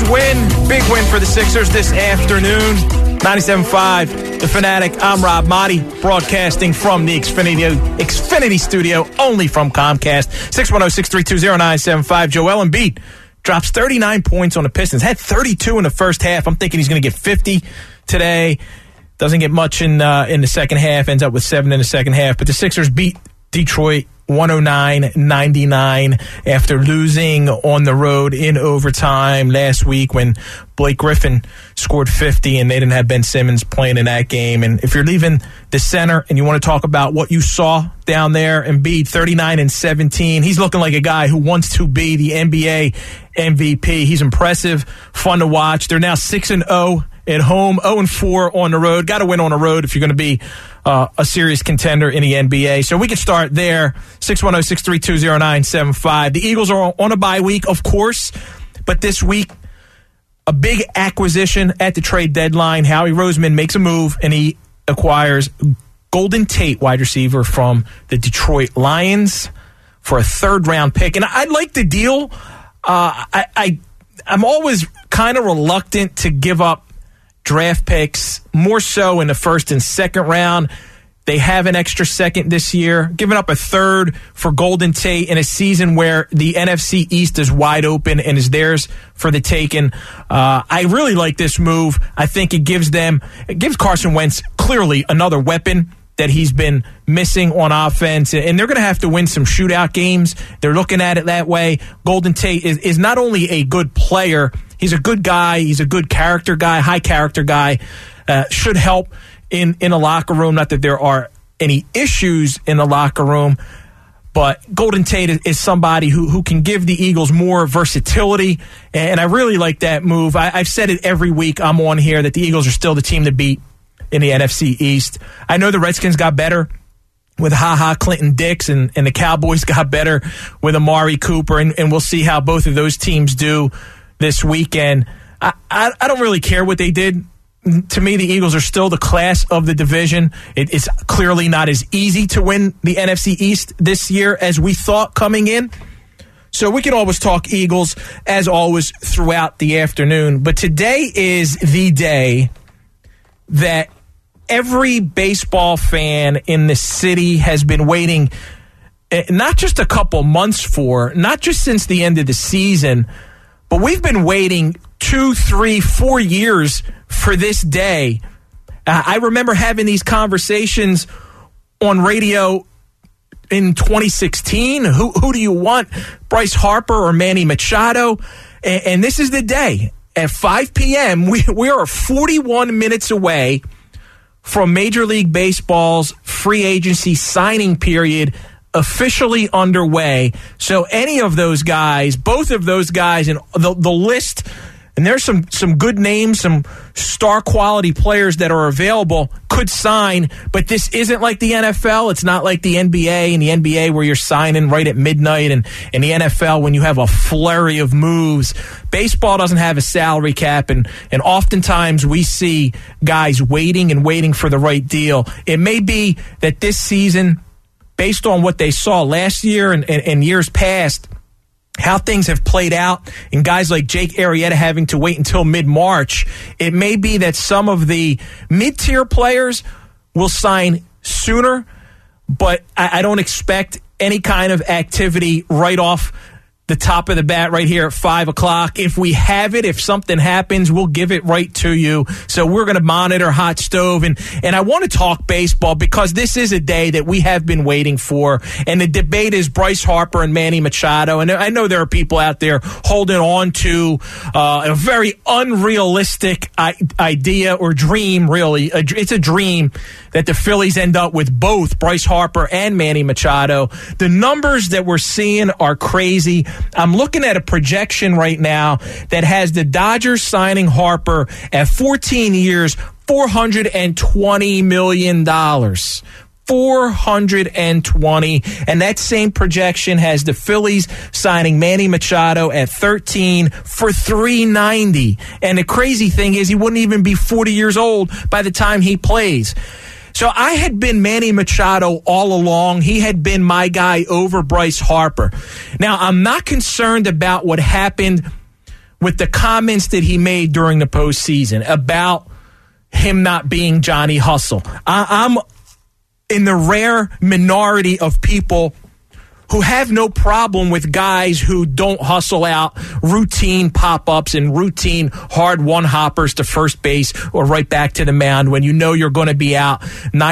Big win for the Sixers this afternoon. 97.5, The Fanatic. I'm Rob Motti, broadcasting from the Xfinity studio, only from Comcast. 610-632-0975. Joel Embiid drops 39 points on the Pistons. Had 32 in the first half. I'm thinking he's going to get 50 today. Doesn't get much in the second half. Ends up with 7 in the second half. But the Sixers beat Detroit 109-99 after losing on the road in overtime last week when Blake Griffin scored 50 and they didn't have Ben Simmons playing in that game. And if you're leaving the center and you want to talk about what you saw down there, Embiid 39-17, he's looking like a guy who wants to be the NBA MVP. He's impressive, fun to watch. They're now 6-0 at home, 0-4 on the road. Got to win on the road if you're going to be a serious contender in the NBA. So we can start there. 610-632-0975. The Eagles are on a bye week, of course, but this week, a big acquisition at the trade deadline. Howie Roseman makes a move, and he acquires Golden Tate, wide receiver from the Detroit Lions, for a third-round pick. And I like the deal. I'm always kind of reluctant to give up draft picks, more so in the first and second round. They have an extra second this year, giving up a third for Golden Tate in a season where the NFC East is wide open and is theirs for the taking. I really like this move. I think it gives Carson Wentz clearly another weapon that he's been missing on offense, and they're going to have to win some shootout games. They're looking at it that way. Golden Tate is not only a good player, he's a good guy. He's a good character guy, high character guy. Should help in a locker room. Not that there are any issues in the locker room, but Golden Tate is somebody who can give the Eagles more versatility, and I really like that move. I've said it every week I'm on here that the Eagles are still the team to beat in the NFC East. I know the Redskins got better with Clinton Dix, and the Cowboys got better with Amari Cooper, and we'll see how both of those teams do this weekend. I don't really care what they did. To me, the Eagles are still the class of the division. It's clearly not as easy to win the NFC East this year as we thought coming in. So we can always talk Eagles, as always, throughout the afternoon. But today is the day that every baseball fan in the city has been waiting, not just a couple months for, not just since the end of the season, but we've been waiting 2, 3, 4 years for this day. I remember having these conversations on radio in 2016. Who do you want, Bryce Harper or Manny Machado? And this is the day. At 5 p.m., we are 41 minutes away from Major League Baseball's free agency signing period officially underway. So any of those guys, both of those guys, and the list, and there's some good names, some star quality players that are available, could sign, but this isn't like the NFL. It's not like the NBA and the NBA where you're signing right at midnight, and the NFL when you have a flurry of moves. Baseball doesn't have a salary cap, and oftentimes we see guys waiting for the right deal. It may be that this season, based on what they saw last year and years past, how things have played out, and guys like Jake Arrieta having to wait until mid-March, it may be that some of the mid-tier players will sign sooner, but I don't expect any kind of activity right off the top of the bat right here at 5 o'clock. If we have it, if something happens, we'll give it right to you. So we're going to monitor Hot Stove. And I want to talk baseball because this is a day that we have been waiting for. And the debate is Bryce Harper and Manny Machado. And I know there are people out there holding on to a very unrealistic idea or dream, really. It's a dream that the Phillies end up with both Bryce Harper and Manny Machado. The numbers that we're seeing are crazy. I'm looking at a projection right now that has the Dodgers signing Harper at 14 years, $420 million. 420, and that same projection has the Phillies signing Manny Machado at 13 for $390. And the crazy thing is he wouldn't even be 40 years old by the time he plays. So I had been Manny Machado all along. He had been my guy over Bryce Harper. Now, I'm not concerned about what happened with the comments that he made during the postseason about him not being Johnny Hustle. I'm in the rare minority of people who have no problem with guys who don't hustle out routine pop-ups and routine hard one-hoppers to first base or right back to the mound when you know you're going to be out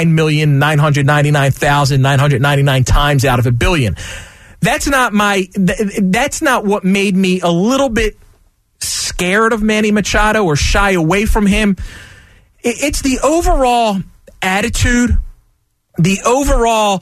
9,999,999 times out of a billion. That's not what made me a little bit scared of Manny Machado or shy away from him. It's the overall attitude, the overall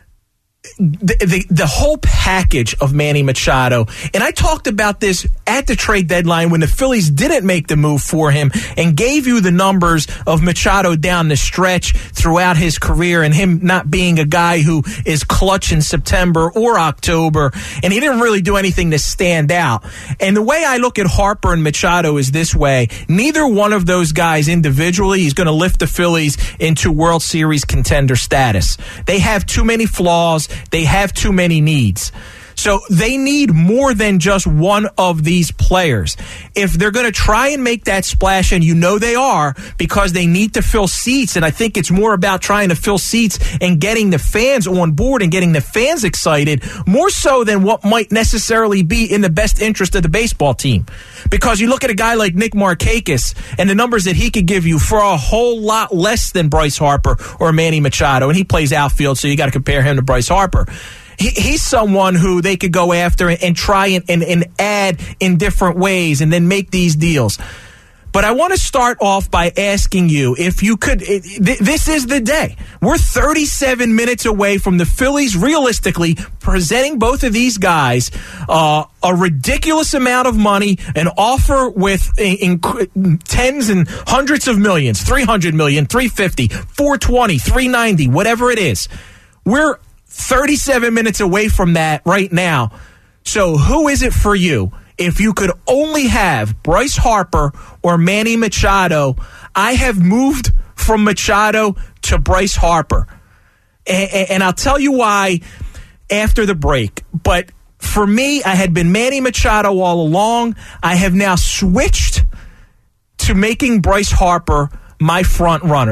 the whole package of Manny Machado. And I talked about this at the trade deadline when the Phillies didn't make the move for him and gave you the numbers of Machado down the stretch throughout his career and him not being a guy who is clutch in September or October. And he didn't really do anything to stand out. And the way I look at Harper and Machado is this way. Neither one of those guys individually is going to lift the Phillies into World Series contender status. They have too many flaws. They have too many needs. So they need more than just one of these players. If they're going to try and make that splash, and you know they are, because they need to fill seats, and I think it's more about trying to fill seats and getting the fans on board and getting the fans excited, more so than what might necessarily be in the best interest of the baseball team. Because you look at a guy like Nick Markakis and the numbers that he could give you for a whole lot less than Bryce Harper or Manny Machado, and he plays outfield, so you got to compare him to Bryce Harper. He's someone who they could go after and try and add in different ways and then make these deals. But I want to start off by asking you if you could. This is the day. We're 37 minutes away from the Phillies realistically presenting both of these guys a ridiculous amount of money, an offer with tens and hundreds of millions, 300 million, 350, 420, 390, whatever it is. We're 37 minutes away from that right now. So who is it for you? If you could only have Bryce Harper or Manny Machado, I have moved from Machado to Bryce Harper. And I'll tell you why after the break. But for me, I had been Manny Machado all along. I have now switched to making Bryce Harper my front runner.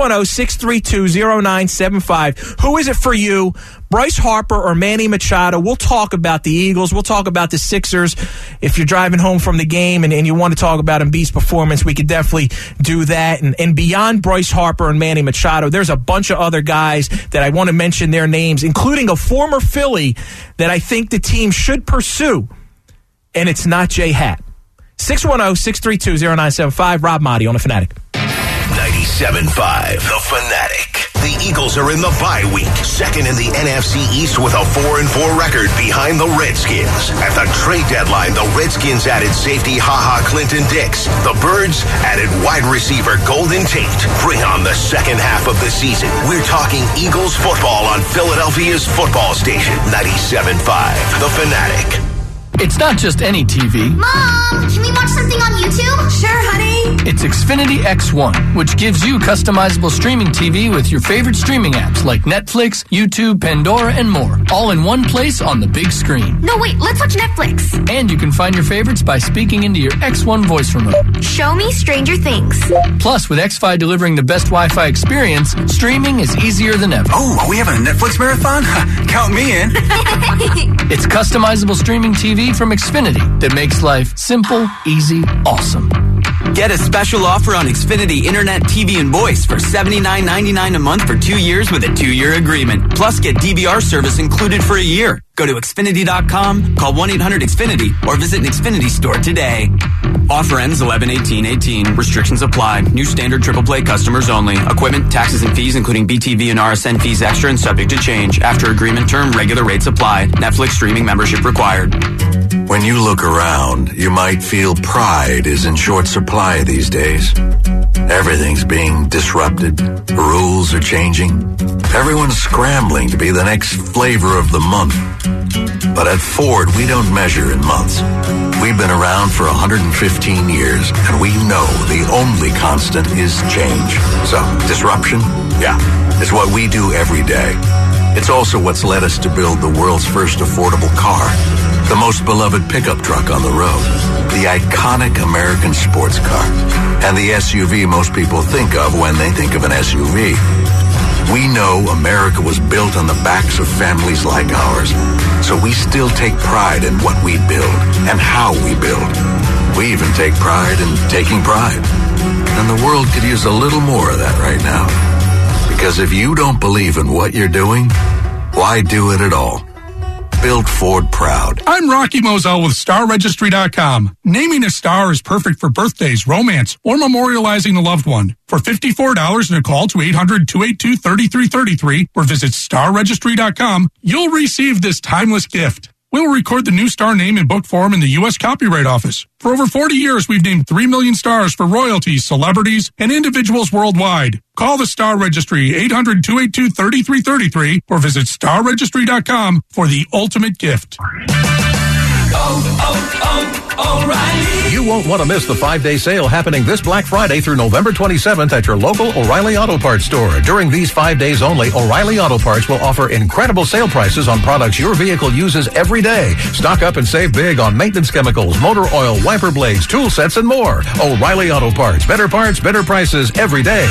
610-632-0975. Who is it for you? Bryce Harper or Manny Machado? We'll talk about the Eagles. We'll talk about the Sixers. If you're driving home from the game and you want to talk about Embiid's performance, we could definitely do that. And beyond Bryce Harper and Manny Machado, there's a bunch of other guys that I want to mention their names, including a former Philly that I think the team should pursue, and it's not Jay Happ. 610-632-0975. Rob Motti on The Fanatic. 97.5, The Fanatic. The Eagles are in the bye week, second in the NFC East with a 4-4 record behind the Redskins. At the trade deadline, the Redskins added safety HaHa Clinton-Dix. The Birds added wide receiver Golden Tate. Bring on the second half of the season. We're talking Eagles football on Philadelphia's football station, 97.5, The Fanatic. It's not just any TV. Mom, can we watch something on YouTube? Sure, honey. It's Xfinity X1, which gives you customizable streaming TV with your favorite streaming apps like Netflix, YouTube, Pandora, and more. All in one place on the big screen. No, wait, let's watch Netflix. And you can find your favorites by speaking into your X1 voice remote. Show me Stranger Things. Plus, with Xfi delivering the best Wi-Fi experience, streaming is easier than ever. Oh, are we having a Netflix marathon? Count me in. It's customizable streaming TV from Xfinity that makes life simple, easy, awesome. Get a special offer on Xfinity Internet, TV, and Voice for $79.99 a month for 2 years with a 2-year agreement. Plus, get DVR service included for a year. Go to Xfinity.com, call 1-800-XFINITY, or visit an Xfinity store today. Offer ends 11/18/18. Restrictions apply. New standard triple play customers only. Equipment, taxes, and fees, including BTV and RSN fees extra and subject to change. After agreement term, regular rates apply. Netflix streaming membership required. When you look around, you might feel pride is in short supply these days. Everything's being disrupted. Rules are changing. Everyone's scrambling to be the next flavor of the month. But at Ford, we don't measure in months. We've been around for 115 years, and we know the only constant is change. So, disruption? Yeah, it's what we do every day. It's also what's led us to build the world's first affordable car, the most beloved pickup truck on the road, the iconic American sports car, and the SUV most people think of when they think of an SUV. We know America was built on the backs of families like ours, so we still take pride in what we build and how we build. We even take pride in taking pride. And the world could use a little more of that right now. Because if you don't believe in what you're doing, why do it at all? Build Ford proud. I'm Rocky Moselle with StarRegistry.com. Naming a star is perfect for birthdays, romance, or memorializing a loved one. For $54 and a call to 800-282-3333 or visit StarRegistry.com, you'll receive this timeless gift. We'll record the new star name in book form in the U.S. Copyright Office. For over 40 years, we've named 3 million stars for royalties, celebrities, and individuals worldwide. Call the Star Registry, 800-282-3333, or visit StarRegistry.com for the ultimate gift. O'Reilly. You won't want to miss the 5-day sale happening this Black Friday through November 27th at your local O'Reilly Auto Parts store. During these 5 days only, O'Reilly Auto Parts will offer incredible sale prices on products your vehicle uses every day. Stock up and save big on maintenance chemicals, motor oil, wiper blades, tool sets, and more. O'Reilly Auto Parts. Better parts, better prices every day.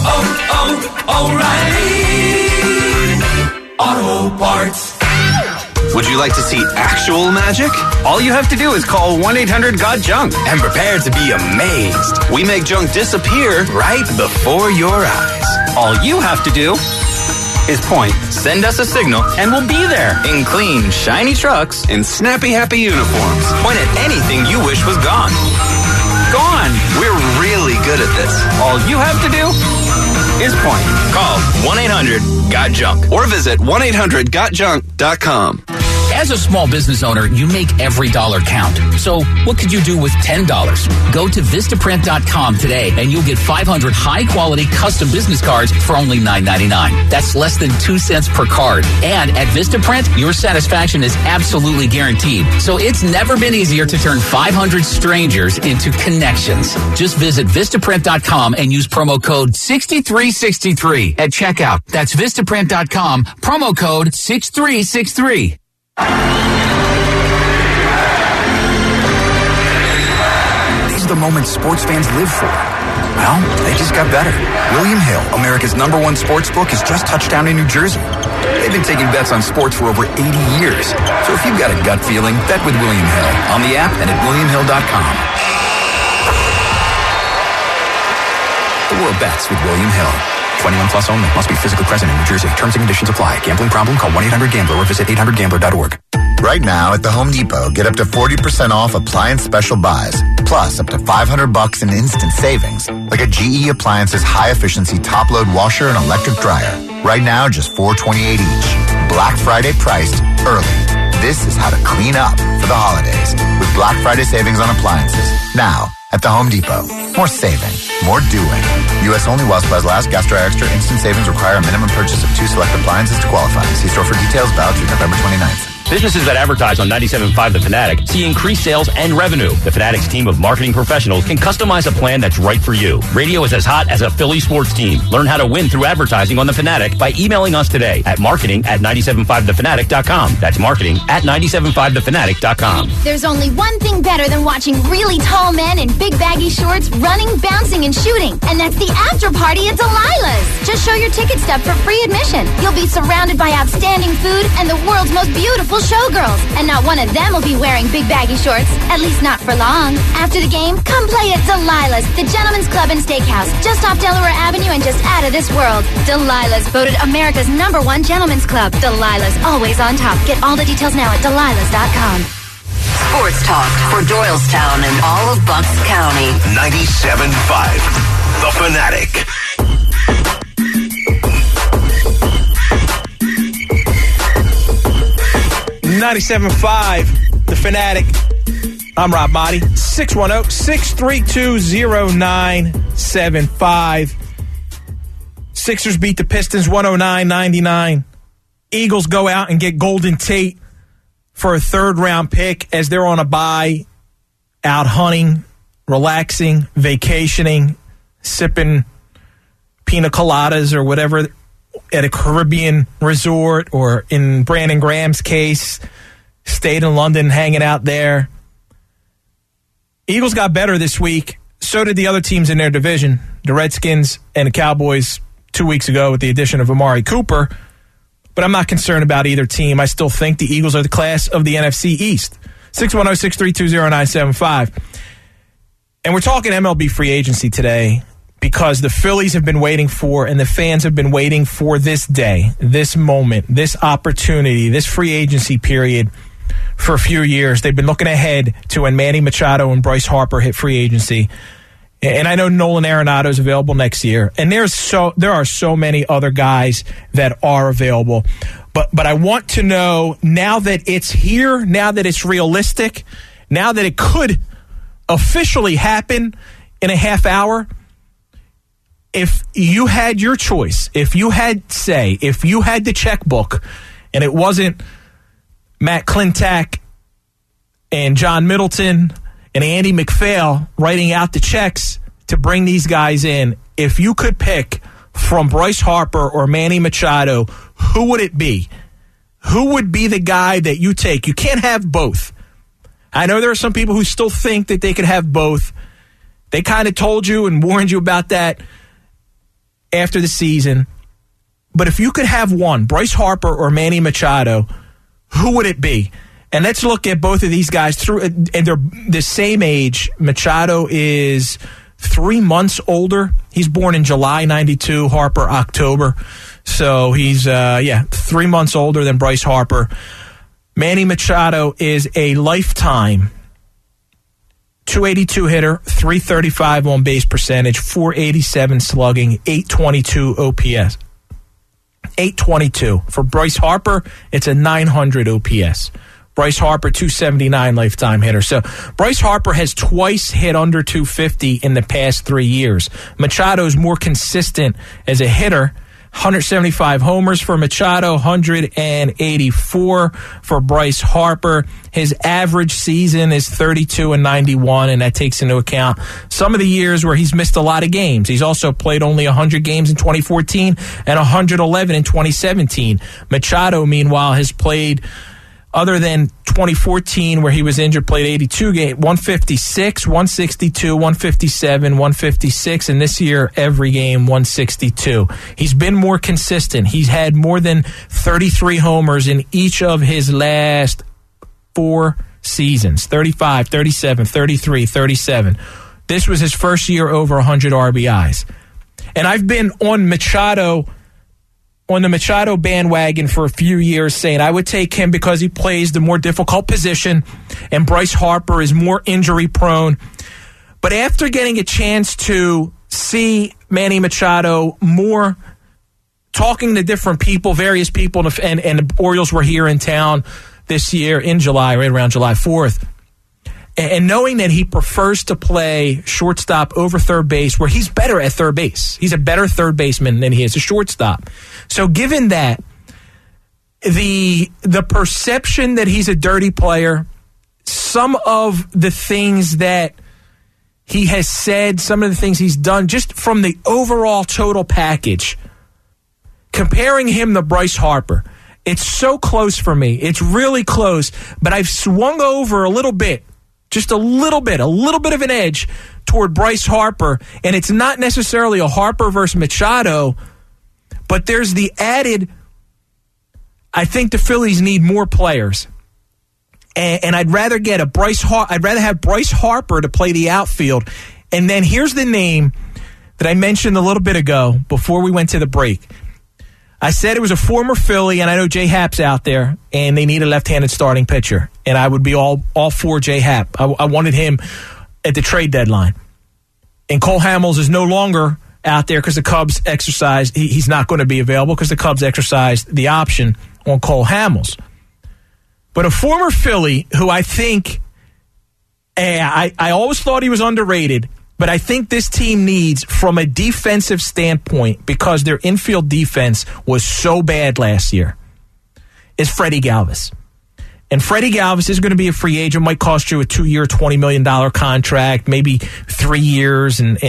O'Reilly Auto Parts. Would you like to see actual magic? All you have to do is call 1-800-GOT-JUNK and prepare to be amazed. We make junk disappear right before your eyes. All you have to do is point, send us a signal, and we'll be there in clean, shiny trucks and snappy, happy uniforms. Point at anything you wish was gone. Gone! We're really good at this. All you have to do is point. Call 1-800-GOT-JUNK or visit 1-800-GOTJUNK.com. As a small business owner, you make every dollar count. So what could you do with $10? Go to Vistaprint.com today and you'll get 500 high-quality custom business cards for only $9.99. That's less than 2 cents per card. And at Vistaprint, your satisfaction is absolutely guaranteed. So it's never been easier to turn 500 strangers into connections. Just visit Vistaprint.com and use promo code 6363 at checkout. That's Vistaprint.com, promo code 6363. These are the moments sports fans live for. Well, they just got better. William Hill, America's #1 sports book, has just touched down in New Jersey. They've been taking bets on sports for over 80 years. So if you've got a gut feeling, bet with William Hill on the app and at WilliamHill.com. The world bets with William Hill. 21 plus only. Must be physically present in New Jersey. Terms and conditions apply. Gambling problem? Call 1-800-GAMBLER or visit 800gambler.org. Right now at the Home Depot, get up to 40% off appliance special buys. Plus, up to $500 in instant savings, like a GE Appliances high-efficiency top-load washer and electric dryer. Right now, just $428 each. Black Friday priced early. This is how to clean up for the holidays with Black Friday savings on appliances. Now, at the Home Depot. More saving, more doing. U.S. only while supplies last. Gas Dry Extra instant savings require a minimum purchase of 2 select appliances to qualify. See store for details. Valid through November 29th. Businesses that advertise on 97.5 The Fanatic see increased sales and revenue. The Fanatic's team of marketing professionals can customize a plan that's right for you. Radio is as hot as a Philly sports team. Learn how to win through advertising on The Fanatic by emailing us today at marketing@975thefanatic.com. That's marketing@975thefanatic.com. There's only one thing better than watching really tall men in big baggy shorts running, bouncing, and shooting. And that's the after party at Delilah's. Just show your ticket stub for free admission. You'll be surrounded by outstanding food and the world's most beautiful showgirls. And not one of them will be wearing big baggy shorts, at least not for long. After the game, come play at Delilah's, the Gentleman's Club and Steakhouse, just off Delaware Avenue and just out of this world. Delilah's, voted America's #1 gentleman's club. Delilah's, always on top. Get all the details now at delilahs.com. Sports talk for Doylestown and all of Bucks County. 97.5, The Fanatic. .5, The Fanatic. I'm Rob Motti. 610-632-0975. Sixers beat the Pistons 109-99. Eagles go out and get Golden Tate for a third-round pick as they're on a bye, out hunting, relaxing, vacationing, sipping pina coladas or whatever at a Caribbean resort, or in Brandon Graham's case, stayed in London hanging out there. Eagles got better this week. So did the other teams in their division, the Redskins and the Cowboys 2 weeks ago with the addition of Amari Cooper. But I'm not concerned about either team. I still think the Eagles are the class of the NFC East. 610-632-0975. And we're talking MLB free agency today because the Phillies have been waiting for, and the fans have been waiting for this day, this moment, this opportunity, this free agency period for a few years. They've been looking ahead to when Manny Machado and Bryce Harper hit free agency. And I know Nolan Arenado is available next year. And there are so many other guys that are available. But I want to know, now that it's here, now that it's realistic, now that it could officially happen in a half hour, if you had your choice, if you had the checkbook, and it wasn't Matt Klentak and John Middleton and Andy McPhail writing out the checks to bring these guys in, if you could pick from Bryce Harper or Manny Machado, who would it be? Who would be the guy that you take? You can't have both. I know there are some people who still think that they could have both. They kind of told you and warned you about that after the season. But if you could have one, Bryce Harper or Manny Machado, who would it be? And let's look at both of these guys through, and they're the same age. Machado is 3 months older. He's born in July 92, Harper October. So he's 3 months older than Bryce Harper. Manny Machado is a lifetime 282 hitter, 335 on base percentage, 487 slugging, 822 OPS. 822. For Bryce Harper, it's a 900 OPS. Bryce Harper, 279 lifetime hitter. So Bryce Harper has twice hit under 250 in the past 3 years. Machado's more consistent as a hitter. 175 homers for Machado, 184 for Bryce Harper. His average season is 32 and 91, and that takes into account some of the years where he's missed a lot of games. He's also played only 100 games in 2014 and 111 in 2017. Machado, meanwhile, has played, other than 2014 where he was injured, played 82 games, 156, 162, 157, 156, and this year every game 162. He's been more consistent. He's had more than 33 homers in each of his last 4 seasons, 35, 37, 33, 37. This was his first year over 100 RBIs. And I've been on the Machado bandwagon for a few years, saying I would take him because he plays the more difficult position and Bryce Harper is more injury prone. But after getting a chance to see Manny Machado more, talking to different people, various people, and the Orioles were here in town this year in July, right around July 4th, and knowing that he prefers to play shortstop over third base, where he's better at third base. He's a better third baseman than he is a shortstop. So given that, the perception that he's a dirty player, some of the things that he has said, some of the things he's done, just from the overall total package, comparing him to Bryce Harper, it's so close for me. It's really close, but I've swung over a little bit. Just a little bit of an edge toward Bryce Harper. And it's not necessarily a Harper versus Machado, but there's the added, I think the Phillies need more players. And I'd rather get I'd rather have Bryce Harper to play the outfield. And then here's the name that I mentioned a little bit ago before we went to the break. I said it was a former Philly, and I know Jay Happ's out there, and they need a left-handed starting pitcher. And I would be all for Jay Happ. I wanted him at the trade deadline. And Cole Hamels is no longer out there because the Cubs exercised. He's not going to be available because the Cubs exercised the option on Cole Hamels. But a former Philly who I think, I always thought he was underrated, but I think this team needs, from a defensive standpoint, because their infield defense was so bad last year, is Freddie Galvis. And Freddie Galvis is going to be a free agent, might cost you a 2-year, $20 million contract, maybe 3 years and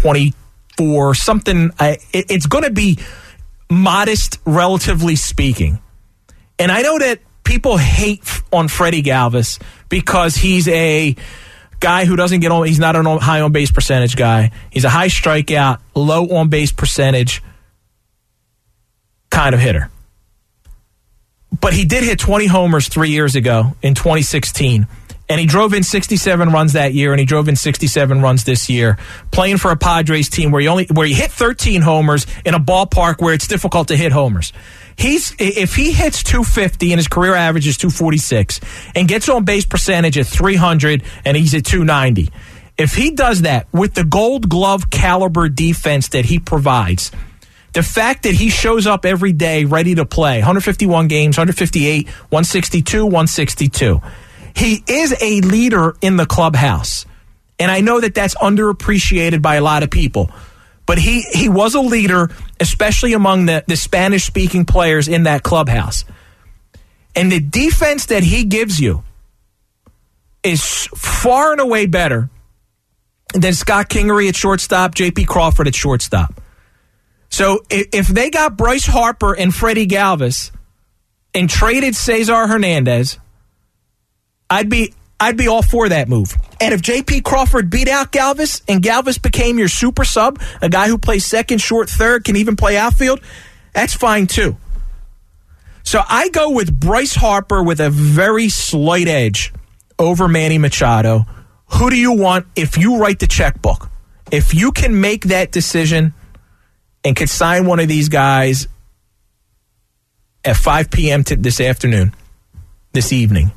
24, something. It's going to be modest, relatively speaking. And I know that people hate on Freddie Galvis because he's a guy who doesn't get on. He's not a high on base percentage guy. He's a high strikeout, low on base percentage kind of hitter. But he did hit 20 homers 3 years ago in 2016. And he drove in 67 runs that year, and he drove in 67 runs this year, playing for a Padres team where he hit 13 homers in a ballpark where it's difficult to hit homers. If he hits 250 and his career average is 246 and gets on base percentage at 300 and he's at 290, if he does that with the Gold Glove caliber defense that he provides, the fact that he shows up every day ready to play, 151 games, 158, 162, 162. He is a leader in the clubhouse. And I know that that's underappreciated by a lot of people. But he was a leader, especially among the Spanish-speaking players in that clubhouse. And the defense that he gives you is far and away better than Scott Kingery at shortstop, J.P. Crawford at shortstop. So if they got Bryce Harper and Freddie Galvis and traded Cesar Hernandez, I'd be all for that move. And if J.P. Crawford beat out Galvis and Galvis became your super sub, a guy who plays second, short, third, can even play outfield, that's fine too. So I go with Bryce Harper with a very slight edge over Manny Machado. Who do you want if you write the checkbook? If you can make that decision and could sign one of these guys at 5 p.m. this evening.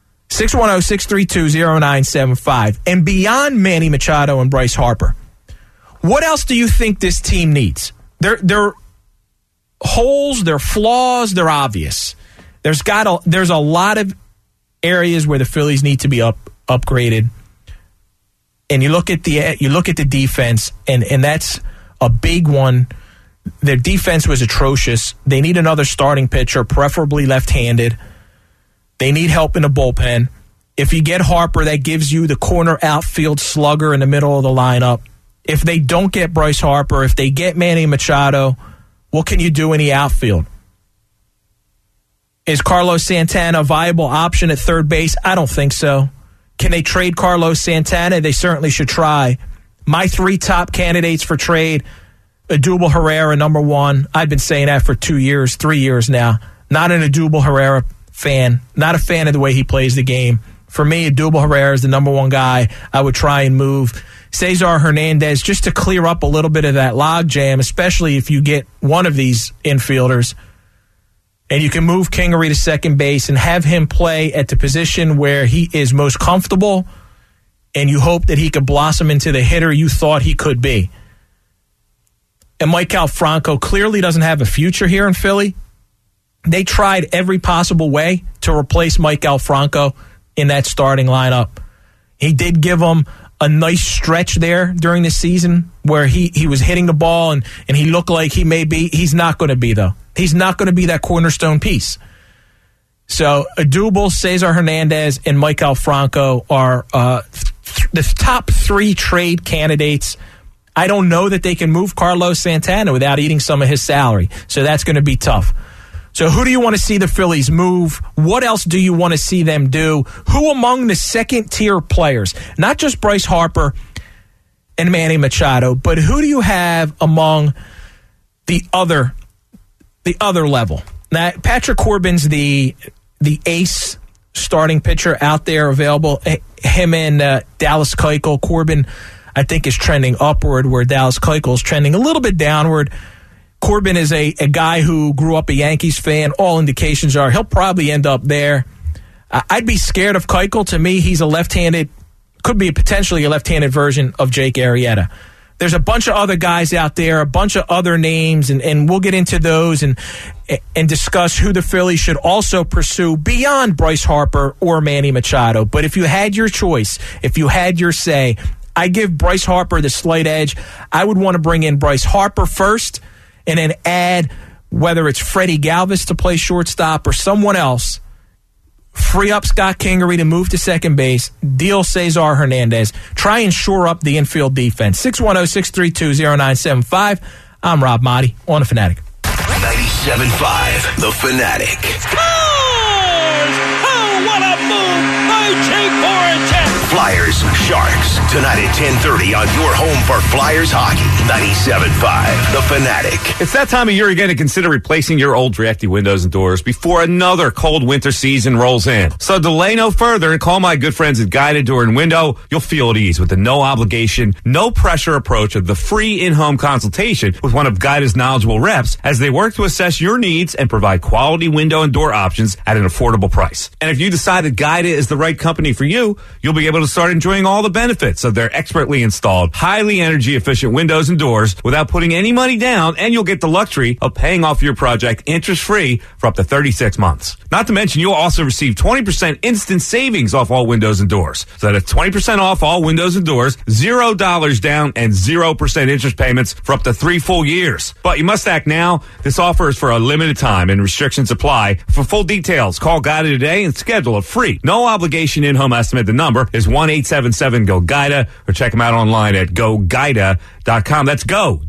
610-632-0975. And beyond Manny Machado and Bryce Harper, what else do you think this team needs? Their holes, their flaws, they're obvious. There's a lot of areas where the Phillies need to be upgraded. And you look at the defense, and that's a big one. Their defense was atrocious. They need another starting pitcher, preferably left-handed. They need help in the bullpen. If you get Harper, that gives you the corner outfield slugger in the middle of the lineup. If they don't get Bryce Harper, if they get Manny Machado, what can you do in the outfield? Is Carlos Santana a viable option at third base? I don't think so. Can they trade Carlos Santana? They certainly should try. My 3 top candidates for trade, Odubel Herrera, number 1. I've been saying that for 3 years now. Not an Odubel Herrera fan. Not a fan of the way he plays the game. For me, Odubel Herrera is the number 1 guy I would try and move. Cesar Hernandez, just to clear up a little bit of that logjam, especially if you get one of these infielders, and you can move Kingery to second base and have him play at the position where he is most comfortable, and you hope that he could blossom into the hitter you thought he could be. And Maikel Franco clearly doesn't have a future here in Philly. They tried every possible way to replace Maikel Franco in that starting lineup. He did give them a nice stretch there during the season where he was hitting the ball and he looked like he may be. He's not going to be, though. He's not going to be that cornerstone piece. So Odubel, Cesar Hernandez, and Maikel Franco are the top 3 trade candidates. I don't know that they can move Carlos Santana without eating some of his salary. So that's going to be tough. So who do you want to see the Phillies move? What else do you want to see them do? Who among the second-tier players, not just Bryce Harper and Manny Machado, but who do you have among the other level? Now, Patrick Corbin's the ace starting pitcher out there available. Him and Dallas Keuchel. Corbin, I think, is trending upward, where Dallas Keuchel is trending a little bit downward. Corbin is a guy who grew up a Yankees fan. All indications are he'll probably end up there. I'd be scared of Keuchel. To me, he's could be potentially a left-handed version of Jake Arrieta. There's a bunch of other guys out there, a bunch of other names, and we'll get into those and discuss who the Phillies should also pursue beyond Bryce Harper or Manny Machado. But if you had your choice, if you had your say, I give Bryce Harper the slight edge. I would want to bring in Bryce Harper first, and then add, whether it's Freddie Galvis to play shortstop or someone else, free up Scott Kingery to move to second base, deal Cesar Hernandez, try and shore up the infield defense. 610-632-0975. I'm Rob Motti on The Fanatic. 97.5, The Fanatic. Scores! Oh, what a move by Jake Voracek! Flyers, Sharks, tonight at 10:30 on your home for Flyers hockey. 97.5, The Fanatic. It's that time of year again to consider replacing your old drafty windows and doors before another cold winter season rolls in. So delay no further and call my good friends at Guided Door and Window. You'll feel at ease with the no obligation, no pressure approach of the free in-home consultation with one of Guided's knowledgeable reps as they work to assess your needs and provide quality window and door options at an affordable price. And if you decide that Guided is the right company for you, you'll be able to start enjoying all the benefits of their expertly installed, highly energy efficient windows and doors without putting any money down, and you'll get the luxury of paying off your project interest-free for up to 36 months. Not to mention, you'll also receive 20% instant savings off all windows and doors. So that's 20% off all windows and doors, $0 down, and 0% interest payments for up to 3 full years. But you must act now. This offer is for a limited time and restrictions apply. For full details, call Guida today and schedule a free, no obligation in-home estimate. The number is 1-877-GO-GUIDA, or check them out online at GoGuida.com. That's go,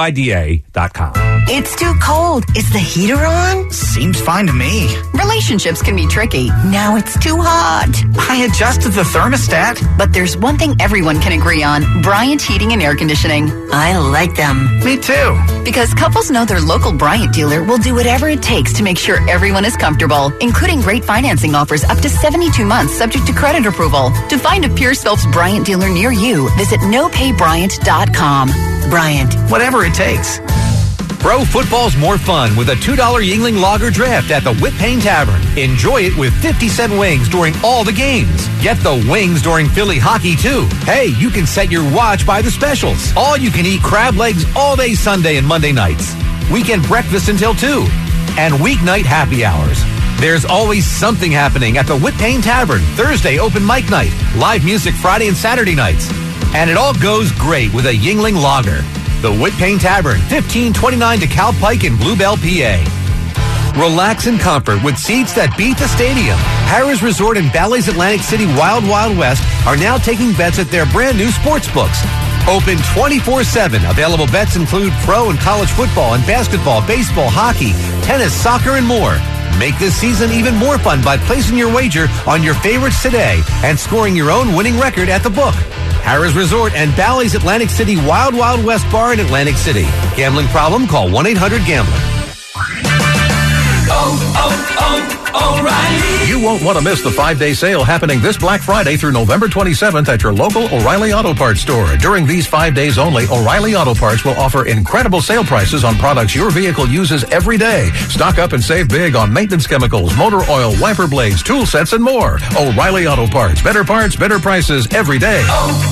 GUIDA.com. It's too cold. Is the heater on? Seems fine to me. Relationships can be tricky. Now it's too hot. I adjusted the thermostat. But there's one thing everyone can agree on: Bryant Heating and Air Conditioning. I like them. Me too. Because couples know their local Bryant dealer will do whatever it takes to make sure everyone is comfortable, including great financing offers up to 72 months subject to credit approval. To find a Pierce Phelps Bryant dealer near you, visit nopaybryant.com. Bryant, whatever it takes. Pro football's more fun with a $2 Yuengling Lager draft at the Whip Pain Tavern. Enjoy it with 50-cent wings during all the games. Get the wings during Philly hockey, too. Hey, you can set your watch by the specials. All you can eat crab legs all day Sunday and Monday nights. Weekend breakfast until 2. And weeknight happy hours. There's always something happening at the Whip Pain Tavern. Thursday open mic night. Live music Friday and Saturday nights. And it all goes great with a Yuengling Lager. The Whip Pain Tavern, 1529 DeKalb Pike in Bluebell, PA. Relax in comfort with seats that beat the stadium. Harrah's Resort and Bally's Atlantic City Wild Wild West are now taking bets at their brand new sports books. Open 24/7. Available bets include pro and college football and basketball, baseball, hockey, tennis, soccer, and more. Make this season even more fun by placing your wager on your favorites today and scoring your own winning record at the book. Harrah's Resort and Bally's Atlantic City Wild Wild West Bar in Atlantic City. Gambling problem? Call 1-800-GAMBLER. O'Reilly. You won't want to miss the 5-day sale happening this Black Friday through November 27th at your local O'Reilly Auto Parts store. During these 5 days only, O'Reilly Auto Parts will offer incredible sale prices on products your vehicle uses every day. Stock up and save big on maintenance chemicals, motor oil, wiper blades, tool sets, and more. O'Reilly Auto Parts. Better parts, better prices every day.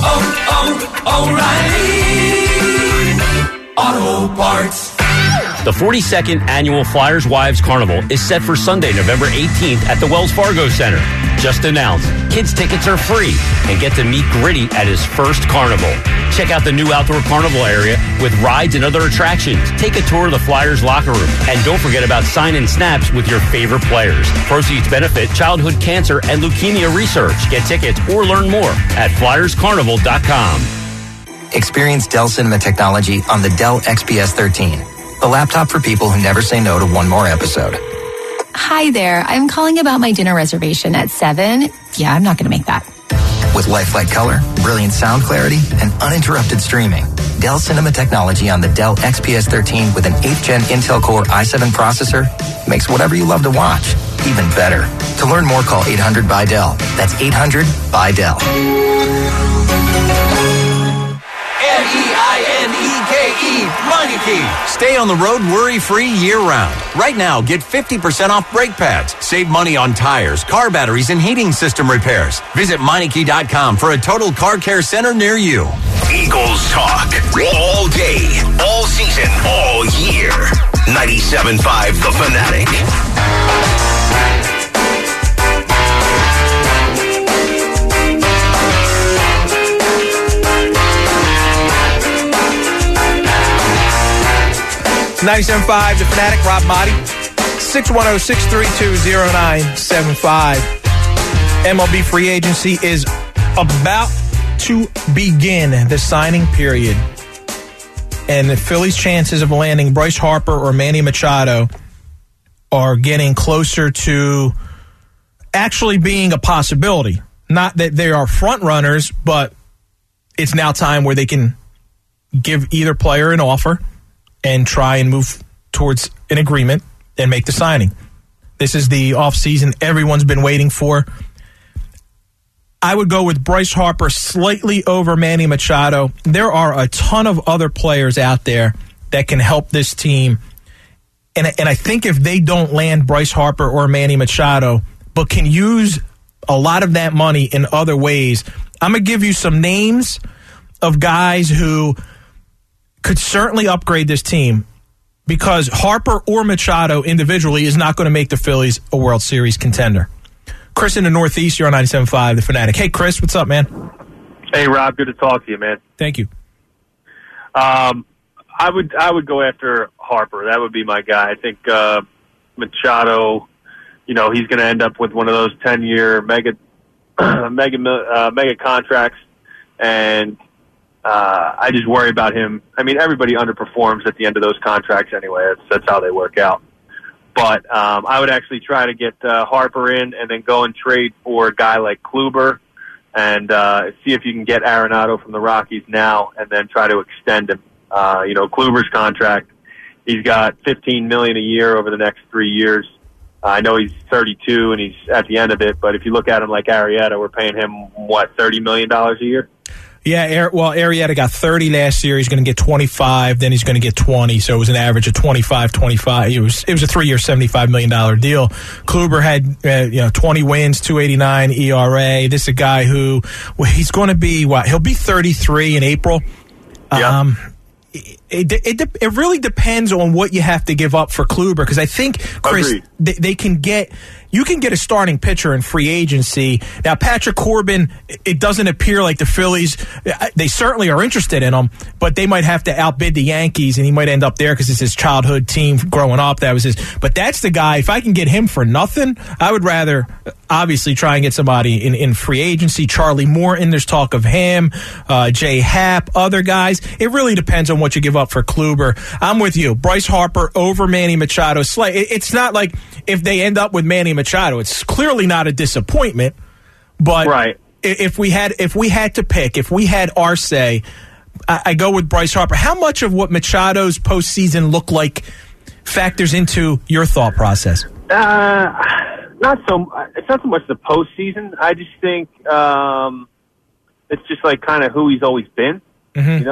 O'Reilly Auto Parts. The 42nd Annual Flyers Wives Carnival is set for Sunday, November 18th at the Wells Fargo Center. Just announced, kids' tickets are free and get to meet Gritty at his first carnival. Check out the new outdoor carnival area with rides and other attractions. Take a tour of the Flyers locker room. And don't forget about sign-in snaps with your favorite players. Proceeds benefit childhood cancer and leukemia research. Get tickets or learn more at flyerscarnival.com. Experience Dell Cinema technology on the Dell XPS 13. The laptop for people who never say no to one more episode. Hi there. I'm calling about my dinner reservation at 7. Yeah, I'm not going to make that. With lifelike color, brilliant sound clarity, and uninterrupted streaming, Dell Cinema technology on the Dell XPS 13 with an 8th Gen Intel Core i7 processor makes whatever you love to watch even better. To learn more, call 800-BY-DELL. That's 800-BY-DELL. Meineke, Meineke. Stay on the road worry-free year-round. Right now, get 50% off brake pads. Save money on tires, car batteries, and heating system repairs. Visit Meineke.com for a total car care center near you. Eagles talk all day, all season, all year. 97.5 The Fanatic. .97.5 The Fanatic, Rob Motti, 610-632-0975. MLB free agency is about to begin, the signing period. And the Phillies' chances of landing Bryce Harper or Manny Machado are getting closer to actually being a possibility. Not that they are front runners, but it's now time where they can give either player an offer and try and move towards an agreement and make the signing. This is the offseason everyone's been waiting for. I would go with Bryce Harper slightly over Manny Machado. There are a ton of other players out there that can help this team. And I think if they don't land Bryce Harper or Manny Machado, but can use a lot of that money in other ways, I'm going to give you some names of guys who could certainly upgrade this team, because Harper or Machado individually is not going to make the Phillies a World Series contender. Chris in the Northeast, you're on 97.5, The Fanatic. Hey, Chris, what's up, man? Hey, Rob, good to talk to you, man. Thank you. I would go after Harper. That would be my guy. I think Machado, he's going to end up with one of those 10-year mega contracts, and I just worry about him. I mean, everybody underperforms at the end of those contracts anyway. That's how they work out. But I would actually try to get Harper in and then go and trade for a guy like Kluber and see if you can get Arenado from the Rockies now and then try to extend him. Kluber's contract, he's got $15 million a year over the next 3 years. I know he's 32 and he's at the end of it, but if you look at him like Arrieta, we're paying him, $30 million a year? Yeah, Arrieta got 30 last year. He's going to get 25. Then he's going to get 20. So it was an average of 25. It was a 3-year, $75 million deal. Kluber had 20 wins, 2.89 ERA. This is a guy who he's going to be he'll be 33 in April. Yeah. It really depends on what you have to give up for Kluber, because I think, Chris, they can get. You can get a starting pitcher in free agency. Now, Patrick Corbin, it doesn't appear like the Phillies, they certainly are interested in him, but they might have to outbid the Yankees, and he might end up there because it's his childhood team growing up. But that's the guy. If I can get him for nothing, I would rather obviously try and get somebody in free agency. Charlie Morton, there's talk of him. Jay Happ, other guys. It really depends on what you give up for Kluber. I'm with you. Bryce Harper over Manny Machado. It's not like if they end up with Manny Machado, it's clearly not a disappointment. But if we had to pick, if we had our say, I go with Bryce Harper. How much of what Machado's postseason looked like factors into your thought process? It's not so much the postseason. I just think it's just like kind of who he's always been. Mm-hmm.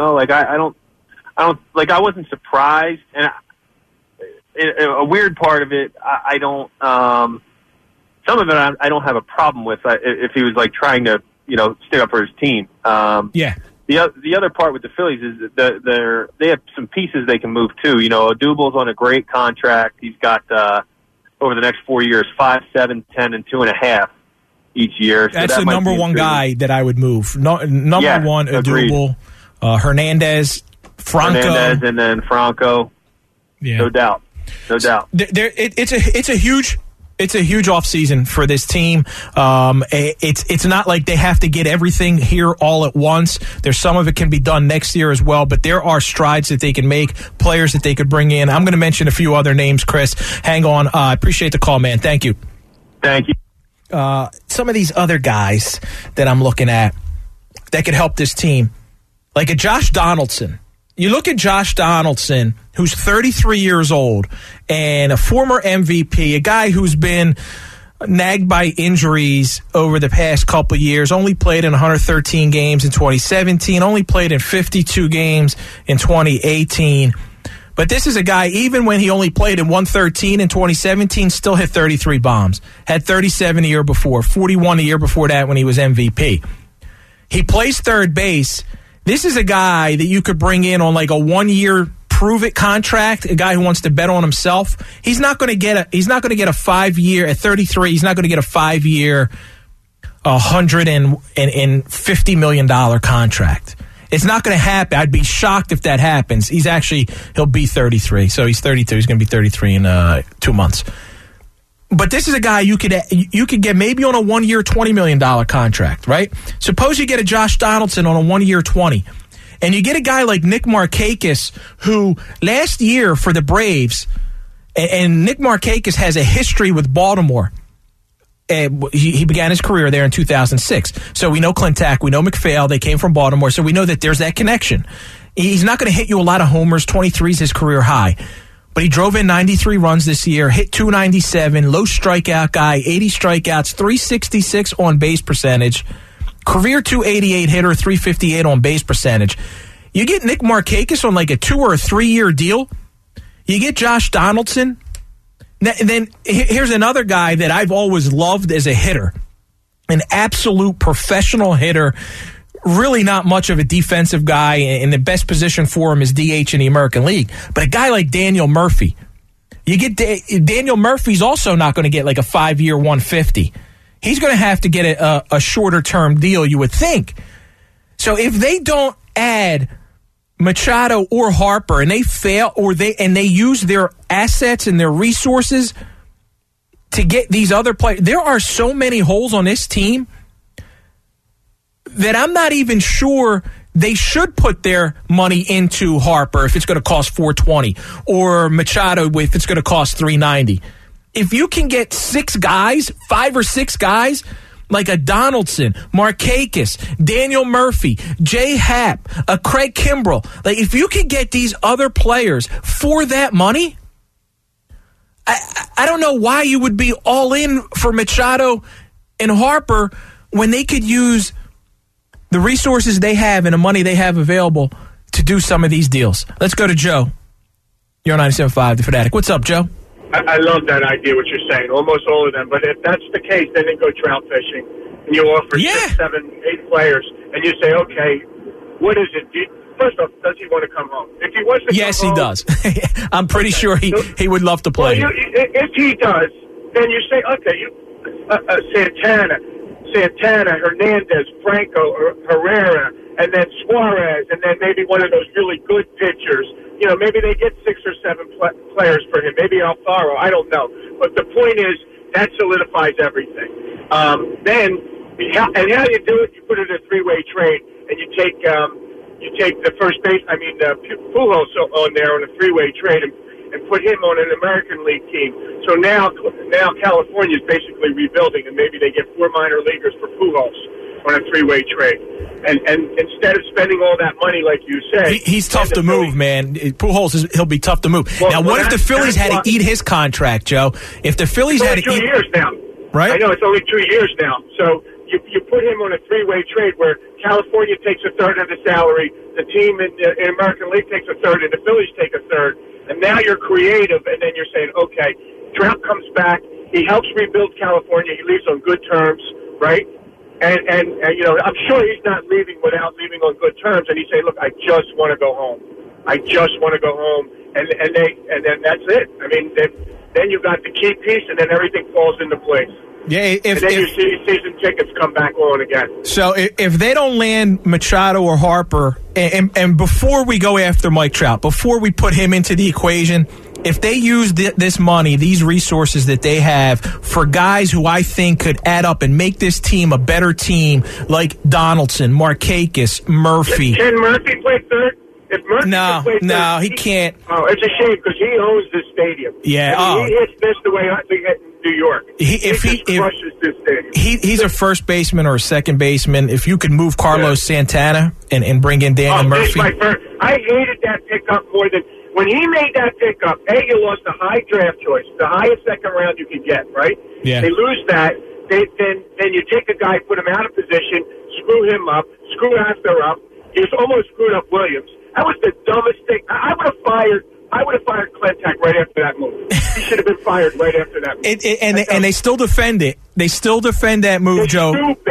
I wasn't surprised, and a weird part of it, I don't. Some of it I don't have a problem with if he was like trying to stick up for his team. Yeah. The other part with the Phillies is that they have some pieces they can move too. Odubel's on a great contract. He's got over the next 4 years 5, 7, 10, and 2.5 each year. So that's the number one guy that I would move. Number one, Odubel, Hernandez, Franco, and then Franco. Yeah. No doubt. It's a huge offseason for this team. It's not like they have to get everything here all at once. There's some of it can be done next year as well, but there are strides that they can make, players that they could bring in. I'm going to mention a few other names, Chris. Hang on. I appreciate the call, man. Thank you. Thank you. Some of these other guys that I'm looking at that could help this team, like a Josh Donaldson. You look at Josh Donaldson, who's 33 years old and a former MVP, a guy who's been nagged by injuries over the past couple of years, only played in 113 games in 2017, only played in 52 games in 2018. But this is a guy, even when he only played in 113 in 2017, still hit 33 bombs. Had 37 the year before, 41 the year before that when he was MVP. He plays third base. This is a guy that you could bring in on like a 1-year prove-it contract, a guy who wants to bet on himself. He's not going to get a 5-year at 33. He's not going to get a 5-year, $150 million contract. It's not going to happen. I'd be shocked if that happens. He'll be 33. So he's 32. He's going to be 33 in 2 months. But this is a guy you could get maybe on a 1-year, $20 million contract, right? Suppose you get a Josh Donaldson on a 1-year, $20, and you get a guy like Nick Markakis, who last year for the Braves, and Nick Markakis has a history with Baltimore. he began his career there in 2006. So we know Clintack, we know McPhail. They came from Baltimore, so we know that there's that connection. He's not going to hit you a lot of homers. 23 is his career high. But he drove in 93 runs this year, hit 297, low strikeout guy, 80 strikeouts, 366 on base percentage, career 288 hitter, 358 on base percentage. You get Nick Markakis on like a 2 or a 3 year deal. You get Josh Donaldson. And then here's another guy that I've always loved as a hitter, an absolute professional hitter. Really not much of a defensive guy, and the best position for him is DH in the American League. But a guy like Daniel Murphy, you get Daniel Murphy's also not going to get like a 5-year 150. He's going to have to get a shorter term deal, you would think. So if they don't add Machado or Harper and they fail, they use their assets and their resources to get these other players, there are so many holes on this team that I'm not even sure they should put their money into Harper if it's going to cost $420 or Machado if it's going to cost $390. If you can get 5 or 6 guys like a Donaldson, Markakis, Daniel Murphy, Jay Happ, a Craig Kimbrell, like if you can get these other players for that money, I don't know why you would be all in for Machado and Harper when they could use the resources they have and the money they have available to do some of these deals. Let's go to Joe. You're on 97.5, The Fanatic. What's up, Joe? I love that idea, what you're saying. Almost all of them. But if that's the case, then they go trout fishing. And you offer 6, 7, 8 players. And you say, okay, what is it? First off, does he want to come home? If he wants to yes, come he home, does. I'm pretty sure he would love to play. Well, if he does, then you say, okay, Santana, Hernandez, Franco, Herrera, and then Suarez, and then maybe one of those really good pitchers. You know, maybe they get 6 or 7 players for him. Maybe Alfaro. I don't know. But the point is, that solidifies everything. Then, and how you do it, you put it in a 3-way trade, and you take the first base, Pujols on there on a 3-way trade, and put him on an American League team. So now California's basically rebuilding, and maybe they get 4 minor leaguers for Pujols on a 3-way trade. And instead of spending all that money, like you say, he's tough to move, man. Pujols he'll be tough to move. Now, what if the Phillies had to eat his contract, Joe? If the Phillies had to eat 2 years now, right? I know it's only 2 years now. So you put him on a 3-way trade where California takes a third of the salary, the team in American League takes a third, and the Phillies take a third. And now you're creative, and then you're saying, okay, Trout comes back, he helps rebuild California, he leaves on good terms, right? And you know, I'm sure he's not leaving without leaving on good terms, and he's saying, look, I just want to go home. I just want to go home, and then that's it. I mean, then you got the key piece, and then everything falls into place. Yeah, and then you see season tickets come back on again. So if they don't land Machado or Harper, and before we go after Mike Trout, before we put him into the equation, if they use this money, these resources that they have for guys who I think could add up and make this team a better team, like Donaldson, Markakis, Murphy. Can Murphy play third? If Murphy can play third, he can't. Oh, it's a shame because he owns this stadium. Yeah, he hits this the way I think in New York. He crushes this stadium. He's a first baseman or a second baseman. If you could move Carlos Santana and bring in Daniel Murphy. I hated that pickup more than when he made that pickup. You lost a high draft choice, the highest second round you could get, right? Yeah. They lose that. Then you take a guy, put him out of position, screw him up, screw after up. He's almost screwed up Williams. That was the dumbest thing. I would have fired Clintack right after that move. He should have been fired right after that move. And they still defend it. They still defend that move, Joe.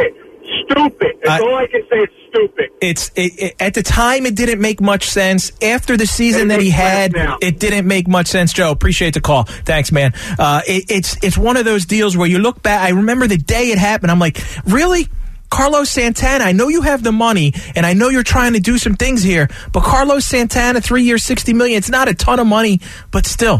Stupid. That's all I can say. It's stupid. At the time, it didn't make much sense. After the season that he had, it didn't make much sense. Joe, appreciate the call. Thanks, man. It's one of those deals where you look back. I remember the day it happened. I'm like, really? Carlos Santana, I know you have the money, and I know you're trying to do some things here, but Carlos Santana, 3 years, $60 million, it's not a ton of money, but still.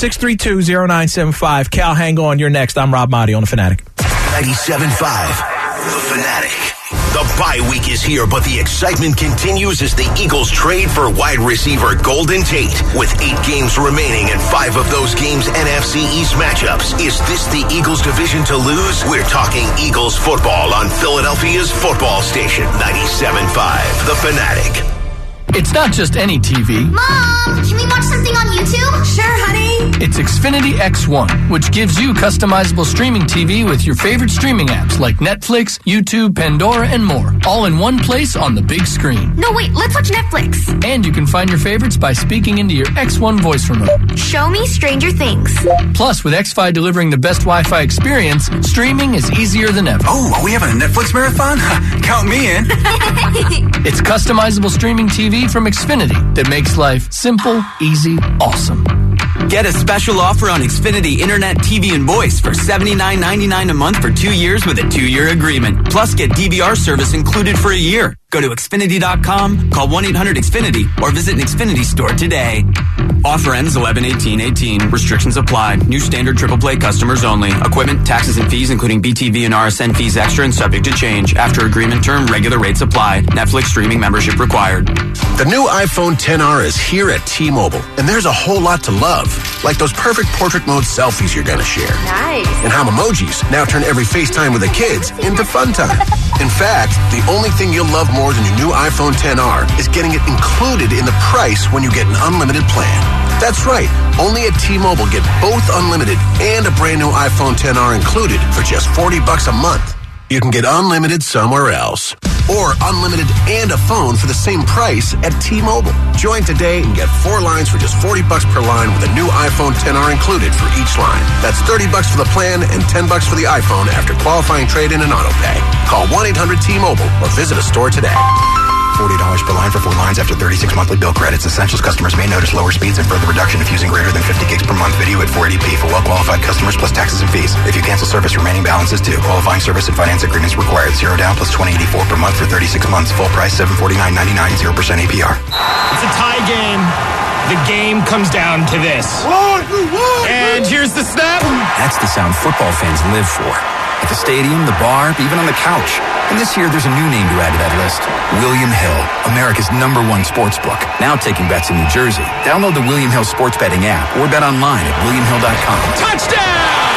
610-632-0975. Cal, hang on. You're next. I'm Rob Motti on The Fanatic. 97.5. The Fanatic. The bye week is here, but the excitement continues as the Eagles trade for wide receiver Golden Tate. With 8 games remaining and 5 of those games NFC East matchups. Is this the Eagles division to lose? We're talking Eagles football on Philadelphia's football station, 97.5. The Fanatic. It's not just any TV. Mom, can we watch something on YouTube? Sure, honey. It's Xfinity X1, which gives you customizable streaming TV with your favorite streaming apps like Netflix, YouTube, Pandora, and more. All in one place on the big screen. No, wait, let's watch Netflix. And you can find your favorites by speaking into your X1 voice remote. Show me Stranger Things. Plus, with X-Fi delivering the best Wi-Fi experience, streaming is easier than ever. Oh, are we having a Netflix marathon? Count me in. It's customizable streaming TV from Xfinity that makes life simple, easy, awesome. Get a special offer on Xfinity Internet, TV, and Voice for $79.99 a month for 2 years with a 2-year agreement. Plus, get DVR service included for a year. Go to Xfinity.com, call 1-800-XFINITY, or visit an Xfinity store today. Offer ends 11/18/18. Restrictions apply. New standard triple play customers only. Equipment, taxes, and fees, including BTV and RSN fees extra and subject to change. After agreement term, regular rates apply. Netflix streaming membership required. The new iPhone XR is here at T-Mobile, and there's a whole lot to love. Like those perfect portrait mode selfies you're going to share. Nice. And how emojis now turn every FaceTime with the kids into fun time. In fact, the only thing you'll love more than your new iPhone XR is getting it included in the price when you get an unlimited plan. That's right. Only at T-Mobile, get both unlimited and a brand new iPhone XR included for just $40 a month. You can get unlimited somewhere else. Or unlimited and a phone for the same price at T-Mobile. Join today and get 4 lines for just $40 per line with a new iPhone XR included for each line. That's $30 for the plan and $10 for the iPhone after qualifying trade-in and auto pay. Call 1-800-T-Mobile or visit a store today. $40 per line for 4 lines after 36 monthly bill credits. Essentials customers may notice lower speeds and further reduction if using greater than 50 gigs per month video at 480p for well-qualified customers plus taxes and fees. If you cancel service, remaining balances due. Qualifying service and finance agreements required. 0 down plus $20.84 per month for 36 months. Full price $749.99, 0% APR. It's a tie game. The game comes down to this. And here's the snap. That's the sound football fans live for. At the stadium, the bar, even on the couch. And this year, there's a new name to add to that list. William Hill, America's #1 sports book. Now taking bets in New Jersey. Download the William Hill sports betting app or bet online at WilliamHill.com. Touchdown!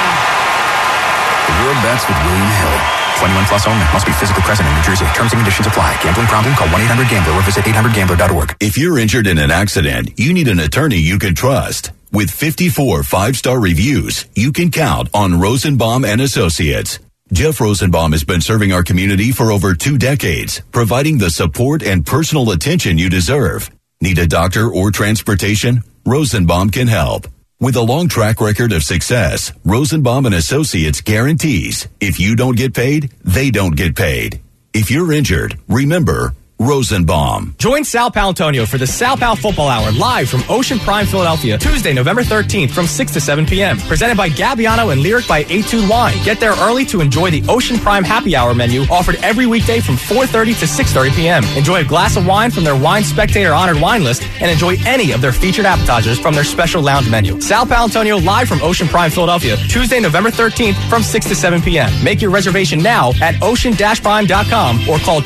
The world bets with William Hill. 21 plus only. Must be physically present in New Jersey. Terms and conditions apply. Gambling problem? Call 1-800-GAMBLER or visit 800gambler.org. If you're injured in an accident, you need an attorney you can trust. With 54 5-star reviews, you can count on Rosenbaum and Associates. Jeff Rosenbaum has been serving our community for over 2 decades, providing the support and personal attention you deserve. Need a doctor or transportation? Rosenbaum can help. With a long track record of success, Rosenbaum and Associates guarantees if you don't get paid, they don't get paid. If you're injured, remember Rosenbaum. Join Sal Palantonio for the Sal Pal Football Hour live from Ocean Prime, Philadelphia, Tuesday, November 13th from 6 to 7 p.m. Presented by Gabbiano and Lyric by Etude Wine. Get there early to enjoy the Ocean Prime Happy Hour menu offered every weekday from 4:30 to 6:30 p.m. Enjoy a glass of wine from their Wine Spectator honored wine list and enjoy any of their featured appetizers from their special lounge menu. Sal Palantonio live from Ocean Prime, Philadelphia, Tuesday, November 13th from 6 to 7 p.m. Make your reservation now at ocean-prime.com or call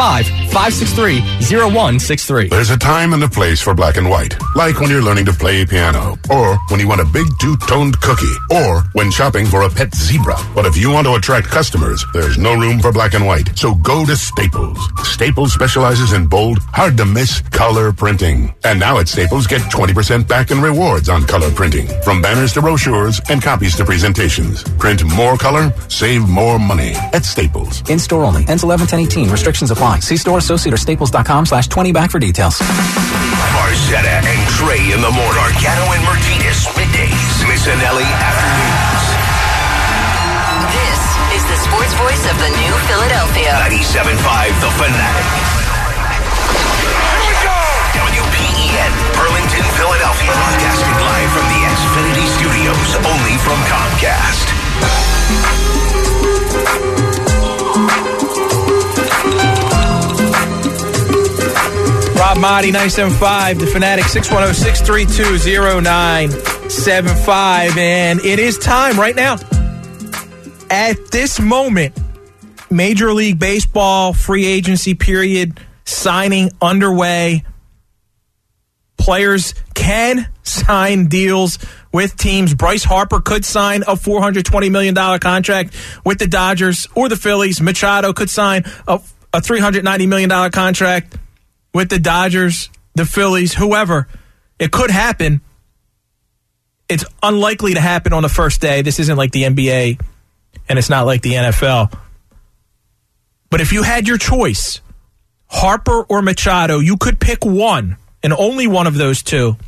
215-563-0163. There's a time and a place for black and white. Like when you're learning to play piano, or when you want a big two-toned cookie, or when shopping for a pet zebra. But if you want to attract customers, there's no room for black and white. So go to Staples. Staples specializes in bold, hard-to-miss color printing. And now at Staples, get 20% back in rewards on color printing. From banners to brochures and copies to presentations. Print more color, save more money at Staples. In-store only. Ends 11/10/18. Restrictions apply. See store associate or staples.com/20 back for details. Marzetta and Trey in the morning. Gargano and Martinez middays. Missanelli afternoons. This is the sports voice of the new Philadelphia. 97.5 The Fanatic. Here we go! WPEN, Burlington, Philadelphia. Broadcasting live from the Xfinity Studios, only from Comcast. Rob Motti, 97.5, The Fanatic, 610-632-0975. And it is time right now. At this moment, Major League Baseball free agency period signing underway. Players can sign deals with teams. Bryce Harper could sign a $420 million contract with the Dodgers or the Phillies. Machado could sign a $390 million contract with the Dodgers, the Phillies, whoever. It could happen. It's unlikely to happen on the first day. This isn't like the NBA, and it's not like the NFL. But if you had your choice, Harper or Machado, you could pick one, and only one of those two.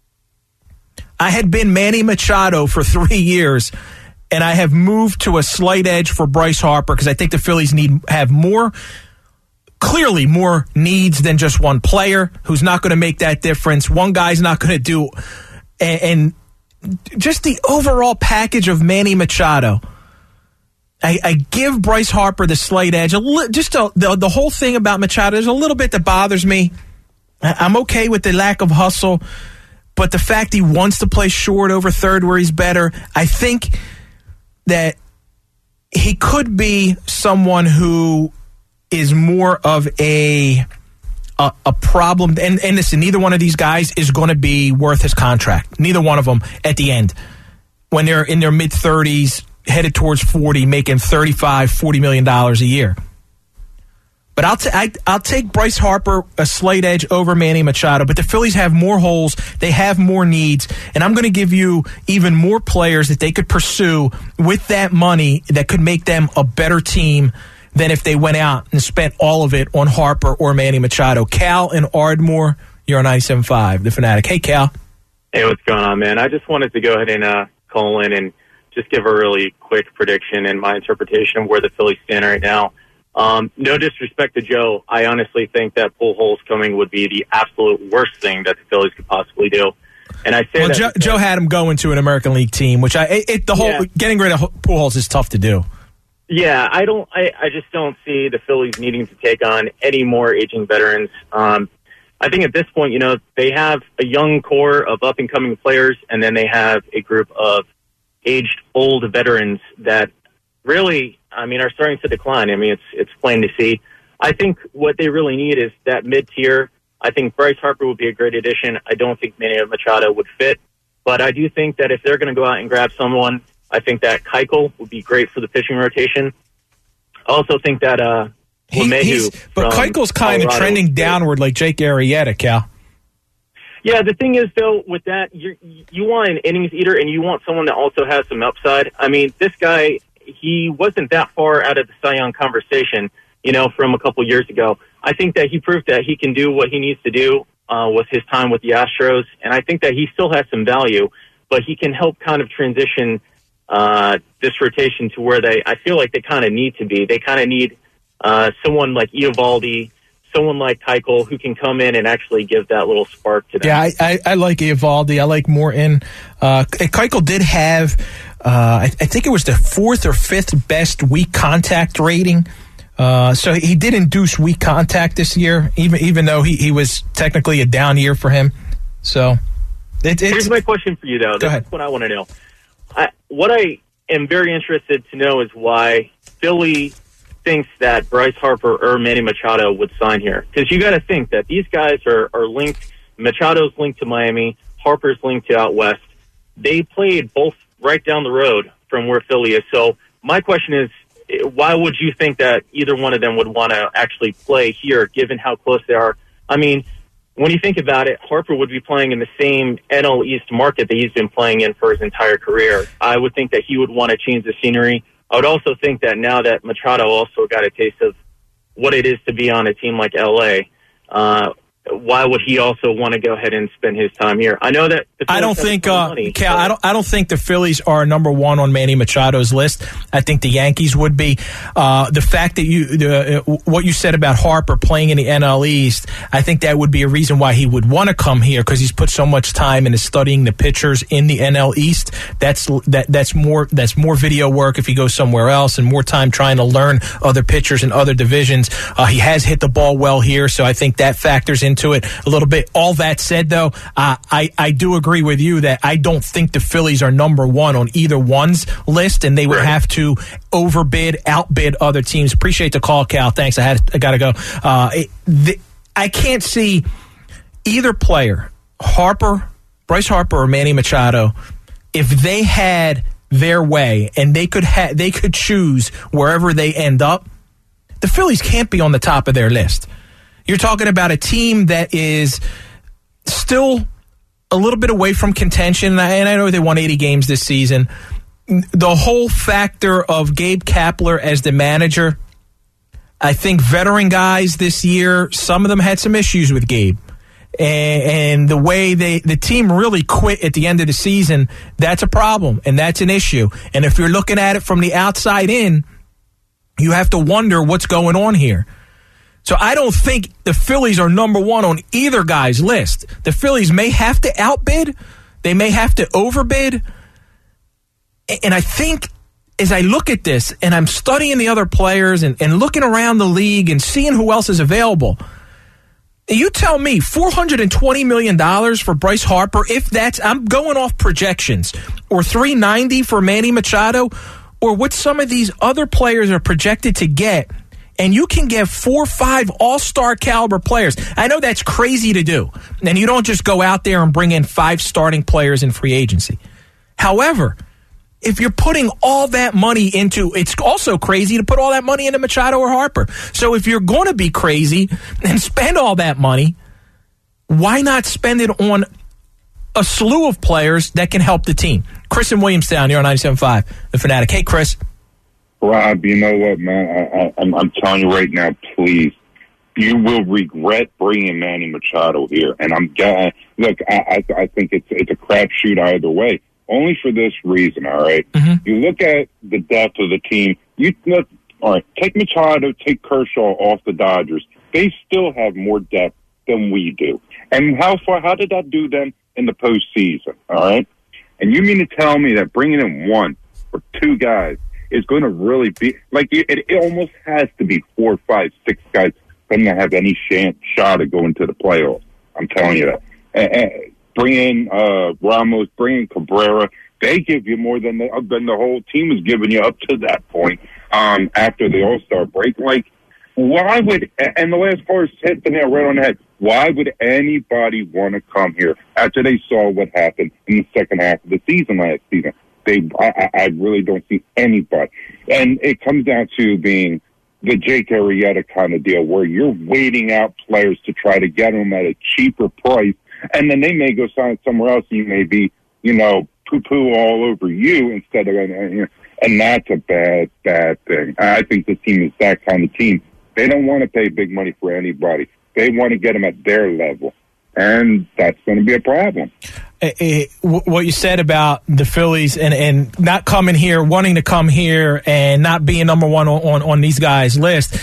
I had been Manny Machado for 3 years, and I have moved to a slight edge for Bryce Harper because I think the Phillies have clearly more needs than just one player who's not going to make that difference. One guy's not going to do, and just the overall package of Manny Machado. I give Bryce Harper the slight edge. The whole thing about Machado, there's a little bit that bothers me. I'm okay with the lack of hustle, but the fact he wants to play short over third where he's better, I think that he could be someone who is more of a problem. And listen, neither one of these guys is going to be worth his contract. Neither one of them at the end. When they're in their mid-30s, headed towards 40, making $35, $40 million a year. But I'll take Bryce Harper a slight edge over Manny Machado. But the Phillies have more holes. They have more needs. And I'm going to give you even more players that they could pursue with that money that could make them a better team than if they went out and spent all of it on Harper or Manny Machado. Cal and Ardmore, you're on 97.5, The Fanatic. Hey, Cal. Hey, what's going on, man? I just wanted to go ahead and call in and just give a really quick prediction and my interpretation of where the Phillies stand right now. No disrespect to Joe. I honestly think that Pujols coming would be the absolute worst thing that the Phillies could possibly do. And I say that Joe had him going to an American League team, which getting rid of Pujols is tough to do. Yeah, I just don't see the Phillies needing to take on any more aging veterans. I think at this point, they have a young core of up-and-coming players, and then they have a group of aged old veterans that really, are starting to decline. It's plain to see. I think what they really need is that mid-tier. I think Bryce Harper would be a great addition. I don't think Manny Machado would fit, but I do think that if they're going to go out and grab someone, I think that Keuchel would be great for the pitching rotation. I also think that LeMahieu. But Keuchel's kind of trending downward like Jake Arrieta, Cal. Yeah, the thing is, though, with that, you want an innings eater, and you want someone that also has some upside. This guy, he wasn't that far out of the Cy Young conversation, from a couple years ago. I think that he proved that he can do what he needs to do with his time with the Astros, and I think that he still has some value, but he can help kind of transition this rotation to where I feel like they kind of need to be. They kind of need someone like Eovaldi, someone like Keuchel who can come in and actually give that little spark to them. Yeah, I like Eovaldi. I like Morton. Keuchel did have, I think it was the 4th or 5th best weak contact rating. So he did induce weak contact this year, even though he was technically a down year for him. So here's my question for you, though. That's what I want to know. What I am very interested to know is why Philly thinks that Bryce Harper or Manny Machado would sign here. Because you got to think that these guys are linked. Machado's linked to Miami. Harper's linked to out west. They played both right down the road from where Philly is. So my question is, why would you think that either one of them would want to actually play here, given how close they are? When you think about it, Harper would be playing in the same NL East market that he's been playing in for his entire career. I would think that he would want to change the scenery. I would also think that now that Machado also got a taste of what it is to be on a team like LA, why would he also want to go ahead and spend his time here? I know that I don't think Cal, I don't think the Phillies are number one on Manny Machado's list. I think the Yankees would be. The fact that what you said about Harper playing in the NL East, I think that would be a reason why he would want to come here, because he's put so much time into studying the pitchers in the NL East. That's more video work if he goes somewhere else, and more time trying to learn other pitchers in other divisions. He has hit the ball well here, so I think that factors into it a little bit. All that said, though, I do agree with you that I don't think the Phillies are number one on either one's list, and they would have to outbid other teams. Appreciate the call, Cal. Thanks. I got to go. I can't see either player, Bryce Harper or Manny Machado, if they had their way and they could choose wherever they end up, the Phillies can't be on the top of their list. You're talking about a team that is still a little bit away from contention, and I know they won 80 games this season. The whole factor of Gabe Kapler as the manager, I think veteran guys this year, some of them had some issues with Gabe. And the way the team really quit at the end of the season, that's a problem, and that's an issue. And if you're looking at it from the outside in, you have to wonder what's going on here. So I don't think the Phillies are number one on either guy's list. The Phillies may have to outbid. They may have to overbid. And I think as I look at this and I'm studying the other players and looking around the league and seeing who else is available, you tell me $420 million for Bryce Harper, if that's, I'm going off projections, or $390 for Manny Machado, or what some of these other players are projected to get, and you can get 4 or 5 all-star caliber players. I know that's crazy to do, and you don't just go out there and bring in 5 starting players in free agency. However, if you're putting all that money into, it's also crazy to put all that money into Machado or Harper. So if you're going to be crazy and spend all that money, why not spend it on a slew of players that can help the team? Chris in Williamstown, you're on 97.5, The Fanatic. Hey, Chris. Rob, you know what, man? I'm telling you right now, please. You will regret bringing Manny Machado here. And look, I think it's a crapshoot either way. Only for this reason, all right? Mm-hmm. You look at the depth of the team. All right, take Machado, take Kershaw off the Dodgers. They still have more depth than we do. And how did that do them in the postseason, all right? And you mean to tell me that bringing in 1 or 2 guys is going to really be, like, it almost has to be 4, 5, 6 guys going to have any shot at going to the playoffs. I'm telling you that. Bring in Ramos, bring in Cabrera. They give you more than the whole team is giving you up to that point after the All-Star break. Like, why would, and the last part hit the nail right on the head, why would anybody want to come here after they saw what happened in the second half of the season last season? I really don't see anybody. And it comes down to being the Jake Arrieta kind of deal where you're waiting out players to try to get them at a cheaper price, and then they may go sign somewhere else. You may be, poo-poo all over you instead of, and that's a bad thing. I think this team is that kind of team. They don't want to pay big money for anybody. They want to get them at their level, and that's going to be a problem. What you said about the Phillies and not coming here, wanting to come here and not being number one on these guys' list,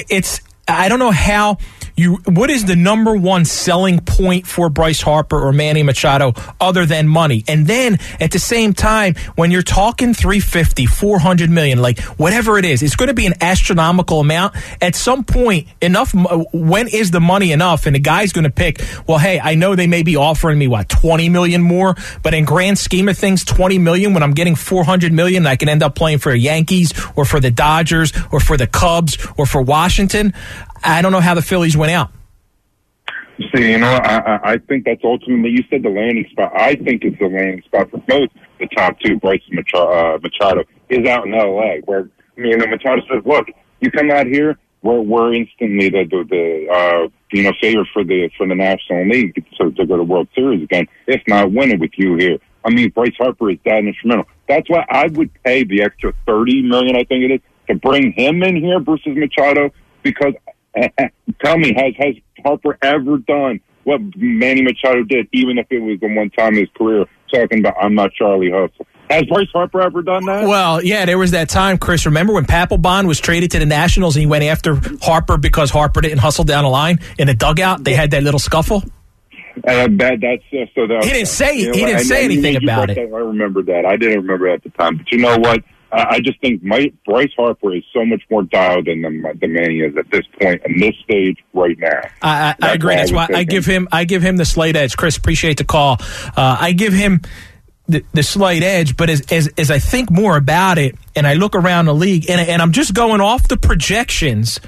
I don't know how what is the number one selling point for Bryce Harper or Manny Machado other than money? And then at the same time, when you're talking 350, 400 million, like whatever it is, it's going to be an astronomical amount. At some point, when is the money enough? And the guy's going to pick, well, hey, I know they may be offering me 20 million more, but in grand scheme of things, 20 million when I'm getting 400 million, I can end up playing for the Yankees or for the Dodgers or for the Cubs or for Washington. I don't know how the Phillies went out. See, I think that's ultimately, you said the landing spot. I think it's the landing spot for both the top two. Bryce Machado is out in L.A. where, Machado says, look, you come out here, we're instantly the favorite for the National League to go to World Series again, if not winning with you here. Bryce Harper is that instrumental. That's why I would pay the extra $30 million, I think it is, to bring him in here versus Machado, because tell me, has Harper ever done what Manny Machado did, even if it was the one time in his career, talking about, I'm not Charlie Hustle? Has Bryce Harper ever done that? Well, yeah, there was that time, Chris. Remember when Papelbon was traded to the Nationals and he went after Harper because Harper didn't hustle down the line in the dugout? They had that little scuffle. He didn't say anything about it. I remember that. I didn't remember it at the time. But you know what? I just think Bryce Harper is so much more dialed in than Manny is at this point and this stage right now. I agree. That's why I give him the slight edge. Chris, appreciate the call. I give him the slight edge, but as I think more about it and I look around the league, and I'm just going off the projections,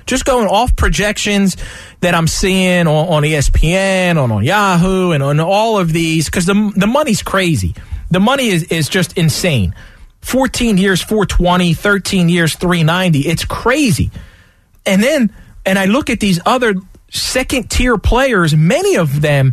that I'm seeing on ESPN, on Yahoo, and on all of these, because the money's crazy. The money is just insane. 14 years, 420, 13 years, 390. It's crazy. And I look at these other second-tier players, many of them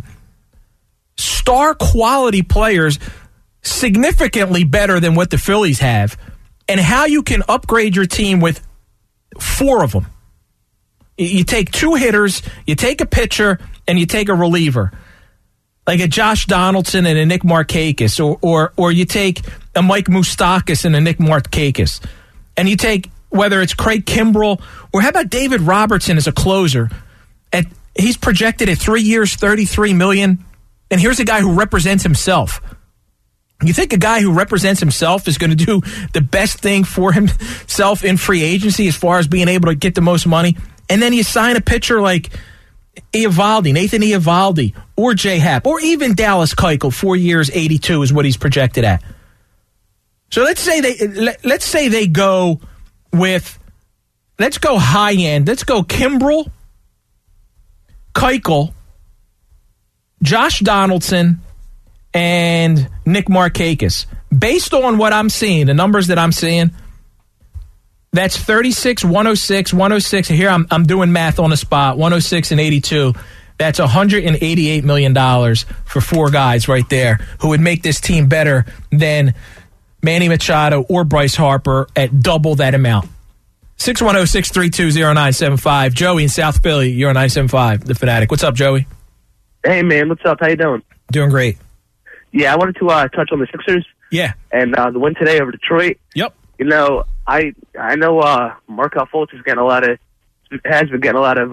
star quality players, significantly better than what the Phillies have, and how you can upgrade your team with 4 of them. You take 2 hitters, you take a pitcher, and you take a reliever, like a Josh Donaldson and a Nick Markakis, or you take a Mike Moustakas and a Nick Markakis, and you take, whether it's Craig Kimbrell, or how about David Robertson as a closer? He's projected at 3 years, $33 million, and here's a guy who represents himself. You think a guy who represents himself is going to do the best thing for himself in free agency as far as being able to get the most money? And then you sign a pitcher like Nathan Eovaldi, or J. Happ, or even Dallas Keuchel, 4 years, 82 is what he's projected at. So let's say they go with, let's go high end. Let's go Kimbrell, Keuchel, Josh Donaldson, and Nick Markakis. Based on what I'm seeing, the numbers that I'm seeing, that's 36, 106, 106. Here I'm doing math on the spot. 106 and 82. That's $188 million for 4 guys right there who would make this team better than Manny Machado or Bryce Harper at double that amount. 610-632-0975. Joey in South Philly, you're on 975, The Fanatic. What's up, Joey? Hey, man. What's up? How you doing? Doing great. Yeah, I wanted to touch on the Sixers. Yeah. And the win today over Detroit. Yep. You know, I know Markelle Fultz has been getting a lot of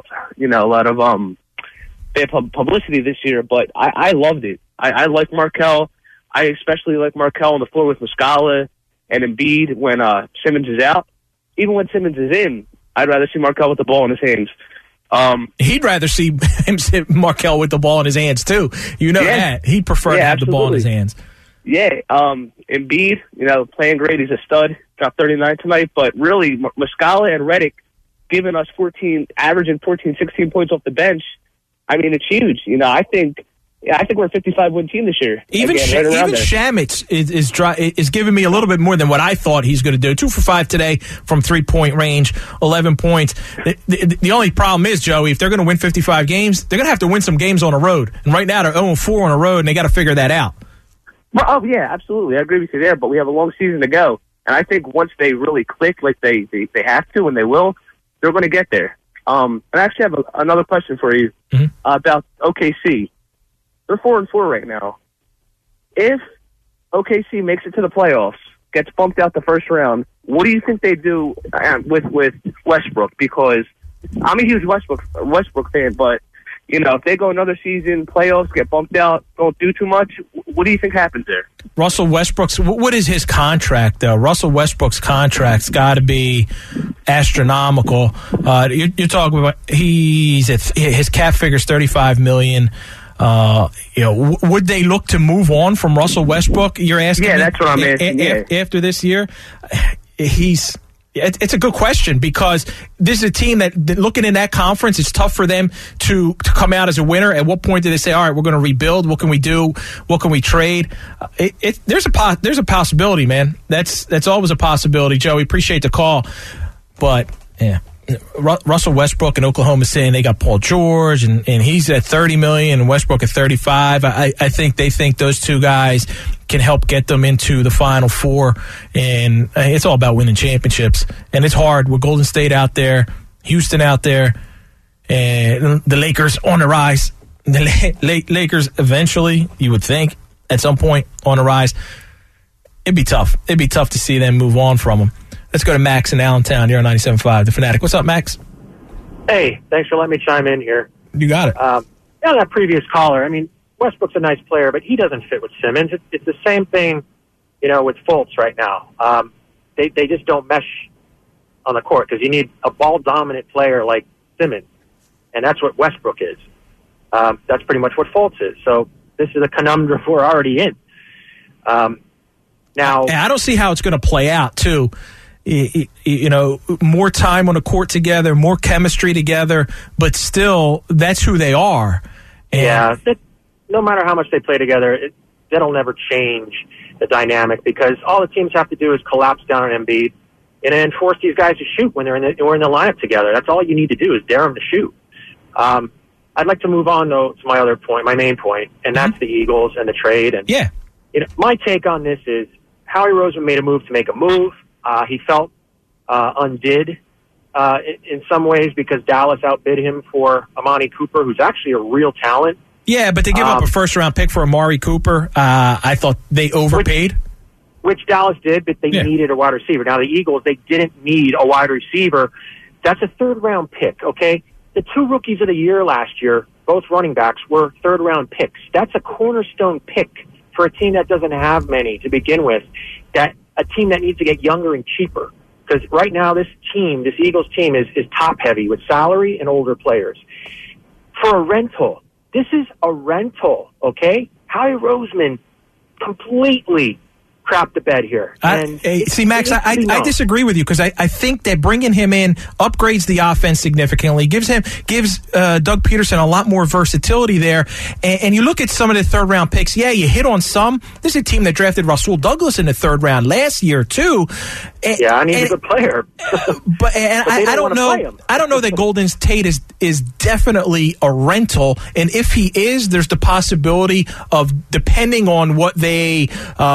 bad publicity this year, but I loved it. I like Markelle. I especially like Markelle on the floor with Muscala and Embiid when Simmons is out. Even when Simmons is in, I'd rather see Markelle with the ball in his hands. He'd rather see Markelle with the ball in his hands too. You know that. He'd prefer to have the ball in his hands. Yeah, Embiid, playing great. He's a stud. Dropped 39 tonight. But really, Muscala and Redick giving us averaging 14, 16 points off the bench. I mean, it's huge. I think we're a 55-win team this year. Even Shamet is giving me a little bit more than what I thought he's going to do. 2 for 5 today from 3-point range, 11 points. The only problem is, Joey, if they're going to win 55 games, they're going to have to win some games on the road. And right now they're 0-4 on the road, and they got to figure that out. Well, oh, yeah, absolutely. I agree with you there, but we have a long season to go. And I think once they really click like they have to, and they will, they're going to get there. I actually have another question for you about OKC. They're 4-4 right now. If OKC makes it to the playoffs, gets bumped out the first round, what do you think they do with Westbrook? Because I'm a huge Westbrook fan, but if they go another season, playoffs, get bumped out, don't do too much, what do you think happens there? Russell Westbrook's, what is his contract, though? Russell Westbrook's contract's got to be astronomical. You're talking about his cap figure's $35 million. Would they look to move on from Russell Westbrook? You're asking? Yeah, that's what I'm asking. After this year, it's a good question, because this is a team that looking in that conference, it's tough for them to come out as a winner. At what point do they say, all right, we're going to rebuild? What can we do? What can we trade? There's a possibility, man. That's always a possibility, Joey. Appreciate the call. But, yeah. Russell Westbrook in Oklahoma saying they got Paul George and he's at $30 million and Westbrook at $35. I think they think those two guys can help get them into the Final Four, and it's all about winning championships. And it's hard with Golden State out there, Houston out there, and the Lakers on the rise. The Lakers eventually, you would think, at some point on the rise. It'd be tough. It'd be tough to see them move on from them. Let's go to Max in Allentown. You're on 97.5, The Fanatic. What's up, Max? Hey, thanks for letting me chime in here. You got it. That previous caller, I mean, Westbrook's a nice player, but he doesn't fit with Simmons. It's the same thing, with Fultz right now. they just don't mesh on the court because you need a ball-dominant player like Simmons, and that's what Westbrook is. That's pretty much what Fultz is. So this is a conundrum we're already in. Now, I don't see how it's going to play out, too. You know, more time on the court together, more chemistry together, but still, that's who they are. And no matter how much they play together, that'll never change the dynamic because all the teams have to do is collapse down on Embiid and then force these guys to shoot when they're in the lineup together. That's all you need to do is dare them to shoot. I'd like to move on, though, to my other point, my main point, and that's the Eagles and the trade. And you know, my take on this is Howie Roseman made a move to make a move. He felt undid in some ways because Dallas outbid him for Amani Cooper, who's actually a real talent. Yeah, but to give up a first-round pick for Amari Cooper, I thought they overpaid. Which Dallas did, but they needed a wide receiver. Now, the Eagles, they didn't need a wide receiver. That's a third-round pick, okay? The two rookies of the year last year, both running backs, were third-round picks. That's a cornerstone pick for a team that doesn't have many to begin with, that a team that needs to get younger and cheaper. Because right now, this Eagles team is top-heavy with salary and older players. For a rental, this is a rental, okay? Howie Roseman completely crap the bed here. See, Max, I disagree with you because I think that bringing him in upgrades the offense significantly, gives Doug Peterson a lot more versatility there. And you look at some of the third-round picks, you hit on some. This is a team that drafted Rasul Douglas in the third round last year, too. He's a good player. but I don't know. I don't know that Golden Tate is definitely a rental. And if he is, there's the possibility of, depending on what they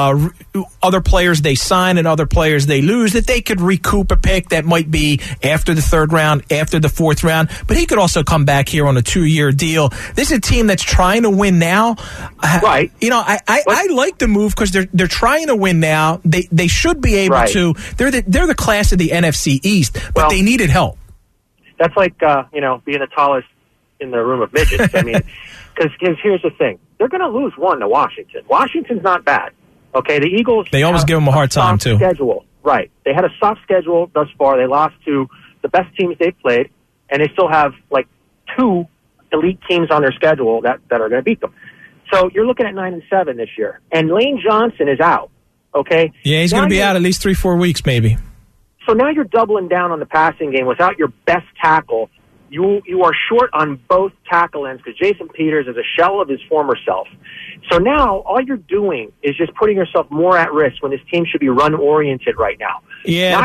other players they sign and other players they lose, that they could recoup a pick that might be after the third round, after the fourth round. But he could also come back here on a 2-year deal. This is a team that's trying to win now. Right. You know, I like the move because they're trying to win now. They should be able to. They're the class of the NFC East, but they needed help. That's like being the tallest in the room of midgets. I mean, because here's the thing: they're going to lose one to Washington. Washington's not bad. Okay, the Eagles. They always give them a hard time too. Schedule, right? They had a soft schedule thus far. They lost to the best teams they've played, and they still have like 2 elite teams on their schedule that are going to beat them. So you're looking at 9-7 this year, and Lane Johnson is out. Okay. Yeah, he's going to be out at least 3-4 weeks, maybe. So now you're doubling down on the passing game without your best tackle. You are short on both tackle ends because Jason Peters is a shell of his former self. So now all you're doing is just putting yourself more at risk when this team should be run-oriented right now. Yeah,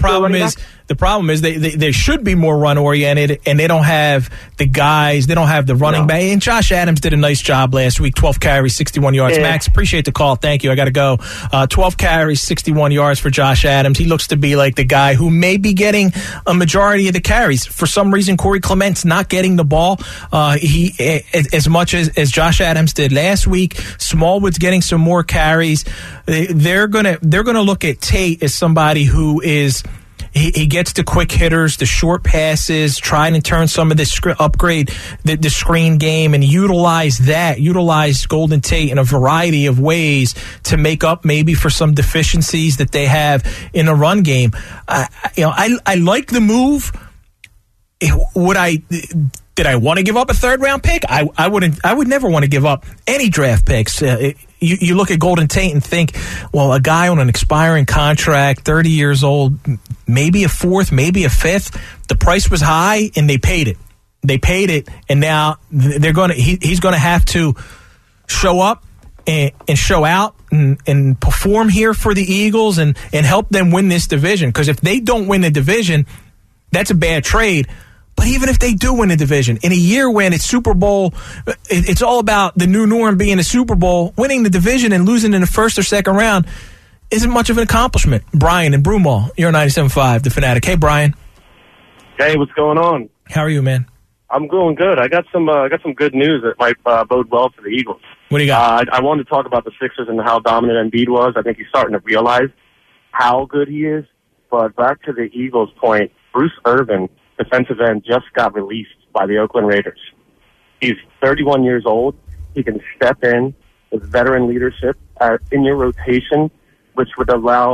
the problem is they should be more run-oriented, and they don't have the guys. They don't have the running back. And Josh Adams did a nice job last week, 12 carries, 61 yards. Max, appreciate the call. Thank you. I got to go. 12 carries, 61 yards for Josh Adams. He looks to be like the guy who may be getting a majority of the carries. For some reason, Corey Clement's not getting the ball as much as Josh Adams did last week. Smallwood's getting some more carries. They're gonna look at Tate as somebody who is. He gets the quick hitters, the short passes, trying to turn some of this upgrade the screen game and utilize Golden Tate in a variety of ways to make up maybe for some deficiencies that they have in a run game. I like the move. Did I want to give up a third-round pick? I wouldn't. I would never want to give up any draft picks. You look at Golden Tate and think, well, a guy on an expiring contract, 30 years old, maybe a fourth, maybe a fifth. The price was high, and they paid it. And now he's going to have to show up and show out and perform here for the Eagles and help them win this division. Because if they don't win the division, that's a bad trade. But even if they do win the division, in a year when it's Super Bowl, it's all about the new norm being a Super Bowl, winning the division and losing in the first or second round isn't much of an accomplishment. Brian in Broomall, you're 97.5, The Fanatic. Hey, Brian. Hey, what's going on? How are you, man? I'm doing good. I got some good news that might bode well for the Eagles. What do you got? I wanted to talk about the Sixers and how dominant Embiid was. I think he's starting to realize how good he is. But back to the Eagles' point, Bruce Irvin, defensive end, just got released by the Oakland Raiders. He's 31 years old. He can step in with veteran leadership in your rotation, which would allow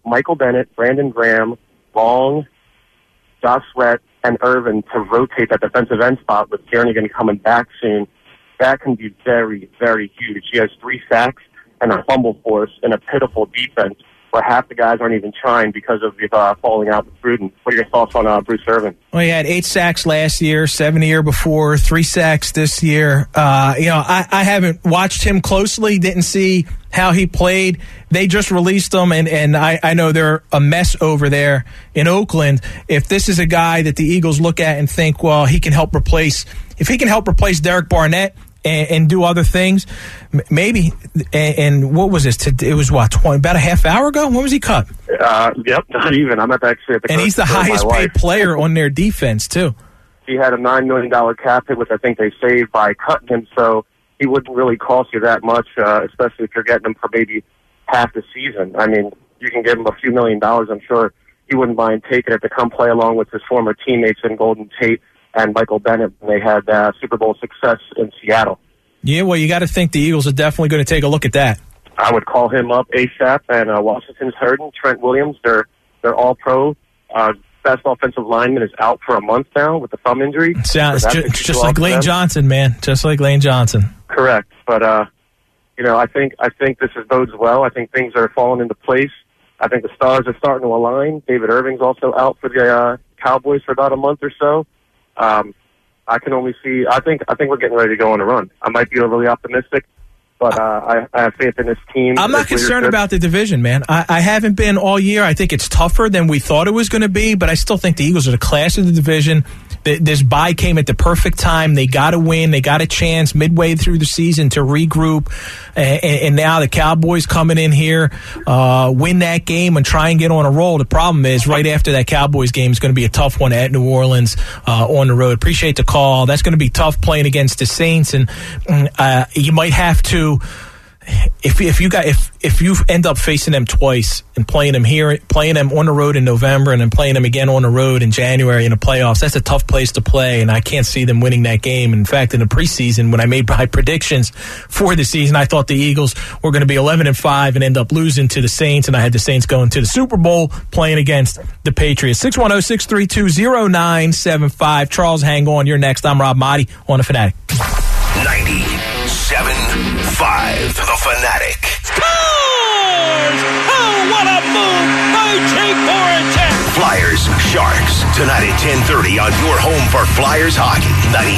Michael Bennett, Brandon Graham, Long, Josh Sweat, and Irvin to rotate that defensive end spot with Jernigan coming back soon, that can be very, very huge. He has 3 sacks and a fumble force in a pitiful defense where half the guys aren't even trying because of falling out with Gruden. What are your thoughts on Bruce Irvin? Well, he had 8 sacks last year, 7 the year before, 3 sacks this year. I haven't watched him closely, didn't see how he played. They just released him, and I know they're a mess over there in Oakland. If this is a guy that the Eagles look at and think, well, if he can help replace Derek Barnett and do other things, maybe. And what was this? It was about a half hour ago? When was he cut? Yep, not even. I'm actually at the. And he's the highest paid player on their defense too. He had a $9 million cap hit, which I think they saved by cutting him. So he wouldn't really cost you that much, especially if you're getting him for maybe half the season. I mean, you can give him a few $1 million. I'm sure he wouldn't mind taking it to come play along with his former teammates in Golden Tate and Michael Bennett when they had Super Bowl success in Seattle. Yeah, well, you got to think the Eagles are definitely going to take a look at that. I would call him up ASAP, and Washington's hurting. Trent Williams, they're all pro. Best offensive lineman is out for a month now with the thumb injury. Sounds just like Lane Johnson, man. Just like Lane Johnson. Correct, but I think this bodes well. I think things are falling into place. I think the stars are starting to align. David Irving's also out for the Cowboys for about a month or so. I can only see. I think we're getting ready to go on a run. I might be overly optimistic, but I have faith in this team. I'm not concerned about the division, man. I haven't been all year. I think it's tougher than we thought it was going to be, but I still think the Eagles are the class of the division. This bye came at the perfect time. They got to win. They got a chance midway through the season to regroup. And now the Cowboys coming in here, win that game and try and get on a roll. The problem is right after that Cowboys game is going to be a tough one at New Orleans on the road. Appreciate the call. That's going to be tough playing against the Saints, and you might have to. If you end up facing them twice and playing them on the road in November and then playing them again on the road in January in the playoffs, that's a tough place to play, and I can't see them winning that game. In fact, in the preseason, when I made my predictions for the season, I thought the Eagles were going to be 11-5 and end up losing to the Saints, and I had the Saints going to the Super Bowl playing against the Patriots. 610-632-0975. Charles, hang on. You're next. I'm Rob Motti on The Fanatic. 97.5 The Fanatic. Scores! Oh, what a move by Jake Voracek! Flyers, Sharks, tonight at 10:30 on your home for Flyers hockey.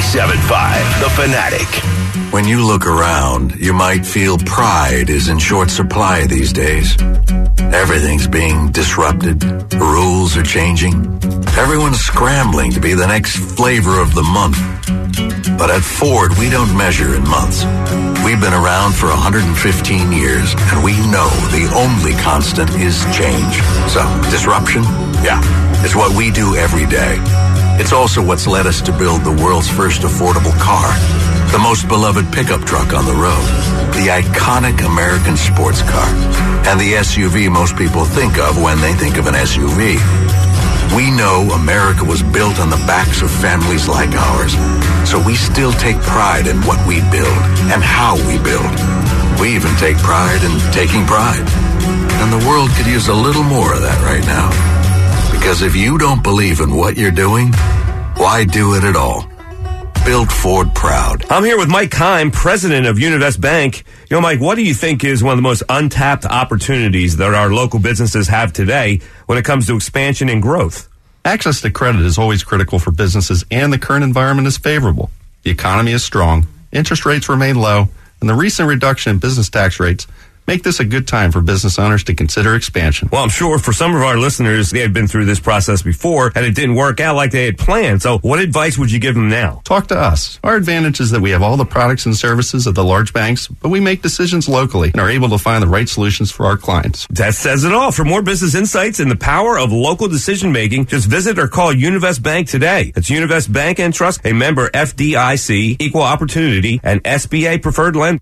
97.5 The Fanatic. When you look around, you might feel pride is in short supply these days. Everything's being disrupted. The rules are changing. Everyone's scrambling to be the next flavor of the month. But at Ford, we don't measure in months. We've been around for 115 years, and we know the only constant is change. So, disruption? Yeah, it's what we do every day. It's also what's led us to build the world's first affordable car, the most beloved pickup truck on the road, the iconic American sports car, and the SUV most people think of when they think of an SUV. We know America was built on the backs of families like ours, so we still take pride in what we build and how we build. We even take pride in taking pride. And the world could use a little more of that right now. Because if you don't believe in what you're doing, why do it at all? Build Ford proud. I'm here with Mike Keim, president of Univest Bank. You know, Mike, what do you think is one of the most untapped opportunities that our local businesses have today when it comes to expansion and growth? Access to credit is always critical for businesses, and the current environment is favorable. The economy is strong, interest rates remain low, and the recent reduction in business tax rates make this a good time for business owners to consider expansion. Well, I'm sure for some of our listeners, they had been through this process before and it didn't work out like they had planned. So what advice would you give them now? Talk to us. Our advantage is that we have all the products and services of the large banks, but we make decisions locally and are able to find the right solutions for our clients. That says it all. For more business insights and the power of local decision making, just visit or call Univest Bank today. It's Univest Bank and Trust, a member FDIC, equal opportunity, and SBA preferred lender.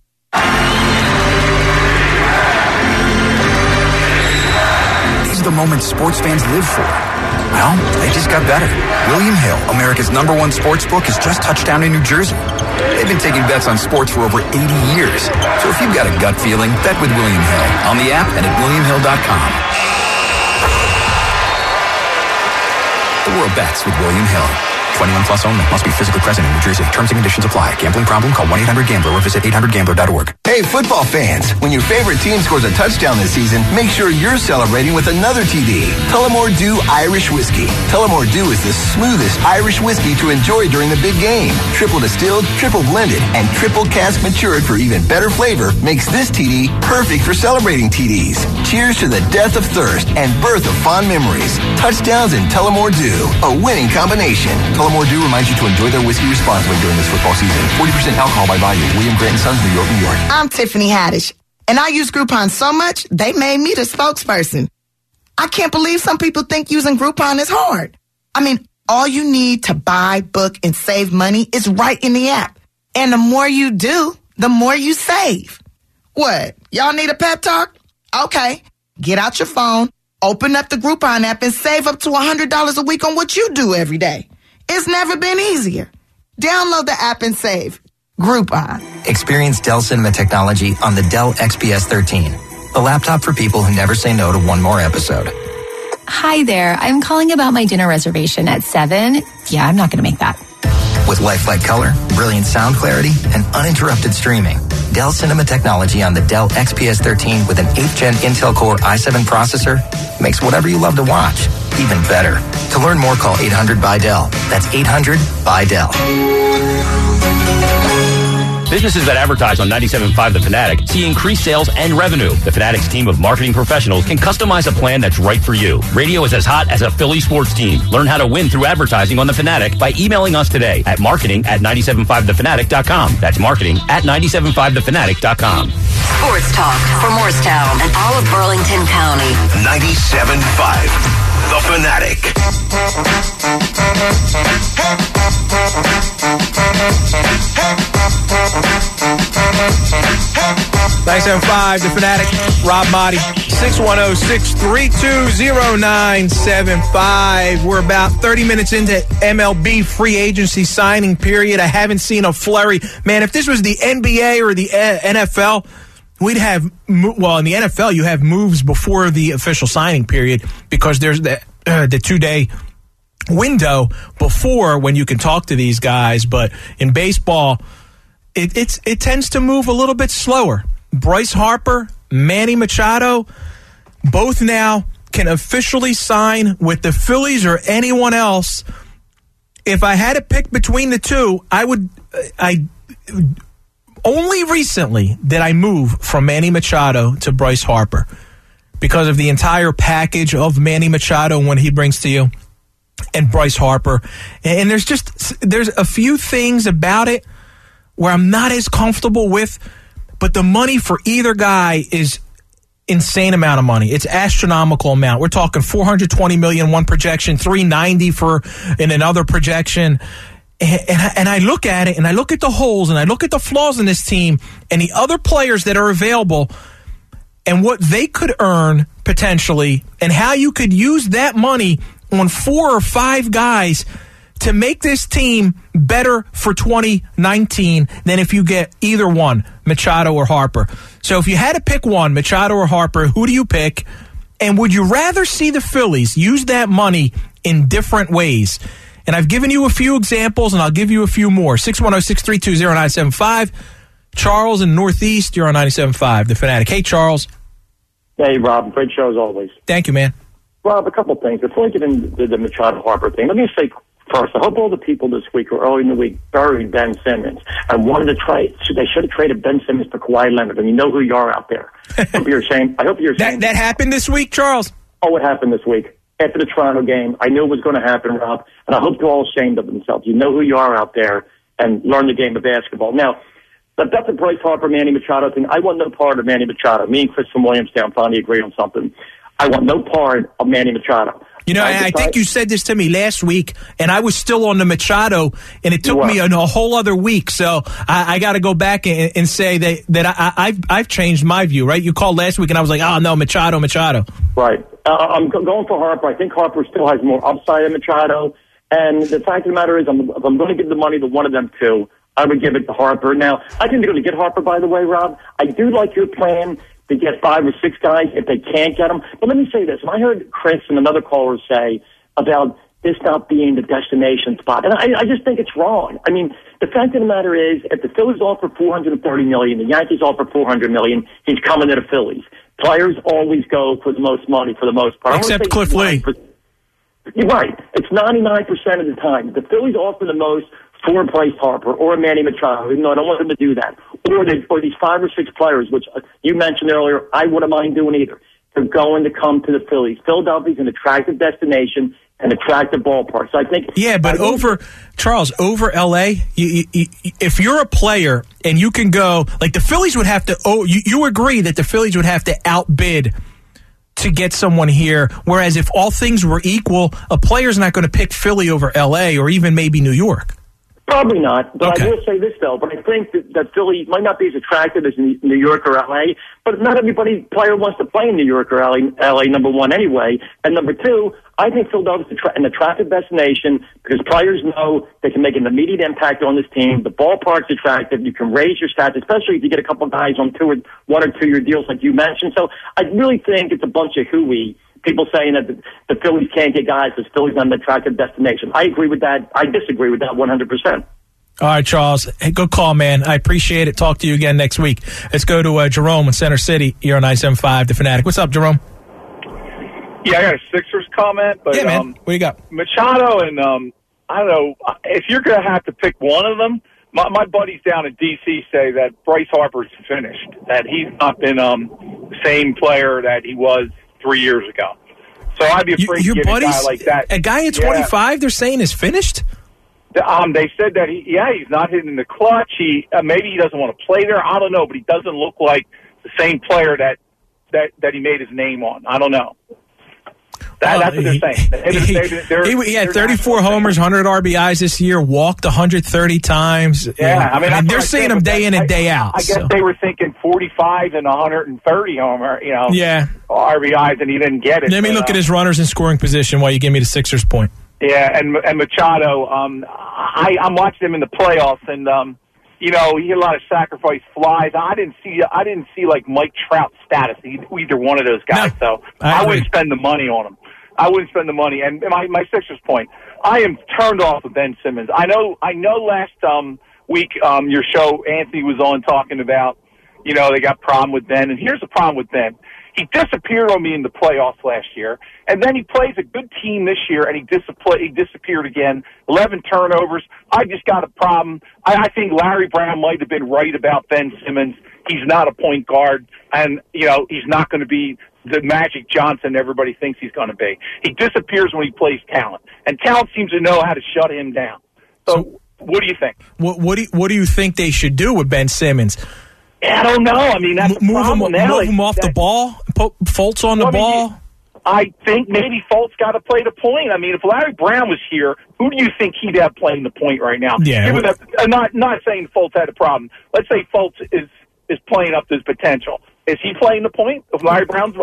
The moment sports fans live for. Well, they just got better. William Hill, America's #1 sports book, has just touched down in New Jersey. They've been taking bets on sports for over 80 years. So if you've got a gut feeling, bet with William Hill on the app and at WilliamHill.com. World Bets with William Hill. 21 plus only. Must be physically present in New Jersey. Terms and conditions apply. Gambling problem? Call 1-800-GAMBLER or visit 800gambler.org. Hey, football fans, when your favorite team scores a touchdown this season, make sure you're celebrating with another TD. Tullamore Dew Irish Whiskey. Tullamore Dew is the smoothest Irish whiskey to enjoy during the big game. Triple distilled, triple blended, and triple cask matured for even better flavor makes this TD perfect for celebrating TDs. Cheers to the death of thirst and birth of fond memories. Touchdowns in Tullamore Dew, a winning combination. Tullamore Dew reminds you to enjoy their whiskey responsibly during this football season. 40% alcohol by volume. William Grant & Sons, New York, New York. I'm Tiffany Haddish, and I use Groupon so much, they made me the spokesperson. I can't believe some people think using Groupon is hard. I mean, all you need to buy, book, and save money is right in the app. And the more you do, the more you save. What? Y'all need a pep talk? Okay. Get out your phone, open up the Groupon app, and save up to $100 a week on what you do every day. It's never been easier. Download the app and save. Groupon. Experience Dell Cinema technology on the Dell XPS 13. A laptop for people who never say no to one more episode. Hi there. I'm calling about my dinner reservation at 7. Yeah, I'm not going to make that. With lifelike color, brilliant sound clarity, and uninterrupted streaming, Dell Cinema technology on the Dell XPS 13 with an 8th Gen Intel Core i7 processor makes whatever you love to watch even better. To learn more, call 800-BY-DELL. That's 800-BY-DELL. Businesses that advertise on 97.5 The Fanatic see increased sales and revenue. The Fanatic's team of marketing professionals can customize a plan that's right for you. Radio is as hot as a Philly sports team. Learn how to win through advertising on The Fanatic by emailing us today at marketing@975thefanatic.com. That's marketing@975thefanatic.com. Sports talk for Morristown and all of Burlington County. 97.5 The Fanatic. 97.5 The Fanatic. Rob Motti. 610-632-0975. We're about 30 minutes into MLB free agency signing period. I haven't seen a flurry. Man, if this was the NBA or the NFL, we'd have, well, in the NFL, you have moves before the official signing period because there's the 2-day window before when you can talk to these guys. But in baseball, it tends to move a little bit slower. Bryce Harper, Manny Machado, both now can officially sign with the Phillies or anyone else. If I had to pick between the two, only recently did I move from Manny Machado to Bryce Harper because of the entire package of Manny Machado and what he brings to you and Bryce Harper. And there's a few things about it where I'm not as comfortable with, but the money for either guy is insane amount of money. It's astronomical amount. We're talking $420 million one projection, $390 in another projection. And I look at it, and I look at the holes, and I look at the flaws in this team, and the other players that are available, and what they could earn potentially, and how you could use that money on 4 or 5 guys to make this team better for 2019 than if you get either one, Machado or Harper. So if you had to pick one, Machado or Harper, who do you pick? And would you rather see the Phillies use that money in different ways? And I've given you a few examples, and I'll give you a few more. 610-632-0975. Charles in Northeast, you're on 97.5, The Fanatic. Hey, Charles. Hey, Rob. Great show as always. Thank you, man. Rob, a couple things. Before we get into the Machado-Harper thing, let me say first, I hope all the people this week or early in the week buried Ben Simmons and wanted to trade. So they should have traded Ben Simmons for Kawhi Leonard, and you know who you are out there. I hope you're ashamed. That happened this week, Charles? Oh, it happened this week. After the Toronto game, I knew it was going to happen, Rob, and I hope you're all ashamed of themselves. You know who you are out there and learn the game of basketball. Now, that's a Bryce Harper, Manny Machado thing. I want no part of Manny Machado. Me and Chris from Williamstown finally agreed on something. I want no part of Manny Machado. You know, I think you said this to me last week, and I was still on the Machado, and it took me a whole other week. So I got to go back and say that I've changed my view, right? You called last week, and I was like, oh, no, Machado. Right. I'm going for Harper. I think Harper still has more upside than Machado. And the fact of the matter is, if I'm going to give the money to one of them two, I would give it to Harper. Now, I can really get Harper, by the way, Rob. I do like your plan to get 5 or 6 guys if they can't get them. But let me say this. I heard Chris and another caller say about this not being the destination spot. And I just think it's wrong. I mean, the fact of the matter is, if the Phillies offer $430 million, the Yankees offer $400 million, he's coming to the Phillies. Players always go for the most money for the most part. Except Cliff Lee. You're right. It's 99% of the time. The Phillies offer the most for Bryce Harper or Manny Machado, even though I don't want them to do that. Or these 5 or 6 players, which you mentioned earlier, I wouldn't mind doing either. They're going to come to the Phillies. Philadelphia's an attractive destination and attractive ballpark. So I think... Yeah, but over L.A., if you're a player and you can go... Like, the Phillies would have to... you agree that the Phillies would have to outbid to get someone here, whereas if all things were equal, a player's not going to pick Philly over L.A. or even maybe New York. Probably not, but Okay. I will say this, though. But I think that Philly might not be as attractive as New York or L.A., but not everybody player wants to play in New York or L.A., number one, anyway. And number two, I think Philadelphia's an attractive destination because players know they can make an immediate impact on this team. The ballpark's attractive. You can raise your stats, especially if you get a couple guys on 1 or 2 year deals like you mentioned. So I really think it's a bunch of hooey. People saying that the Phillies can't get guys because Philly's not an attractive destination. I agree with that. I disagree with that 100%. All right, Charles. Hey, good call, man. I appreciate it. Talk to you again next week. Let's go to Jerome in Center City here on 97.5 The Fanatic. What's up, Jerome? Yeah, I got a Sixers comment. But, yeah, man. What do you got? Machado and, I don't know, if you're going to have to pick one of them, my buddies down in D.C. say that Bryce Harper's finished, that he's not been the same player that he was 3 years ago. So I'd be afraid to get a guy like that. A guy at 25, they're saying is finished? They said that he's not hitting the clutch. Maybe he doesn't want to play there. I don't know, but he doesn't look like the same player that he made his name on. I don't know. That's what they're saying. He had 34 homers, 100 RBIs this year, walked 130 times. Yeah, I mean, they're seeing him day in and day out. I guess they were thinking 45 and 130 homer, RBIs, and he didn't get it. Let me look at his runners in scoring position while you give me the Sixers point. Yeah, and Machado, I'm watching him in the playoffs, and he had a lot of sacrifice flies. I didn't see like Mike Trout status, either one of those guys. No, so I wouldn't spend the money on him. I wouldn't spend the money. And my Sixers point, I am turned off of Ben Simmons. I know. Last week, your show, Anthony was on talking about, they got problem with Ben, and here's the problem with Ben. He disappeared on me in the playoffs last year, and then he plays a good team this year, and he disappeared again. 11 turnovers. I just got a problem. I think Larry Brown might have been right about Ben Simmons. He's not a point guard, and, he's not going to be the Magic Johnson everybody thinks he's going to be. He disappears when he plays talent, and talent seems to know how to shut him down. So what do you think? What do you think they should do with Ben Simmons? I don't know. I mean, that's move him off the ball, put Fultz on the ball. I think maybe Fultz got to play the point. I mean, if Larry Brown was here, who do you think he'd have playing the point right now? Yeah, not saying Fultz had a problem. Let's say Fultz is playing up to his potential. Is he playing the point of Larry Brown's?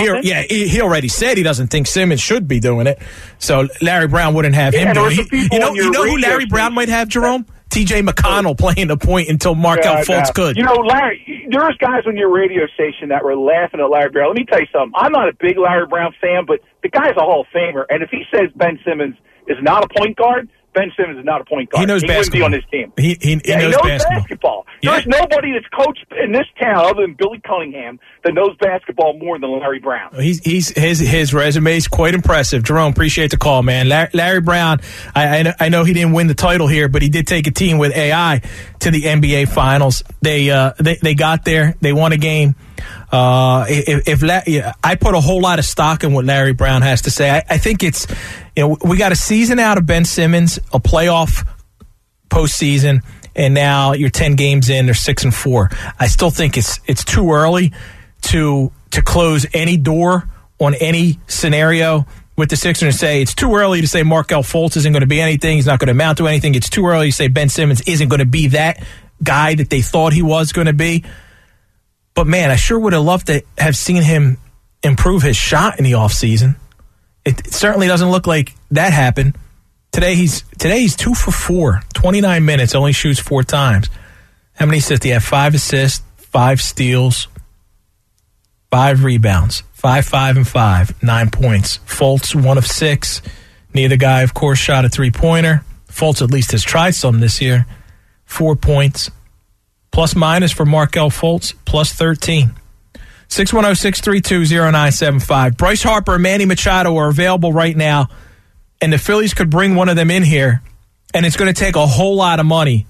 He already said he doesn't think Simmons should be doing it. So Larry Brown wouldn't have him doing it. You know who Larry Brown might have, Jerome? T.J. McConnell playing the point until Markel Fultz could. Larry, there's guys on your radio station that were laughing at Larry Brown. Let me tell you something. I'm not a big Larry Brown fan, but the guy's a Hall of Famer. And if he says Ben Simmons is not a point guard, Ben Simmons is not a point guard. He knows basketball. Wouldn't be on his team. He knows basketball. Yeah. There's nobody that's coached in this town other than Billy Cunningham that knows basketball more than Larry Brown. His resume is quite impressive. Jerome, appreciate the call, man. Larry Brown, I know he didn't win the title here, but he did take a team with AI to the NBA Finals. They got there. They won a game. I put a whole lot of stock in what Larry Brown has to say. I think it's, we got a season out of Ben Simmons, a playoff postseason, and now you're 10 games in, they're 6-4. I still think it's too early to close any door on any scenario with the Sixers and say it's too early to say Markel Fultz isn't going to be anything. He's not going to amount to anything. It's too early to say Ben Simmons isn't going to be that guy that they thought he was going to be. But, man, I sure would have loved to have seen him improve his shot in the offseason. It certainly doesn't look like that happened. Today he's 2 for 4, 29 minutes, only shoots 4 times. How many assists? He had 5 assists, 5 steals, 5 rebounds, 5, 5, and 5, 9 points. Fultz, 1 of 6, Neither guy, of course, shot a three-pointer. Fultz at least has tried some this year. 4 points. Plus minus for Markelle Fultz, plus 13. 610-632-0975. Bryce Harper and Manny Machado are available right now, and the Phillies could bring one of them in here, and it's going to take a whole lot of money.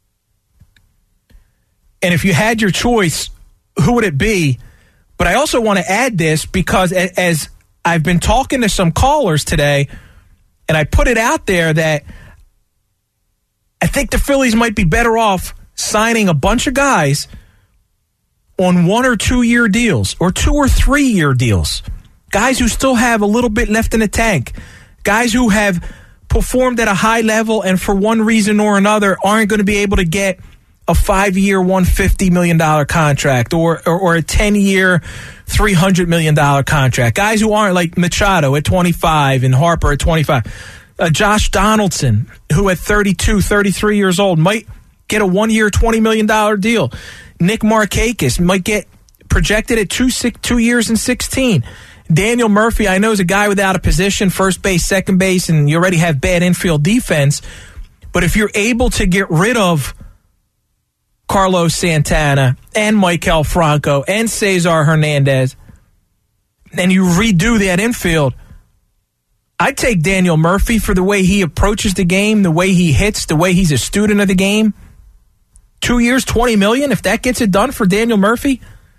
And if you had your choice, who would it be? But I also want to add this because as I've been talking to some callers today, and I put it out there that I think the Phillies might be better off signing a bunch of guys on 1 or 2 year deals or 2 or 3 year deals. Guys who still have a little bit left in the tank. Guys who have performed at a high level and for one reason or another aren't going to be able to get a 5-year, $150 million contract or a 10-year, $300 million contract. Guys who aren't like Machado at 25 and Harper at 25. Josh Donaldson, who at 32, 33 years old, might get a 1-year, $20 million deal. Nick Markakis might get projected at 2 years and 16. Daniel Murphy, I know, is a guy without a position, first base, second base, and you already have bad infield defense. But if you're able to get rid of Carlos Santana and Maikel Franco and Cesar Hernandez, and you redo that infield, I'd take Daniel Murphy for the way he approaches the game, the way he hits, the way he's a student of the game. 2 years, $20 million, if that gets it done for Daniel Murphy.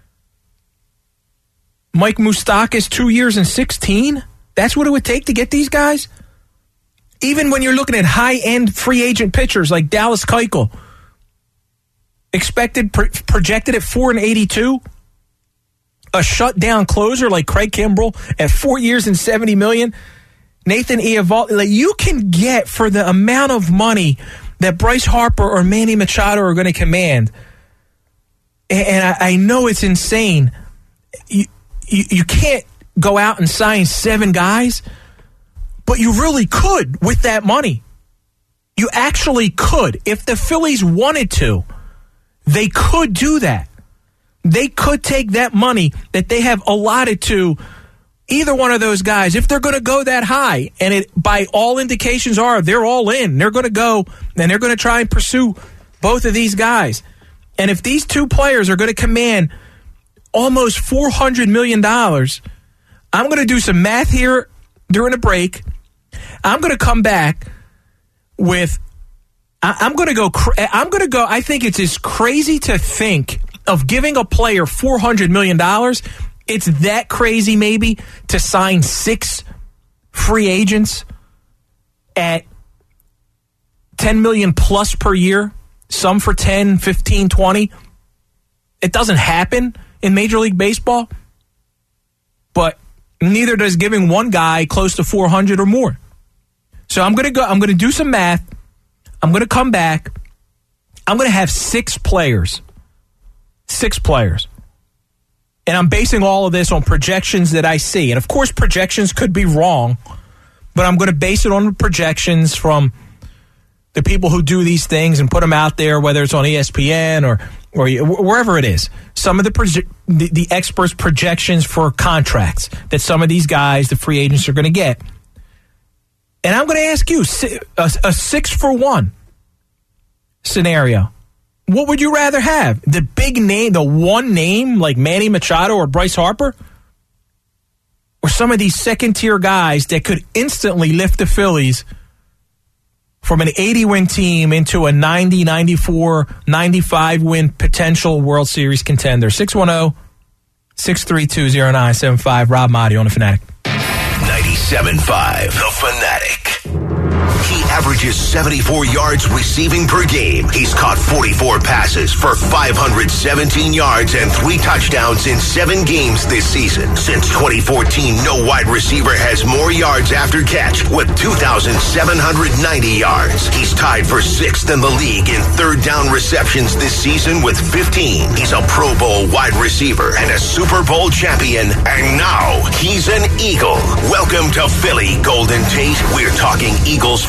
Mike Moustakas, 2 years and 16. That's what it would take to get these guys. Even when you're looking at high-end free agent pitchers like Dallas Keuchel, projected at 4 and 82. A shutdown closer like Craig Kimbrell at 4 years and $70 million. Nathan Eovaldi, like you can get for the amount of money that Bryce Harper or Manny Machado are going to command. And I know it's insane. You can't go out and sign 7 guys, but you really could with that money. You actually could. If the Phillies wanted to, they could do that. They could take that money that they have allotted to either one of those guys, if they're going to go that high, and it by all indications are, they're all in. They're going to go, and they're going to try and pursue both of these guys. And if these two players are going to command almost $400 million, I'm going to do some math here during the break. I'm going to come back with, I'm going to go, I think it's as crazy to think of giving a player $400 million. It's that crazy maybe to sign 6 free agents at $10 million plus per year, some for 10, 15, 20. It doesn't happen in Major League Baseball, but neither does giving one guy close to 400 or more. So I'm going to do some math. I'm going to come back. I'm going to have 6 players. 6 players. And I'm basing all of this on projections that I see. And, of course, projections could be wrong, but I'm going to base it on projections from the people who do these things and put them out there, whether it's on ESPN or wherever it is. Some of the experts' projections for contracts that some of these guys, the free agents, are going to get. And I'm going to ask you, a 6-for-1 scenario. What would you rather have? The big name, the one name like Manny Machado or Bryce Harper? Or some of these second-tier guys that could instantly lift the Phillies from an 80-win team into a 90, 94, 95-win potential World Series contender? 610-632-0975. Rob Maaddi on The Fanatic. 97.5, The Fanatic. He averages 74 yards receiving per game. He's caught 44 passes for 517 yards and 3 touchdowns in 7 games this season. Since 2014, no wide receiver has more yards after catch with 2,790 yards. He's tied for 6th in the league in third down receptions this season with 15. He's a Pro Bowl wide receiver and a Super Bowl champion. And now he's an Eagle. Welcome to Philly, Golden Tate. We're talking Eagles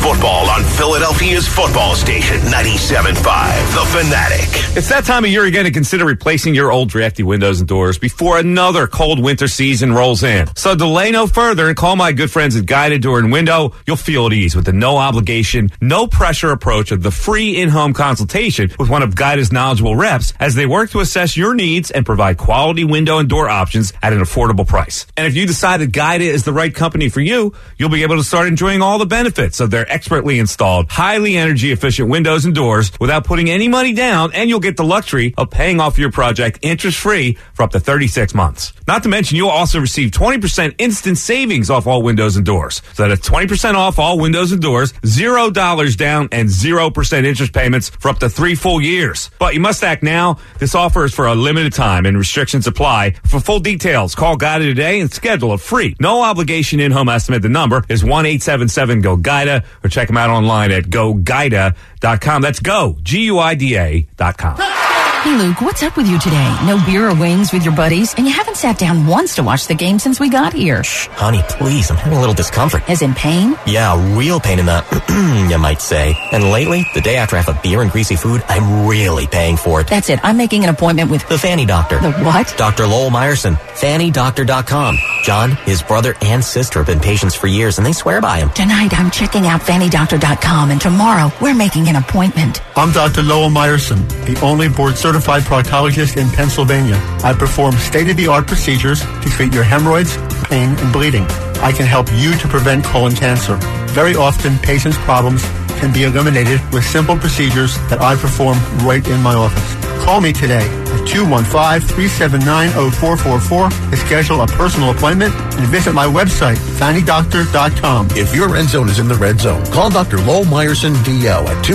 football on Philadelphia's football station, 97.5, The Fanatic. It's that time of year again to consider replacing your old drafty windows and doors before another cold winter season rolls in. So delay no further and call my good friends at Guided Door and Window. You'll feel at ease with the no obligation, no pressure approach of the free in-home consultation with one of Guided's knowledgeable reps as they work to assess your needs and provide quality window and door options at an affordable price. And if you decide that Guided is the right company for you, you'll be able to start enjoying all the benefits of their expertly installed, highly energy efficient windows and doors without putting any money down, and you'll get the luxury of paying off your project interest-free for up to 36 months. Not to mention, you'll also receive 20% instant savings off all windows and doors. So that's 20% off all windows and doors, $0 down, and 0% interest payments for up to 3 full years. But you must act now. This offer is for a limited time and restrictions apply. For full details, call Guida today and schedule a free, no obligation in-home estimate. The number is 1-877-GO-GUIDA, or check them out online at GoGuida.com. That's go, GUIDA.com. Hey, Luke, what's up with you today? No beer or wings with your buddies? And you haven't sat down once to watch the game since we got here. Shh, honey, please. I'm having a little discomfort. As in pain? Yeah, real pain in the, you might say. And lately, the day after I have a beer and greasy food, I'm really paying for it. That's it. I'm making an appointment with the Fanny Doctor. The what? Dr. Lowell Meyerson. FannyDoctor.com. John, his brother and sister have been patients for years, and they swear by him. Tonight, I'm checking out FannyDoctor.com, and tomorrow, we're making an appointment. I'm Dr. Lowell Meyerson, the only board-certified proctologist in Pennsylvania. I perform state-of-the-art procedures to treat your hemorrhoids, pain, and bleeding. I can help you to prevent colon cancer. Very often, patients' problems can be eliminated with simple procedures that I perform right in my office. Call me today at 215-379-0444 to schedule a personal appointment and visit my website, FannyDoctor.com. If your end zone is in the red zone, call Dr. Lowell Meyerson DL at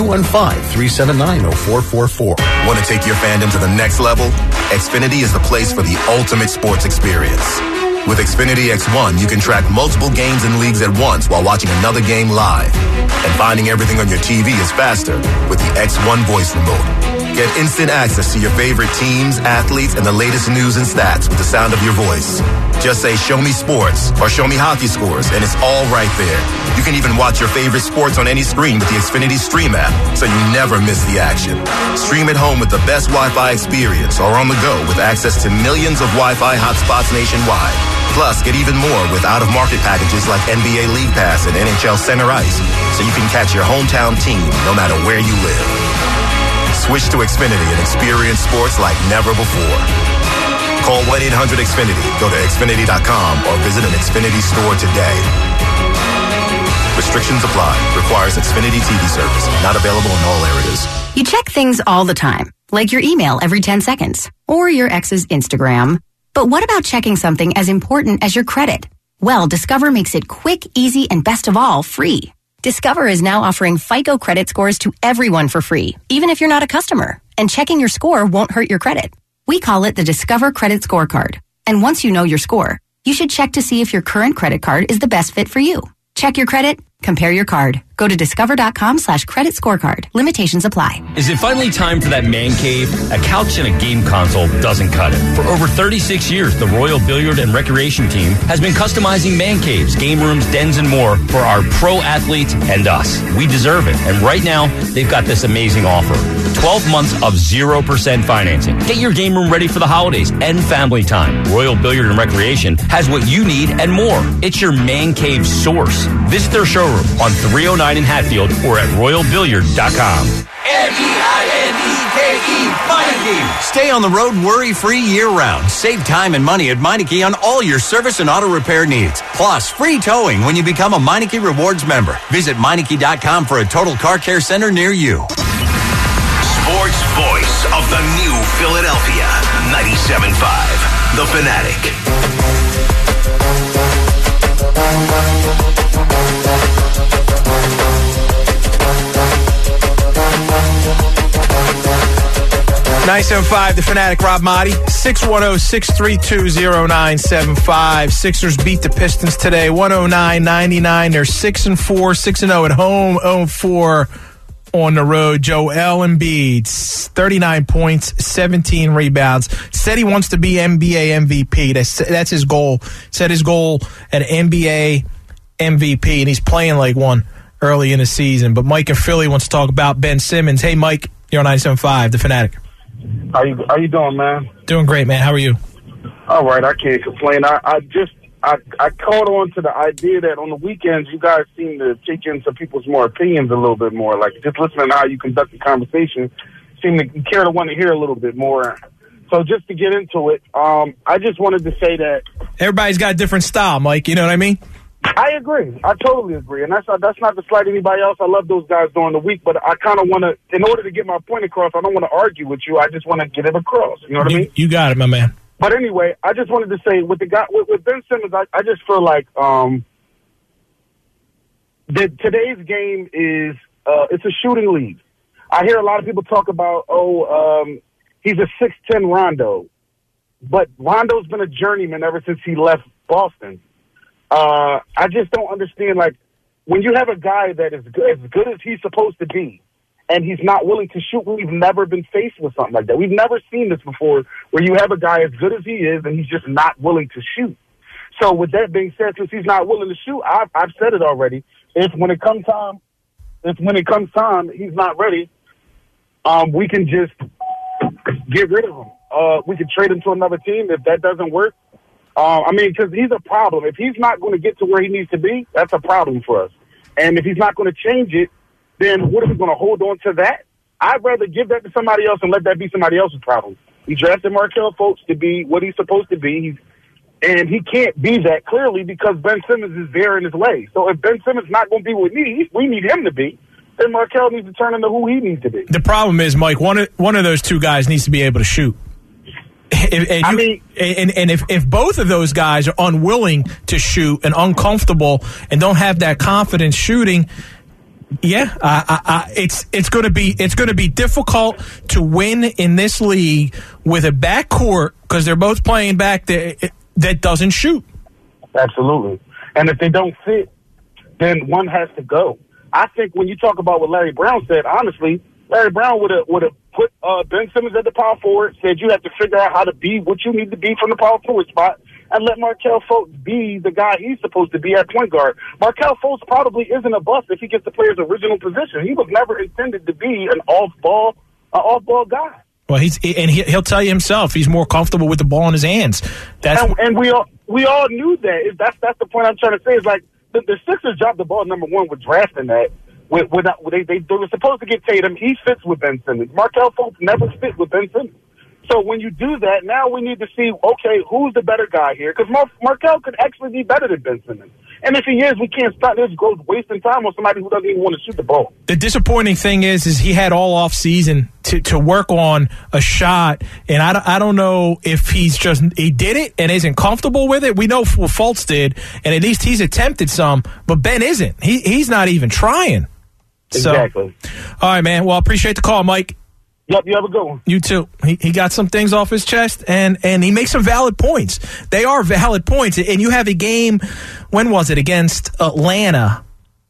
215-379-0444. Want to take your fandom to the next level? Xfinity is the place for the ultimate sports experience. With Xfinity X1, you can track multiple games and leagues at once while watching another game live. And finding everything on your TV is faster with the X1 voice remote. Get instant access to your favorite teams, athletes, and the latest news and stats with the sound of your voice. Just say, "Show me sports," or "Show me hockey scores," and it's all right there. You can even watch your favorite sports on any screen with the Xfinity Stream app, so you never miss the action. Stream at home with the best Wi-Fi experience or on the go with access to millions of Wi-Fi hotspots nationwide. Plus, get even more with out-of-market packages like NBA League Pass and NHL Center Ice, so you can catch your hometown team no matter where you live. Switch to Xfinity and experience sports like never before. Call 1-800-XFINITY, go to Xfinity.com, or visit an Xfinity store today. Restrictions apply. Requires Xfinity TV service. Not available in all areas. You check things all the time, like your email every 10 seconds, or your ex's Instagram. But what about checking something as important as your credit? Well, Discover makes it quick, easy, and best of all, free. Discover is now offering FICO credit scores to everyone for free, even if you're not a customer. And checking your score won't hurt your credit. We call it the Discover Credit Scorecard. And once you know your score, you should check to see if your current credit card is the best fit for you. Check your credit, compare your card. Go to discover.com/credit scorecard. Limitations apply. Is it finally time for that man cave? A couch and a game console doesn't cut it. For over 36 years, the Royal Billiard and Recreation Team has been customizing man caves, game rooms, dens, and more for our pro athletes and us. We deserve it. And right now, they've got this amazing offer. 12 months of 0% financing. Get your game room ready for the holidays and family time. Royal Billiard and Recreation has what you need and more. It's your man cave source. Visit their showroom on 309 in Hatfield or at royalbilliard.com. M-E-I-N-E-K-E, Meineke. Stay on the road worry-free year-round. Save time and money at Meineke on all your service and auto repair needs. Plus, free towing when you become a Meineke Rewards member. Visit Meineke.com for a total car care center near you. Sports voice of the new Philadelphia, 97.5, The Fanatic. 975, The Fanatic, Rob Motti. 610-632-0975. Sixers beat the Pistons today, 109-99. They're 6-4, 6-0 at home, 0-4 on the road. Joel Embiid, 39 points, 17 rebounds. Said he wants to be NBA MVP. That's his goal. Set his goal at NBA MVP, and he's playing like one. early in the season. But Mike in Philly wants to talk about Ben Simmons. Hey, Mike, you're on 97.5, The Fanatic. How you doing, man? Doing great, man. How are you? All right, I can't complain. I caught on to the idea that on the weekends you guys seem to take in some people's more opinions a little bit more. Like, just listening to how you conduct the conversation, seem to care to want to hear a little bit more. So just to get into it, I just wanted to say that everybody's got a different style, Mike. You know what I mean? I agree. I totally agree. And that's not to slight anybody else. I love those guys during the week, but I kind of want to, in order to get my point across, I don't want to argue with you. I just want to get it across. You know what I mean? You got it, my man. But anyway, I just wanted to say with the guy with Ben Simmons, I just feel like that today's game is it's a shooting league. I hear a lot of people talk about he's a 6'10" Rondo, but Rondo's been a journeyman ever since he left Boston. I just don't understand, like, when you have a guy that is as good as he's supposed to be, and he's not willing to shoot. We've never been faced with something like that. We've never seen this before, where you have a guy as good as he is, and he's just not willing to shoot. So with that being said, since he's not willing to shoot, I've said it already. If when it comes time, he's not ready, we can just get rid of him. We can trade him to another team if that doesn't work. Because he's a problem. If he's not going to get to where he needs to be, that's a problem for us. And if he's not going to change it, then what are we going to hold on to that? I'd rather give that to somebody else and let that be somebody else's problem. He drafted Markelle Fultz to be what he's supposed to be, and he can't be that clearly because Ben Simmons is there in his way. So if Ben Simmons is not going to be what we need him to be, then Markelle needs to turn into who he needs to be. The problem is, Mike, one of those two guys needs to be able to shoot. If both of those guys are unwilling to shoot and uncomfortable and don't have that confidence shooting, it's going to be difficult to win in this league with a backcourt because they're both playing back that doesn't shoot. Absolutely, and if they don't fit, then one has to go. I think when you talk about what Larry Brown said, honestly, Larry Brown would have put Ben Simmons at the power forward, said you have to figure out how to be what you need to be from the power forward spot, and let Markelle Fultz be the guy he's supposed to be at point guard. Markelle Fultz probably isn't a bust if he gets to play his original position. He was never intended to be an off-ball guy. Well, he'll tell you himself he's more comfortable with the ball in his hands. And we all knew that. That's the point I'm trying to say. Is like the Sixers dropped the ball number one with drafting that. They were supposed to get Tatum. He fits with Ben Simmons. Markelle Fultz never fit with Ben Simmons. So when you do that, now we need to see, okay, who's the better guy here? Because Markelle could actually be better than Ben Simmons. And if he is, we can't stop this growth wasting time on somebody who doesn't even want to shoot the ball. The disappointing thing is he had all off season to work on a shot, and I don't know if he did it and isn't comfortable with it. We know what Fultz did, and at least he's attempted some, but Ben isn't. He's not even trying. Exactly. So, all right, man. Well, I appreciate the call, Mike. Yep, you have a good one. You too. He got some things off his chest, and he makes some valid points. They are valid points. And you have a game, when was it, against Atlanta?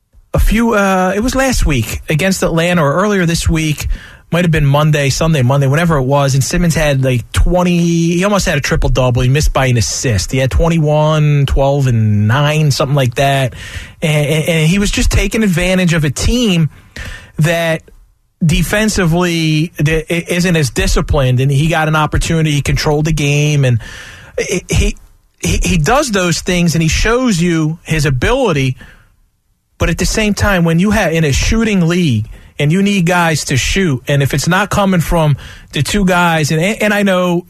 It was last week against Atlanta, or earlier this week. Might have been Sunday, whenever it was. And Simmons had like 20, he almost had a triple-double. He missed by an assist. He had 21, 12, and 9, something like that. And he was just taking advantage of a team that defensively isn't as disciplined, and he got an opportunity. He controlled the game, and he does those things, and he shows you his ability. But at the same time, when you have in a shooting league and you need guys to shoot, and if it's not coming from the two guys, and I know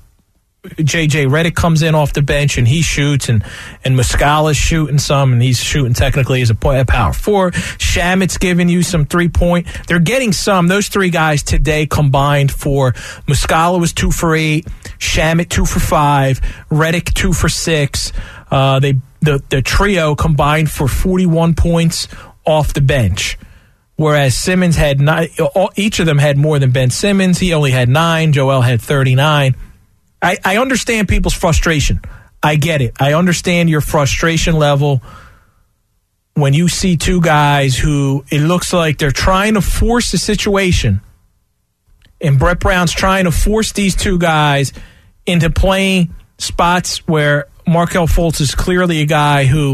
JJ Redick comes in off the bench and he shoots, and Muscala's shooting some, and he's shooting technically as a power forward. Shamit's giving you some 3-point. They're getting some. Those three guys today combined for Muscala was 2 for 8, Shamit 2 for 5, Redick 2 for 6. The trio combined for 41 points off the bench. Whereas Simmons had 9, each of them had more than Ben Simmons. He only had 9. Joel had 39. I understand people's frustration. I get it. I understand your frustration level when you see two guys who it looks like they're trying to force a situation, and Brett Brown's trying to force these two guys into playing spots where Markelle Fultz is clearly a guy who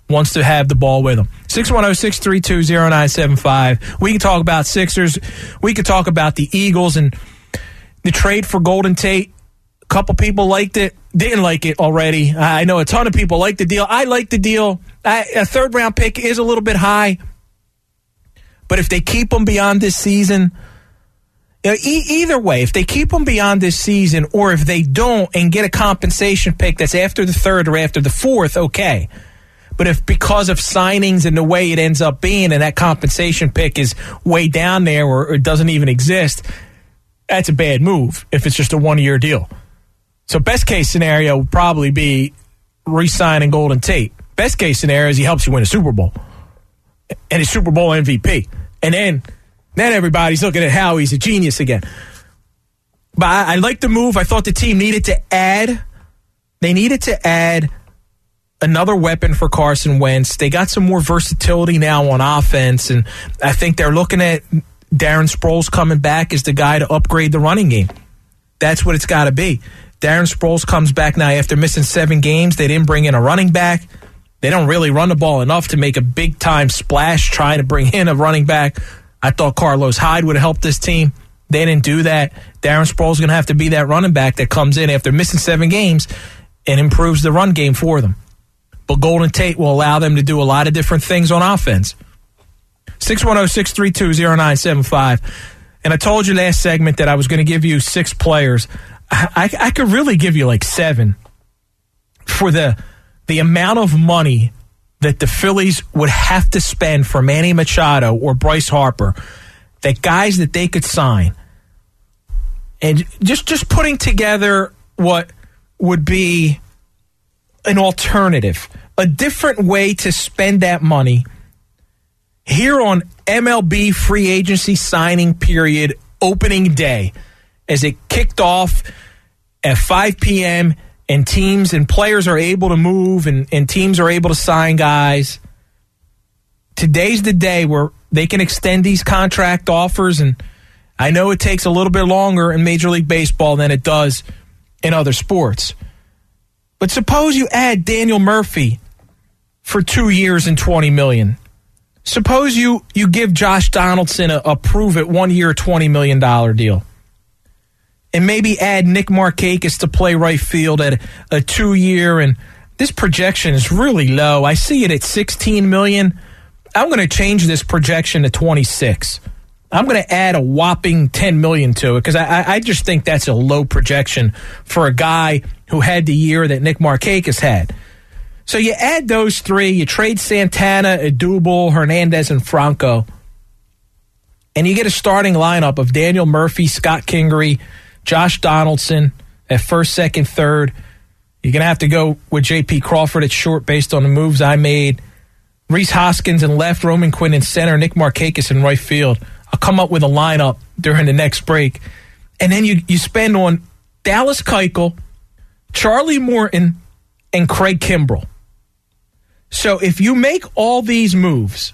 wants to have the ball with him. 610-632-0975. We can talk about Sixers. We could talk about the Eagles and the trade for Golden Tate. A couple people liked it, didn't like it already. I know a ton of people liked the deal. I like the deal. A third-round pick is a little bit high. But if they keep him beyond this season, either way, if they keep him beyond this season or if they don't and get a compensation pick that's after the third or after the fourth, okay. But if because of signings and the way it ends up being and that compensation pick is way down there or it doesn't even exist, that's a bad move if it's just a one-year deal. So best case scenario would probably be re-signing Golden Tate. Best case scenario is he helps you win a Super Bowl and a Super Bowl MVP. And then everybody's looking at how he's a genius again. But I like the move. I thought the team needed to add. They needed to add another weapon for Carson Wentz. They got some more versatility now on offense, and I think they're looking at Darren Sproles coming back as the guy to upgrade the running game. That's what it's got to be. Darren Sproles comes back now after missing 7 games. They didn't bring in a running back. They don't really run the ball enough to make a big-time splash trying to bring in a running back. I thought Carlos Hyde would have helped this team. They didn't do that. Darren Sproles is going to have to be that running back that comes in after missing 7 games and improves the run game for them. But Golden Tate will allow them to do a lot of different things on offense. 610-632-0975. And I told you last segment that I was going to give you 6 players. I could really give you like 7 for the amount of money that the Phillies would have to spend for Manny Machado or Bryce Harper, that guys that they could sign. And just putting together what would be an alternative, a different way to spend that money here on MLB free agency signing period opening day as it kicked off at 5 p.m. and teams and players are able to move and teams are able to sign guys. Today's the day where they can extend these contract offers, and I know it takes a little bit longer in Major League Baseball than it does in other sports. But suppose you add Daniel Murphy for 2 years and $20 million. Suppose you give Josh Donaldson a prove-it 1 year, $20 million deal. And maybe add Nick Markakis to play right field at a 2 year, and this projection is really low. I see it at $16 million. I'm going to change this projection to 26. I'm going to add a whopping $10 million to it because I just think that's a low projection for a guy who had the year that Nick Markakis had. So you add those 3, you trade Santana, Adubel, Hernandez, and Franco, and you get a starting lineup of Daniel Murphy, Scott Kingery, Josh Donaldson at first, second, third. You're going to have to go with J.P. Crawford at short based on the moves I made. Rhys Hoskins in left, Roman Quinn in center, Nick Markakis in right field. I'll come up with a lineup during the next break. And then you spend on Dallas Keuchel, Charlie Morton, and Craig Kimbrell. So if you make all these moves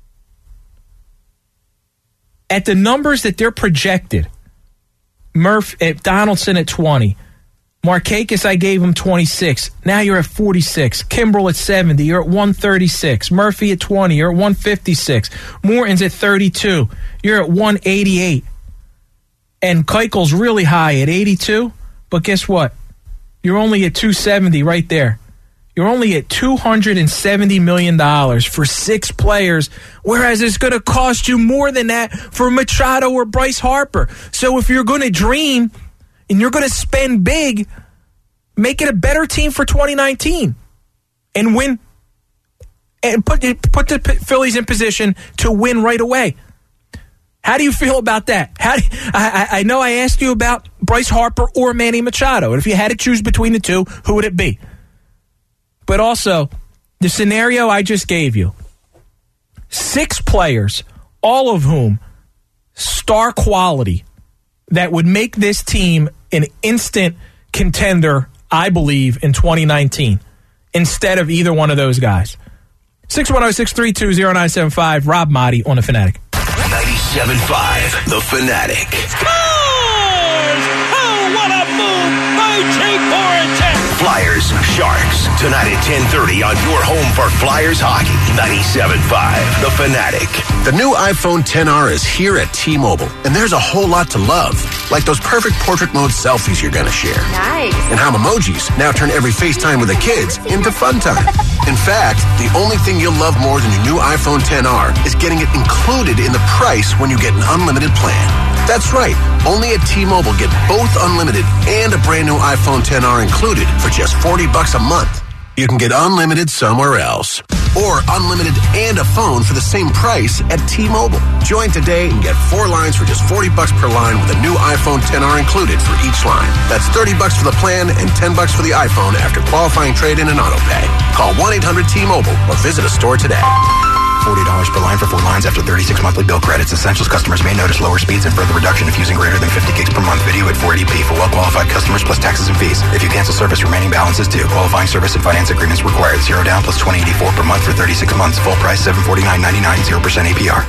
at the numbers that they're projected, Donaldson at 20, Markakis, I gave him 26. Now you're at 46. Kimbrell at 70. You're at 136. Murphy at 20. You're at 156. Morton's at 32. You're at 188. And Keuchel's really high at 82. But guess what? You're only at 270 right there. You're only at $270 million for 6 players, whereas it's going to cost you more than that for Machado or Bryce Harper. So if you're going to dream and you're going to spend big, make it a better team for 2019 and win and put the Phillies in position to win right away. How do you feel about that? I know I asked you about Bryce Harper or Manny Machado, and if you had to choose between the two, who would it be? But also, the scenario I just gave you, 6 players, all of whom star quality, that would make this team an instant contender, I believe, in 2019, instead of either one of those guys. 610-632-0975, Rob Motti on The Fanatic. 97.5, The Fanatic. Scores! Oh, what a move by Jake Voracek! Flyers, Sharks. Tonight at 10:30 on your home for Flyers hockey. 97.5, The Fanatic. The new iPhone XR is here at T-Mobile, and there's a whole lot to love. Like those perfect portrait mode selfies you're going to share. Nice. And how emojis now turn every FaceTime with the kids into fun time. In fact, the only thing you'll love more than your new iPhone XR is getting it included in the price when you get an unlimited plan. That's right. Only at T-Mobile, get both unlimited and a brand new iPhone XR included for just $40 a month. You can get unlimited somewhere else. Or unlimited and a phone for the same price at T-Mobile. Join today and get 4 lines for just $40 per line with a new iPhone XR included for each line. That's $30 for the plan and $10 for the iPhone after qualifying trade-in and auto pay. Call 1-800-T-Mobile or visit a store today. $40 per line for 4 lines after 36 monthly bill credits. Essentials customers may notice lower speeds and further reduction if using greater than 50 gigs per month. Video at 480p for well-qualified customers plus taxes and fees. If you cancel service, remaining balances due. Qualifying service and finance agreements required. 0 down plus $20.84 per month for 36 months. Full price $749.99, 0% APR.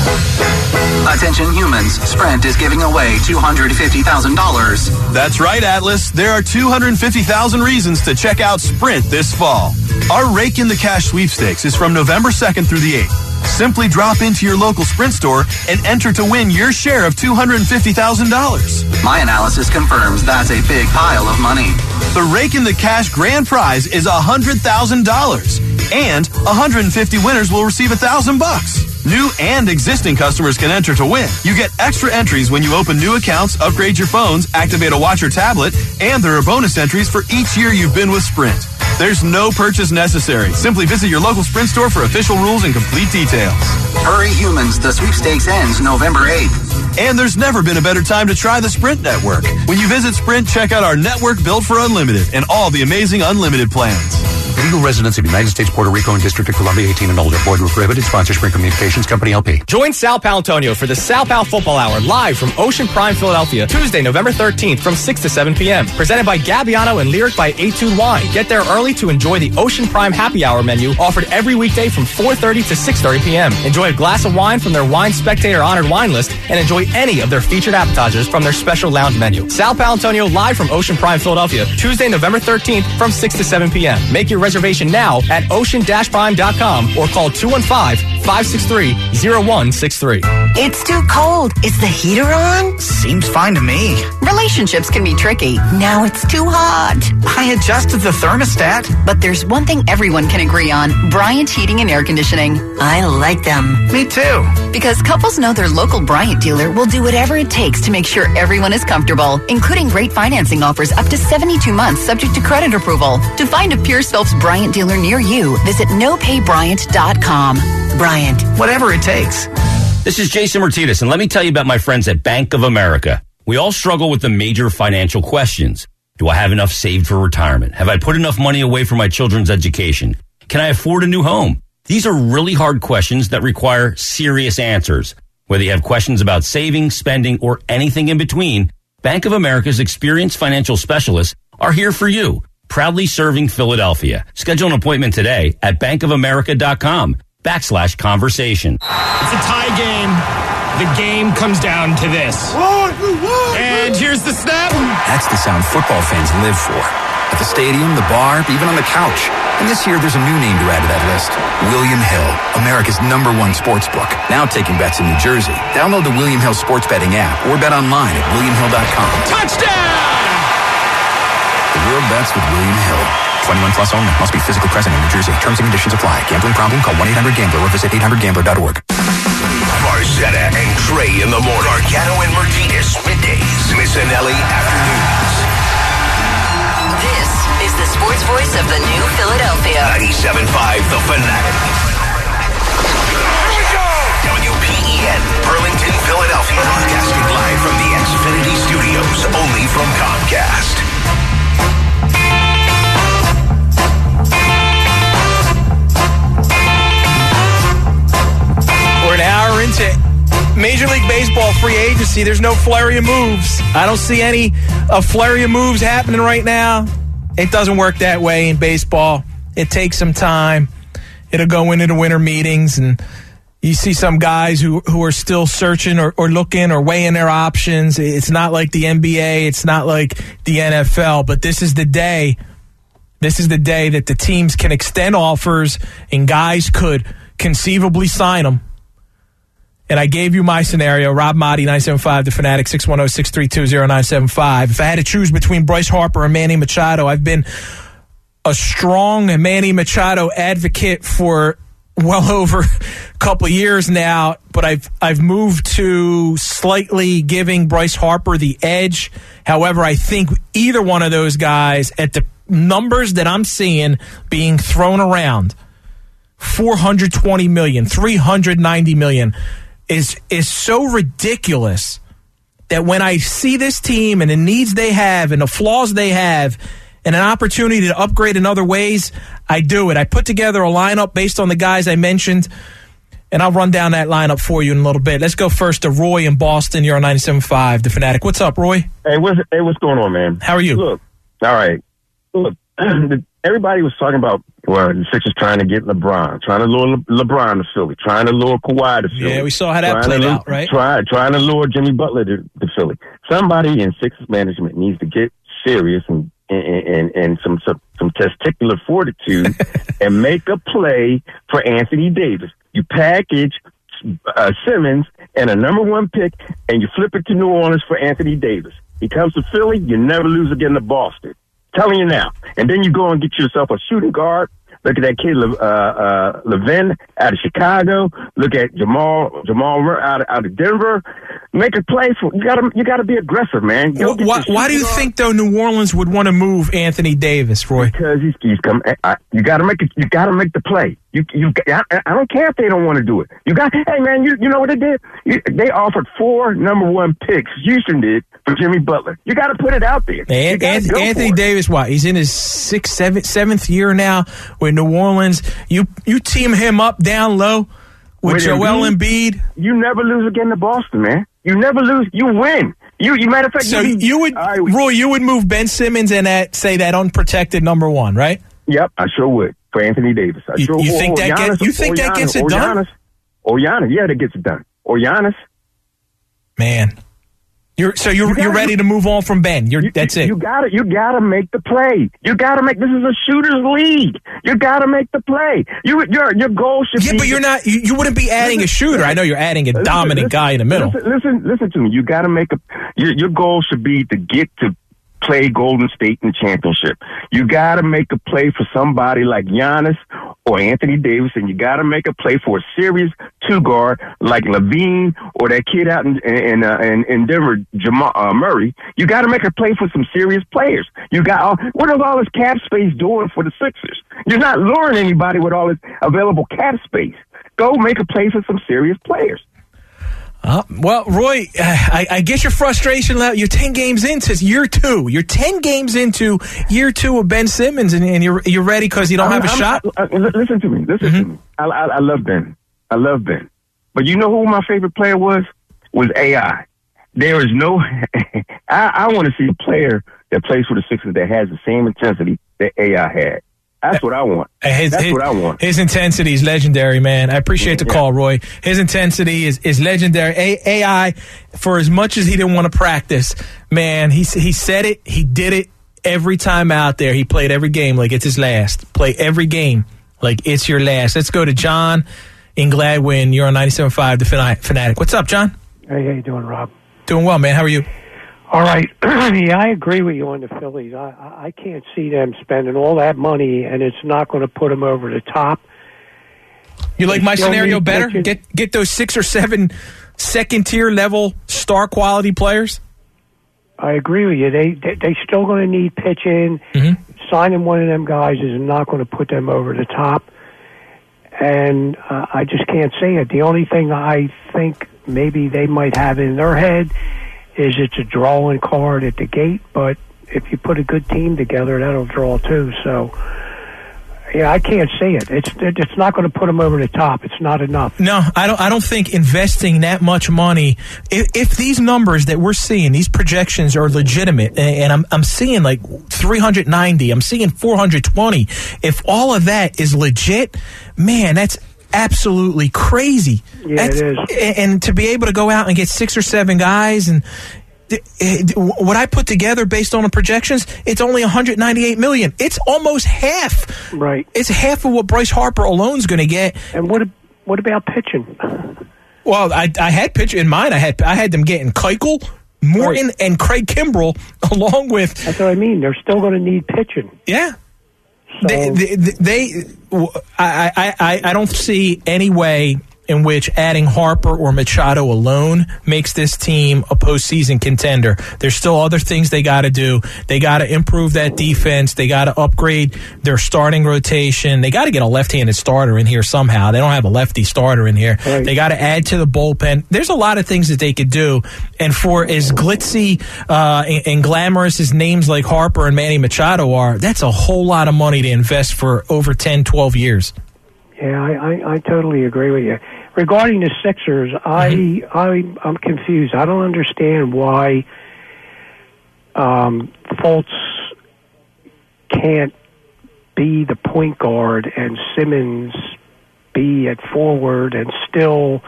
Attention humans, Sprint is giving away $250,000. That's right, Atlas. There are 250,000 reasons to check out Sprint this fall. Our Rake in the Cash sweepstakes is from November 2nd through the 8th. Simply drop into your local Sprint store and enter to win your share of $250,000. My analysis confirms that's a big pile of money. The Rake in the Cash grand prize is $100,000, and 150 winners will receive $1,000. New and existing customers can enter to win. You get extra entries when you open new accounts, upgrade your phones, activate a watch or tablet, and there are bonus entries for each year you've been with Sprint. There's no purchase necessary. Simply visit your local Sprint store for official rules and complete details. Hurry, humans. The sweepstakes ends November 8th. And there's never been a better time to try the Sprint network. When you visit Sprint, check out our network built for unlimited and all the amazing unlimited plans. Legal residents of the United States, Puerto Rico, and District of Columbia, 18 and older. Void where prohibited. Sponsor Sprint Communications Company, LP. Join Sal Palantonio for the Sal Pal Football Hour live from Ocean Prime, Philadelphia, Tuesday, November 13th from 6 to 7 p.m. Presented by Gabbiano and Lyric by Etude Wine. Get there early to enjoy the Ocean Prime Happy Hour menu offered every weekday from 4:30 to 6:30 p.m. Enjoy a glass of wine from their Wine Spectator honored wine list and enjoy any of their featured appetizers from their special lounge menu. Sal Palantonio live from Ocean Prime, Philadelphia, Tuesday, November 13th from 6 to 7 p.m. Make your reservation now at ocean-prime.com or call 215-563-0163. It's too cold. Is the heater on? Seems fine to me. Relationships can be tricky. Now it's too hot. I adjusted the thermostat. But there's one thing everyone can agree on. Bryant Heating and Air Conditioning. I like them. Me too. Because couples know their local Bryant dealer will do whatever it takes to make sure everyone is comfortable, including great financing offers up to 72 months subject to credit approval. To find a Pierce Phelps Bryant dealer near you, visit nopaybryant.com. Bryant. Whatever it takes. This is Jason Martinez, and let me tell you about my friends at Bank of America. We all struggle with the major financial questions. Do I have enough saved for retirement? Have I put enough money away for my children's education? Can I afford a new home? These are really hard questions that require serious answers. Whether you have questions about saving, spending, or anything in between, Bank of America's experienced financial specialists are here for you, proudly serving Philadelphia. Schedule an appointment today at bankofamerica.com/conversation. It's a tie game. The game comes down to this. And here's the snap. That's the sound football fans live for. At the stadium, the bar, even on the couch. And this year, there's a new name to add to that list. William Hill, America's #1 sports book. Now taking bets in New Jersey. Download the William Hill sports betting app or bet online at WilliamHill.com. Touchdown! The world bets with William Hill. 21 plus only. Must be physically present in New Jersey. Terms and conditions apply. Gambling problem? Call 1-800-GAMBLER or visit 800gambler.org. Barcetta and Trey in the morning. Gargano and Martinez middays. Missinelli afternoons. This is the sports voice of the new Philadelphia. 97.5 The Fanatic. Here we go! WPEN, Burlington, Philadelphia. Broadcasting live from the Xfinity Studios, only from Comcast. We're an hour into Major League Baseball free agency. There's no flurry of moves. I don't see any flurry of moves happening right now. It doesn't work that way in baseball. It takes some time. It'll go into the winter meetings, and you see some guys who are still searching or looking or weighing their options. It's not like the NBA. It's not like the NFL. But this is the day This is the day that the teams can extend offers and guys could conceivably sign them. And I gave you my scenario. Rob Motti, 975, The Fanatic, 610-632-0975. If I had to choose between Bryce Harper and Manny Machado, I've been a strong Manny Machado advocate for well over a couple of years now, but I've moved to slightly giving Bryce Harper the edge. However, I think either one of those guys, at the numbers that I'm seeing being thrown around, $420 million, $390 million, is so ridiculous that when I see this team and the needs they have and the flaws they have and an opportunity to upgrade in other ways, I do it. I put together a lineup based on the guys I mentioned, and I'll run down that lineup for you in a little bit. Let's go first to Roy in Boston. You're on 97.5, The Fanatic. What's up, Roy? Hey, what's going on, man? How are you? Look, all right. Look, everybody was talking about, well, the Sixers trying to get LeBron, trying to lure LeBron to Philly, trying to lure Kawhi to Philly. Yeah, we saw how that played out, right? Trying to lure Jimmy Butler to Philly. Somebody in Sixers management needs to get serious and some testicular fortitude and make a play for Anthony Davis. You package Simmons and a number one pick, and you flip it to New Orleans for Anthony Davis. He comes to Philly, you never lose again to Boston. Telling you now. And then you go and get yourself a shooting guard. Look at that kid, Levin out of Chicago. Look at Jamal out of Denver. Make a play for you. Got to be aggressive, man. Why do you think though New Orleans would want to move Anthony Davis, Roy? Because he's coming. You got to make it. You got to make the play. I don't care if they don't want to do it. Hey man, you know what they did? They offered 4 number 1 picks. Houston did for Jimmy Butler. You got to put it out there. Anthony Davis, what? He's in his 7th year now with New Orleans. You team him up down low with Joel Embiid. You never lose again to Boston, man. You never lose. You win. You matter of fact. So Roy, you would move Ben Simmons and that unprotected number 1, right? Yep, I sure would for Anthony Davis. You think that gets it done? Or Giannis, yeah, that gets it done. Or Giannis, man. You're ready to move on from Ben. That's it. You gotta make the play. You gotta make. This is a shooter's league. You gotta make the play. Your goal should be. Yeah, but you're not. You wouldn't be adding a shooter. I know you're adding a dominant guy in the middle. Listen to me. You gotta make your goal should be to get to play Golden State in the championship. You got to make a play for somebody like Giannis or Anthony Davis, and you got to make a play for a serious 2-guard like Levine or that kid out in Denver, Jamal Murray. You got to make a play for some serious players. What is all this cap space doing for the Sixers? You're not luring anybody with all this available cap space. Go make a play for some serious players. Well, Roy, I guess your frustration. You're 10 games into year 2. You're 10 games into year 2 of Ben Simmons, and you're ready because you don't have a shot. Listen to me. To me. I love Ben. I love Ben. But you know who my favorite player was? Was AI. There is no. I want to see a player that plays for the Sixers that has the same intensity that AI had. That's what I want. What I want. His intensity is legendary, man. I appreciate the call, Roy. His intensity is legendary. AI, for as much as he didn't want to practice, man, he said it. He did it every time out there. He played every game like it's his last. Play every game like it's your last. Let's go to John in Gladwin. You're on 97.5, The Fanatic. What's up, John? Hey, how you doing, Rob? Doing well, man. How are you? All right. Yeah, I agree with you on the Phillies. I can't see them spending all that money, and it's not going to put them over the top. You like my scenario better? Get those 6 or 7 second-tier level star quality players? I agree with you. They still going to need pitching. Mm-hmm. Signing one of them guys is not going to put them over the top. And I just can't see it. The only thing I think maybe they might have in their head is it's a drawing card at the gate, but if you put a good team together, that'll draw too. So, yeah, I can't see it. It's not going to put them over the top. It's not enough. No, I don't think investing that much money. If these numbers that we're seeing, these projections are legitimate, and I'm seeing like 390, I'm seeing 420. If all of that is legit, man, that's absolutely crazy. Yeah, it is. And to be able to go out and get 6 or 7 guys and what I put together based on the projections, it's only $198 million. It's almost half. Right. It's half of what Bryce Harper alone is going to get. And what about pitching? Well, I had pitch in mind. I had them getting Keuchel, Morton, and Craig Kimbrell along with. That's what I mean. They're still going to need pitching. Yeah. So, I don't see any way in which adding Harper or Machado alone makes this team a postseason contender. There's still other things they got to do. They got to improve that defense. They got to upgrade their starting rotation. They got to get a left-handed starter in here somehow. They don't have a lefty starter in here. Right. They got to add to the bullpen. There's a lot of things that they could do. And for as glitzy and glamorous as names like Harper and Manny Machado are, that's a whole lot of money to invest for over 10, 12 years. Yeah, I totally agree with you. Regarding the Sixers, I'm confused. I don't understand why Fultz can't be the point guard and Simmons be at forward, and still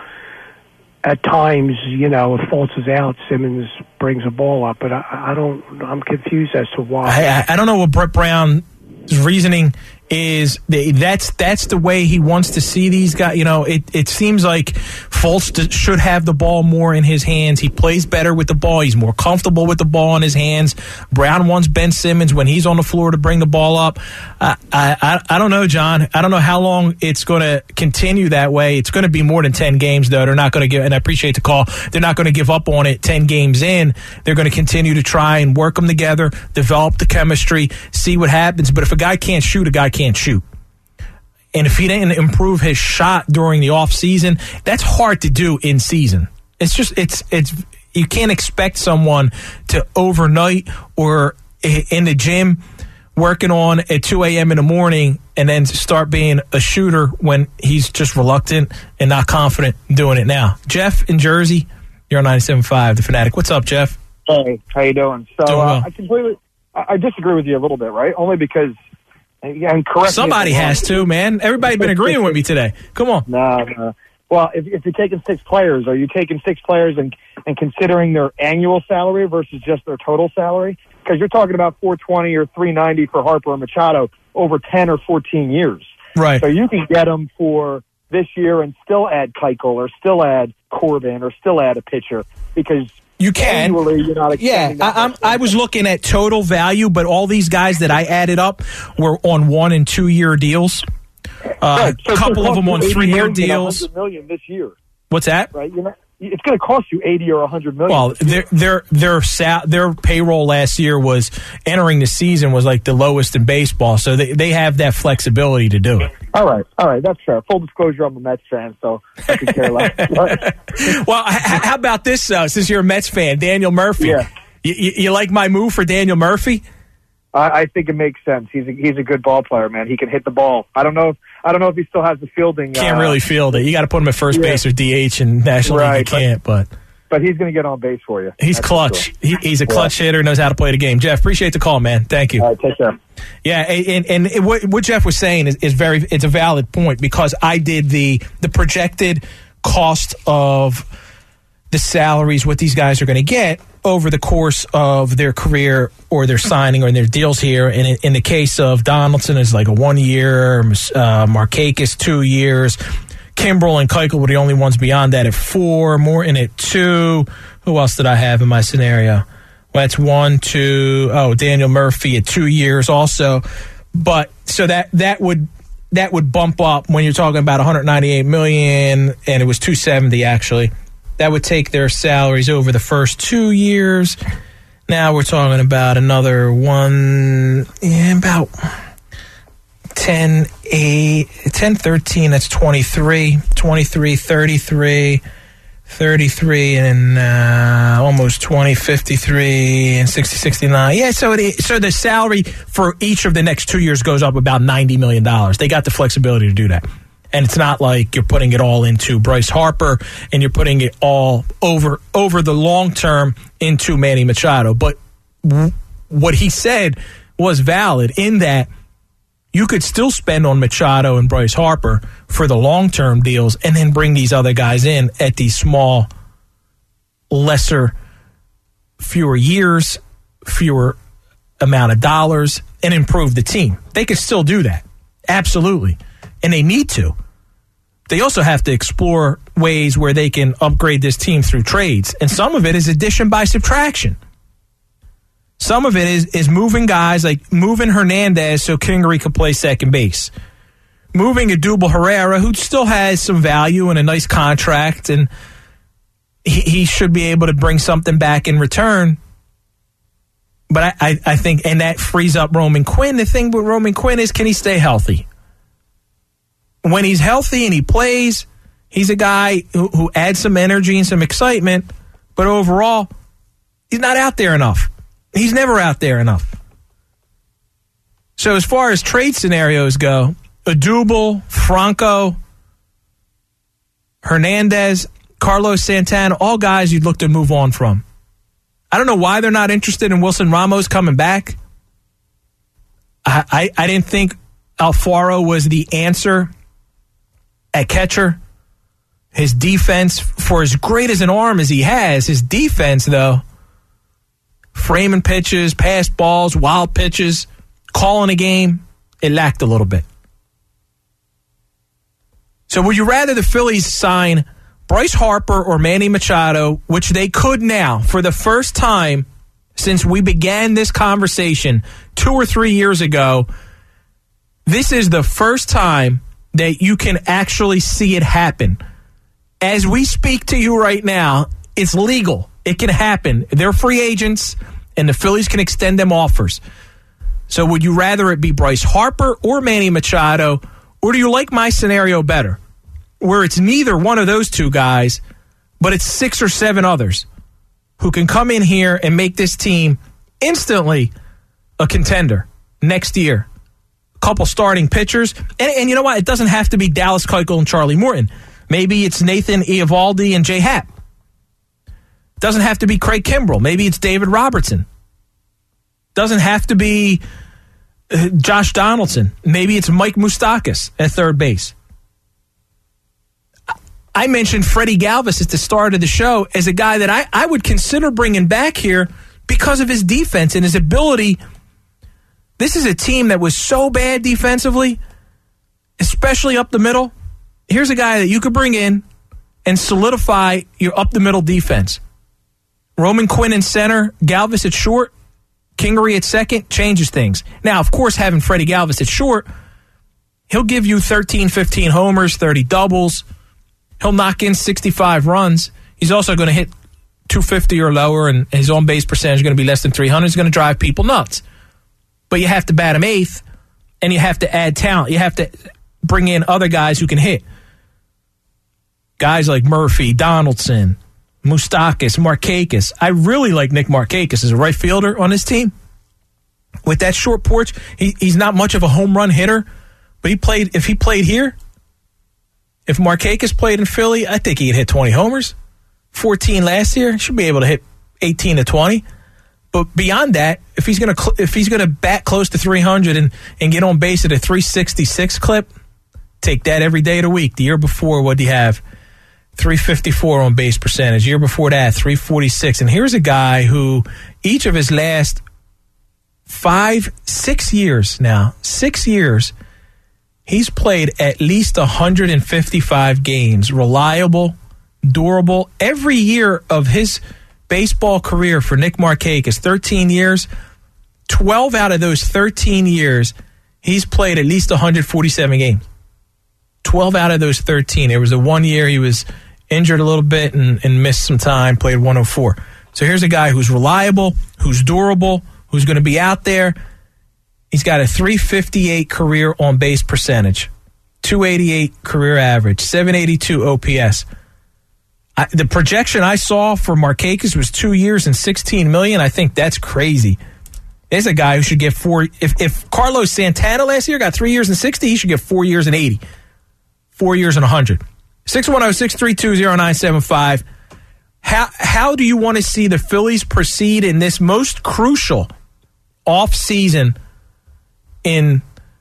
at times, if Fultz is out, Simmons brings the ball up. But I'm confused as to why. I don't know what Brett Brown's reasoning is. That's the way he wants to see these guys. It seems like Fultz should have the ball more in his hands. He plays better with the ball. He's more comfortable with the ball in his hands. Brown wants Ben Simmons when he's on the floor to bring the ball up. I don't know, John. I don't know how long it's going to continue that way. It's going to be more than 10 games, though. They're not going to give, and I appreciate the call, they're not going to give up on it 10 games in. They're going to continue to try and work them together, develop the chemistry, see what happens. But if a guy can't shoot, a guy can't shoot. And if he didn't improve his shot during the off season, that's hard to do in season. It's you can't expect someone to overnight or in the gym working on at 2 a.m. in the morning and then start being a shooter when he's just reluctant and not confident doing it now. Jeff in Jersey, you're on 97.5, The Fanatic. What's up, Jeff? Hey, how you doing? So Doing well. I disagree with you a little bit, right? Only because, and correct somebody me if I'm has to, man. Everybody's been agreeing with me today. Come on. No. Well, if you're taking 6 players, are you taking 6 players and considering their annual salary versus just their total salary? Because you're talking about $420 or $390 for Harper and Machado over 10 or 14 years. Right. So you can get them for this year and still add Keuchel or still add Corbin or still add a pitcher, because you can. Annually, you're not extending that. I was looking at total value, but all these guys that I added up were on 1 and 2 year deals. Right. So a couple of them on 3 year deals. $100 million this year. What's that? Right. It's going to cost you $80 or $100 million. Well, their payroll last year was entering the season was like the lowest in baseball, so they have that flexibility to do it. All right, that's fair. Full disclosure, I'm a Mets fan, so I could care less. Well, how about this? Since you're a Mets fan, Daniel Murphy. Yeah. You like my move for Daniel Murphy? I think it makes sense. He's a good ball player, man. He can hit the ball. I don't know if he still has the fielding. Can't really field it. You got to put him at first base or DH, and National League you can't. But he's going to get on base for you. He's That's clutch. Sure. He's a clutch hitter, knows how to play the game. Jeff, appreciate the call, man. Thank you. All right, take care. Yeah, and what Jeff was saying is it's a valid point, because I did the projected cost of the salaries, what these guys are going to get over the course of their career or their signing or their deals here. And in the case of Donaldson, it's like a 1 year, Markakis 2 years, Kimbrell and Keuchel were the only ones beyond that at 4, Morton at 2. Who else did I have in my scenario? Well, that's 1, 2. Oh, Daniel Murphy at 2 years also. But so that would bump up when you're talking about $198 million, and it was $270 actually. That would take their salaries over the first 2 years. Now we're talking about another about 10, 13, that's 23, 33, 33, and almost 20, 53, and 60, 69. Yeah, so the salary for each of the next 2 years goes up about $90 million. They got the flexibility to do that. And it's not like you're putting it all into Bryce Harper and you're putting it all over the long term into Manny Machado. But what he said was valid in that you could still spend on Machado and Bryce Harper for the long-term deals and then bring these other guys in at these small, lesser fewer years, fewer amount of dollars, and improve the team. They could still do that. Absolutely. And they need to. They also have to explore ways where they can upgrade this team through trades. And some of it is addition by subtraction. Some of it is moving guys, like moving Hernandez so Kingery could play second base. Moving Odubel Herrera, who still has some value and a nice contract, and he should be able to bring something back in return. But I think, and that frees up Roman Quinn. The thing with Roman Quinn is, can he stay healthy? When he's healthy and he plays, he's a guy who adds some energy and some excitement, but overall, he's not out there enough. He's never out there enough. So as far as trade scenarios go, Odubel, Franco, Hernandez, Carlos Santana, all guys you'd look to move on from. I don't know why they're not interested in Wilson Ramos coming back. I didn't think Alfaro was the answer at catcher. His defense, for as great as an arm as he has, his defense, though, framing pitches, pass balls, wild pitches, calling a game, it lacked a little bit. So would you rather the Phillies sign Bryce Harper or Manny Machado, which they could now, for the first time since we began this conversation 2 or 3 years ago? This is the first time that you can actually see it happen. As we speak to you right now, it's legal. It can happen. They're free agents, and the Phillies can extend them offers. So would you rather it be Bryce Harper or Manny Machado, or do you like my scenario better, where it's neither one of those two guys, but it's 6 or 7 others who can come in here and make this team instantly a contender next year? A couple starting pitchers. And you know what? It doesn't have to be Dallas Keuchel and Charlie Morton. Maybe it's Nathan Eovaldi and Jay Happ. Doesn't have to be Craig Kimbrell. Maybe it's David Robertson. Doesn't have to be Josh Donaldson. Maybe it's Mike Moustakas at third base. I mentioned Freddie Galvis at the start of the show as a guy that I would consider bringing back here because of his defense and his ability. This is a team that was so bad defensively, especially up the middle. Here's a guy that you could bring in and solidify your up-the-middle defense. Roman Quinn in center, Galvis at short, Kingery at second, changes things. Now, of course, having Freddie Galvis at short, he'll give you 13, 15 homers, 30 doubles. He'll knock in 65 runs. He's also going to hit 250 or lower, and his on-base percentage is going to be less than 300. It's going to drive people nuts. But you have to bat him eighth, and you have to add talent. You have to bring in other guys who can hit. Guys like Murphy, Donaldson, Moustakas, Markakis. I really like Nick Markakis as a right fielder on his team. With that short porch, he's not much of a home run hitter, but if he played here, if Markakis played in Philly, I think he could hit 20 homers. 14 last year, should be able to hit 18 to 20. But beyond that, if he's gonna bat close to 300 and get on base at a 366 clip, take that every day of the week. The year before, what did he have? 354 on base percentage. Year before that, 346. And here's a guy who each of his last 6 years now, 6 years, he's played at least 155 games. Reliable, durable. Every year of his baseball career for Nick Markakis, 13 years, 12 out of those 13 years, he's played at least 147 games. 12 out of those 13. There was a 1 year he was injured a little bit and missed some time, played 104. So here's a guy who's reliable, who's durable, who's going to be out there. He's got a 358 career on-base percentage, 288 career average, 782 OPS. The projection I saw for Markakis was 2 years and $16 million. I think that's crazy. There's a guy who should get 4. If Carlos Santana last year got 3 years and 60, he should get 4 years and 80. 4 years and 100. 610-632-0975. How do you want to see the Phillies proceed in this most crucial offseason in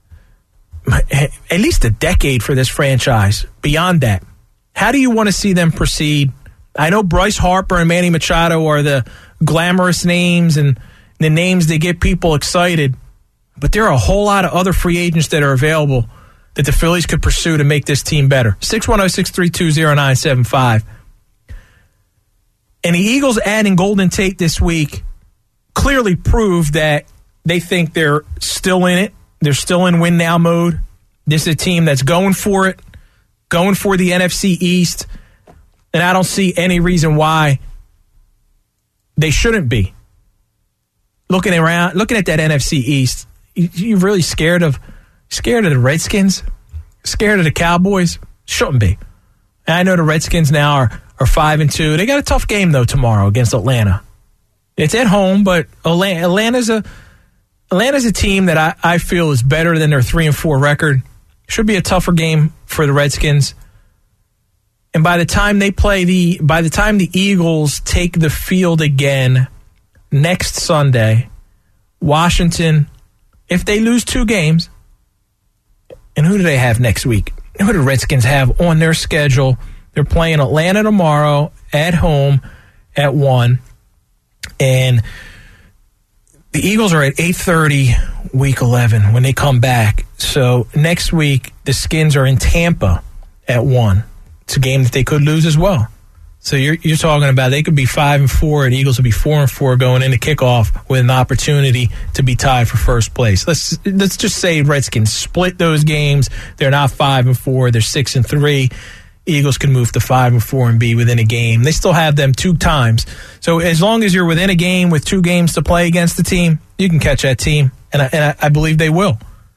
at least a decade for this franchise? Beyond that, how do you want to see them proceed? I know Bryce Harper and Manny Machado are the glamorous names and the names that get people excited. But there are a whole lot of other free agents that are available that the Phillies could pursue to make this team better. 610-632-0975. And the Eagles adding Golden Tate this week clearly proved that they think they're still in it. They're still in win-now mode. This is a team that's going for it, going for the NFC East, and I don't see any reason why they shouldn't be. Looking at that NFC East, you really scared of the Redskins? Scared of the Cowboys? Shouldn't be. And I know the Redskins now are 5-2. They got a tough game, though, tomorrow against Atlanta. It's at home, but Atlanta's a team that I feel is better than their 3-4 record. Should be a tougher game for the Redskins. And by the time the Eagles take the field again next Sunday, Washington, if they lose 2 games, and who do they have next week? Who do the Redskins have on their schedule? They're playing Atlanta tomorrow at home at 1. And the Eagles are at 8:30 week 11 when they come back. So next week, the Skins are in Tampa at 1. It's a game that they could lose as well. So you're talking about they could be 5-4, and the Eagles would be 4-4 going into kickoff with an opportunity to be tied for first place. Let's just say Redskins split those games. They're not 5-4. They're 6-3. Eagles can move to 5-4 and be within a game. They still have them 2 times. So as long as you're within a game with 2 games to play against the team, you can catch that team, and I believe they will.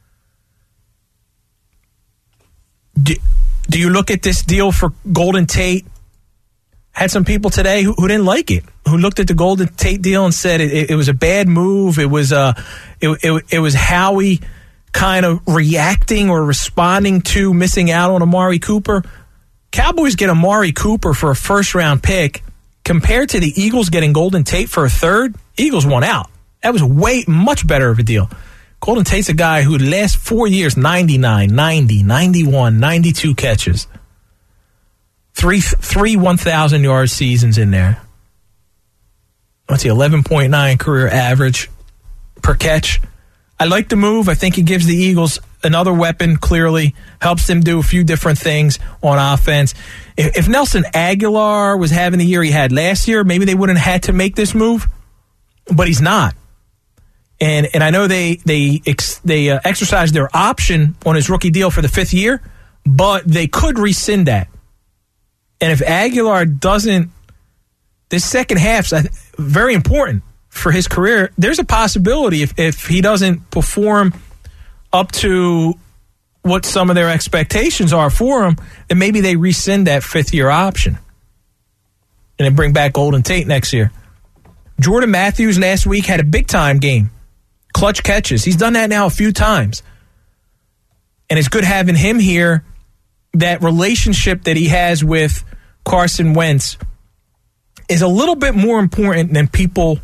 Do you look at this deal for Golden Tate? Had some people today who didn't like it, who looked at the Golden Tate deal and said it was a bad move. It was Howie kind of reacting or responding to missing out on Amari Cooper. Cowboys get Amari Cooper for a first-round pick compared to the Eagles getting Golden Tate for a third. Eagles won out. That was much better of a deal. Golden Tate's a guy who the last 4 years, 99, 90, 91, 92 catches. Three 1,000-yard seasons in there. Let's see, 11.9 career average per catch. I like the move. I think it gives the Eagles another weapon, clearly. Helps them do a few different things on offense. If Nelson Aguilar was having the year he had last year, maybe they wouldn't have had to make this move. But he's not. And I know they exercised their option on his rookie deal for the 5th year, but they could rescind that. And if Aguilar doesn't, this second half's very important for his career. There's a possibility if he doesn't perform up to what some of their expectations are for him, then maybe they rescind that 5th-year option and then bring back Golden Tate next year. Jordan Matthews last week had a big-time game. Clutch catches. He's done that now a few times. And it's good having him here. That relationship that he has with Carson Wentz is a little bit more important than people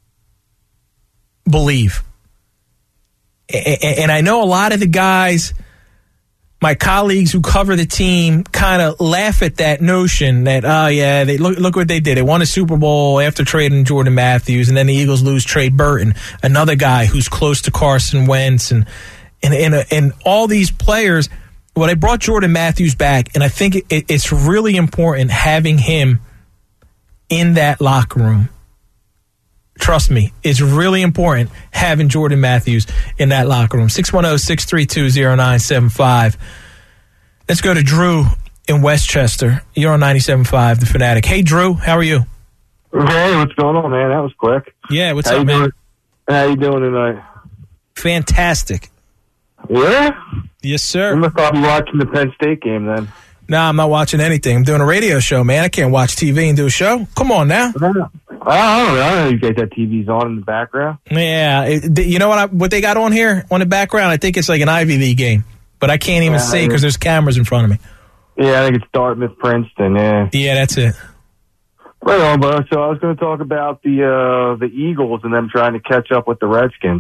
believe. And I know a lot of the guys, my colleagues who cover the team, kind of laugh at that notion that, they look what they did. They won a Super Bowl after trading Jordan Matthews, and then the Eagles lose Trey Burton, another guy who's close to Carson Wentz, and all these players. Well, they brought Jordan Matthews back, and I think it's really important having him in that locker room. Trust me, it's really important having Jordan Matthews in that locker room. 610-632-0975. Let's go to Drew in Westchester. You're on 97.5, The Fanatic. Hey, Drew, how are you? Hey, what's going on, man? That was quick. Yeah, what's up, man? How you doing tonight? Fantastic. Yeah? Yes, sir. You must be watching the Penn State game, then. No, I'm not watching anything. I'm doing a radio show, man. I can't watch TV and do a show. Come on now. I don't know. You guys got TVs on in the background. Yeah. You know what they got on here on the background? I think it's like an Ivy League game, but I can't even see because there's cameras in front of me. Yeah, I think it's Dartmouth, Princeton, yeah. Yeah, that's it. Right on, bro. So I was going to talk about the Eagles and them trying to catch up with the Redskins.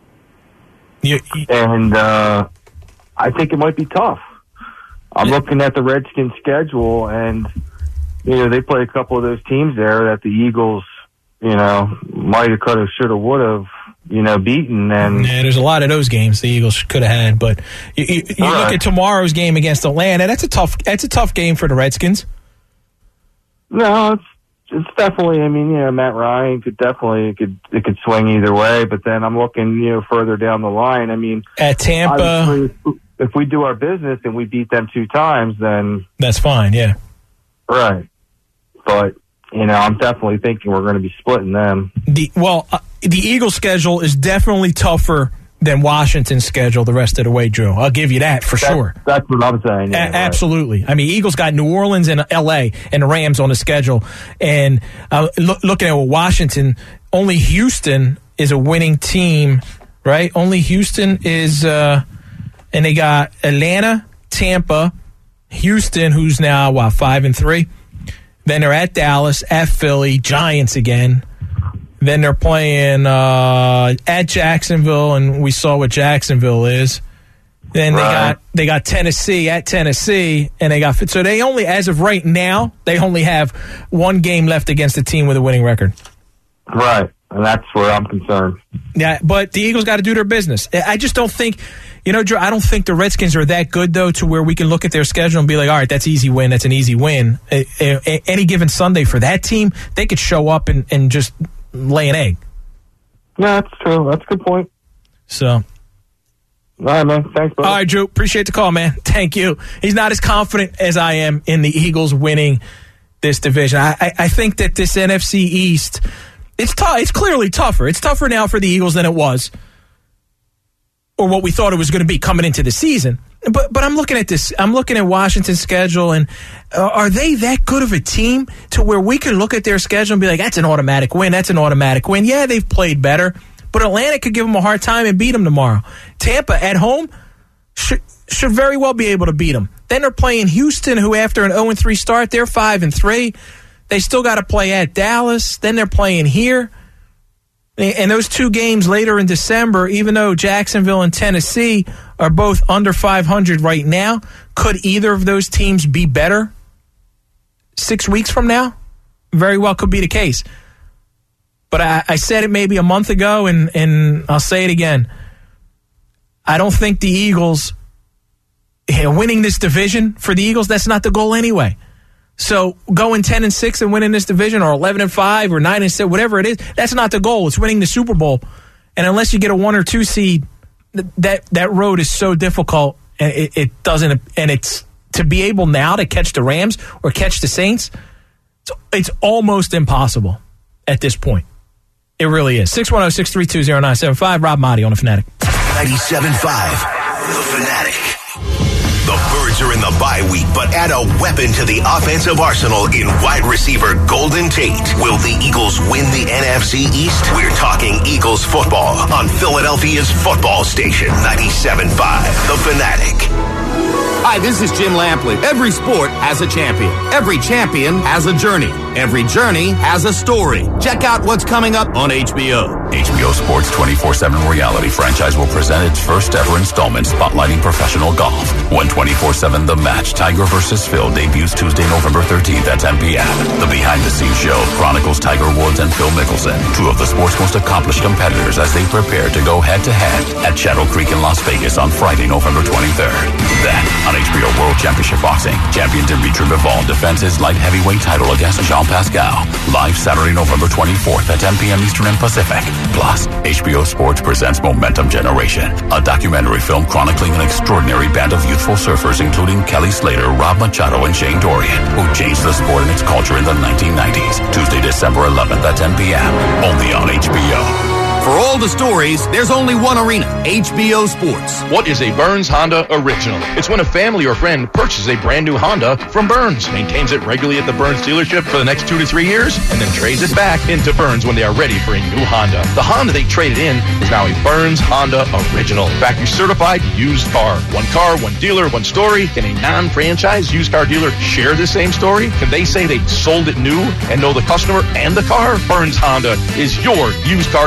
And I think it might be tough. I'm looking at the Redskins schedule, and they play a couple of those teams there that the Eagles might have, could have, should have, would have, beaten. And yeah, there's a lot of those games the Eagles could have had. But you look at tomorrow's game against Atlanta. That's a tough game for the Redskins. No, it's definitely. I mean, Matt Ryan could swing either way. But then I'm looking, further down the line. I mean, at Tampa, if we do our business and we beat them 2 times, then that's fine. Yeah, right. But I'm definitely thinking we're going to be splitting them. The Eagles' schedule is definitely tougher than Washington's schedule the rest of the way, Drew. I'll give you that for sure. That's what I'm saying. Yeah, absolutely. I mean, Eagles got New Orleans and L.A. and the Rams on the schedule. And looking at Washington, only Houston is a winning team, right? Only Houston is and they got Atlanta, Tampa, Houston, who's now, 5-3. Then they're at Dallas, at Philly, Giants again. Then they're playing at Jacksonville, and we saw what Jacksonville is. Then they got Tennessee at Tennessee, and so they only, as of right now, they only have 1 game left against a team with a winning record. Right, and that's where I'm concerned. Yeah, but the Eagles got to do their business. I just don't think, Drew, I don't think the Redskins are that good, though, to where we can look at their schedule and be like, all right, that's easy win, that's an easy win. Any given Sunday for that team, they could show up and just lay an egg. Yeah, that's true. That's a good point. So, all right, man. Thanks, brother. All right, Drew. Appreciate the call, man. Thank you. He's not as confident as I am in the Eagles winning this division. I think that this NFC East, it's clearly tougher. It's tougher now for the Eagles than it was, or what we thought it was going to be coming into the season. But I'm looking at this. I'm looking at Washington's schedule, and are they that good of a team to where we can look at their schedule and be like, that's an automatic win, that's an automatic win. Yeah, they've played better, but Atlanta could give them a hard time and beat them tomorrow. Tampa at home should very well be able to beat them. Then they're playing Houston, who after an 0-3 start, they're 5-3. They still got to play at Dallas. Then they're playing here. And those 2 games later in December, even though Jacksonville and Tennessee are both under 500 right now, could either of those teams be better 6 weeks from now? Very well could be the case. But I said it maybe a month ago, and I'll say it again. I don't think the Eagles, winning this division for the Eagles, that's not the goal anyway. So going 10-6 and winning this division, or 11-5 or 9-6, whatever it is, that's not the goal. It's winning the Super Bowl. And unless you get a 1 or 2 seed, that road is so difficult, and it doesn't. And it's to be able now to catch the Rams or catch the Saints. It's almost impossible at this point. It really is. 610-632-0975. Rob Motti on the Fanatic. 97.5, the Fanatic. The Birds are in the bye week, but add a weapon to the offensive arsenal in wide receiver Golden Tate. Will the Eagles win the NFC East? We're talking Eagles football on Philadelphia's football station, 97.5, the Fanatic. Hi, this is Jim Lampley. Every sport has a champion. Every champion has a journey. Every journey has a story. Check out what's coming up on HBO. HBO Sports 24/7 reality franchise will present its first ever installment spotlighting professional golf. When 24/7 The Match, Tiger vs. Phil debuts Tuesday, November 13th at 10 p.m. The behind-the-scenes show chronicles Tiger Woods and Phil Mickelson, 2 of the sport's most accomplished competitors, as they prepare to go head-to-head at Shadow Creek in Las Vegas on Friday, November 23rd. Then, on HBO World Championship Boxing, champion Dimitri Bivol defends his light heavyweight title against Jean Pascal. Live Saturday, November 24th at 10 p.m. Eastern and Pacific. Plus, HBO Sports presents Momentum Generation, a documentary film chronicling an extraordinary band of youthful surfers, including Kelly Slater, Rob Machado, and Shane Dorian, who changed the sport and its culture in the 1990s. Tuesday, December 11th at 10 p.m. Only on HBO. For all the stories, there's only one arena, HBO Sports. What is a Burns Honda Original? It's when a family or friend purchases a brand new Honda from Burns, maintains it regularly at the Burns dealership for the next 2 to 3 years, and then trades it back into Burns when they are ready for a new Honda. The Honda they traded in is now a Burns Honda Original. Factory certified used car. One dealer, one story. Can a non-franchise used car dealer share the same story? Can they say they sold it new and know the customer and the car? Burns Honda is your used car destination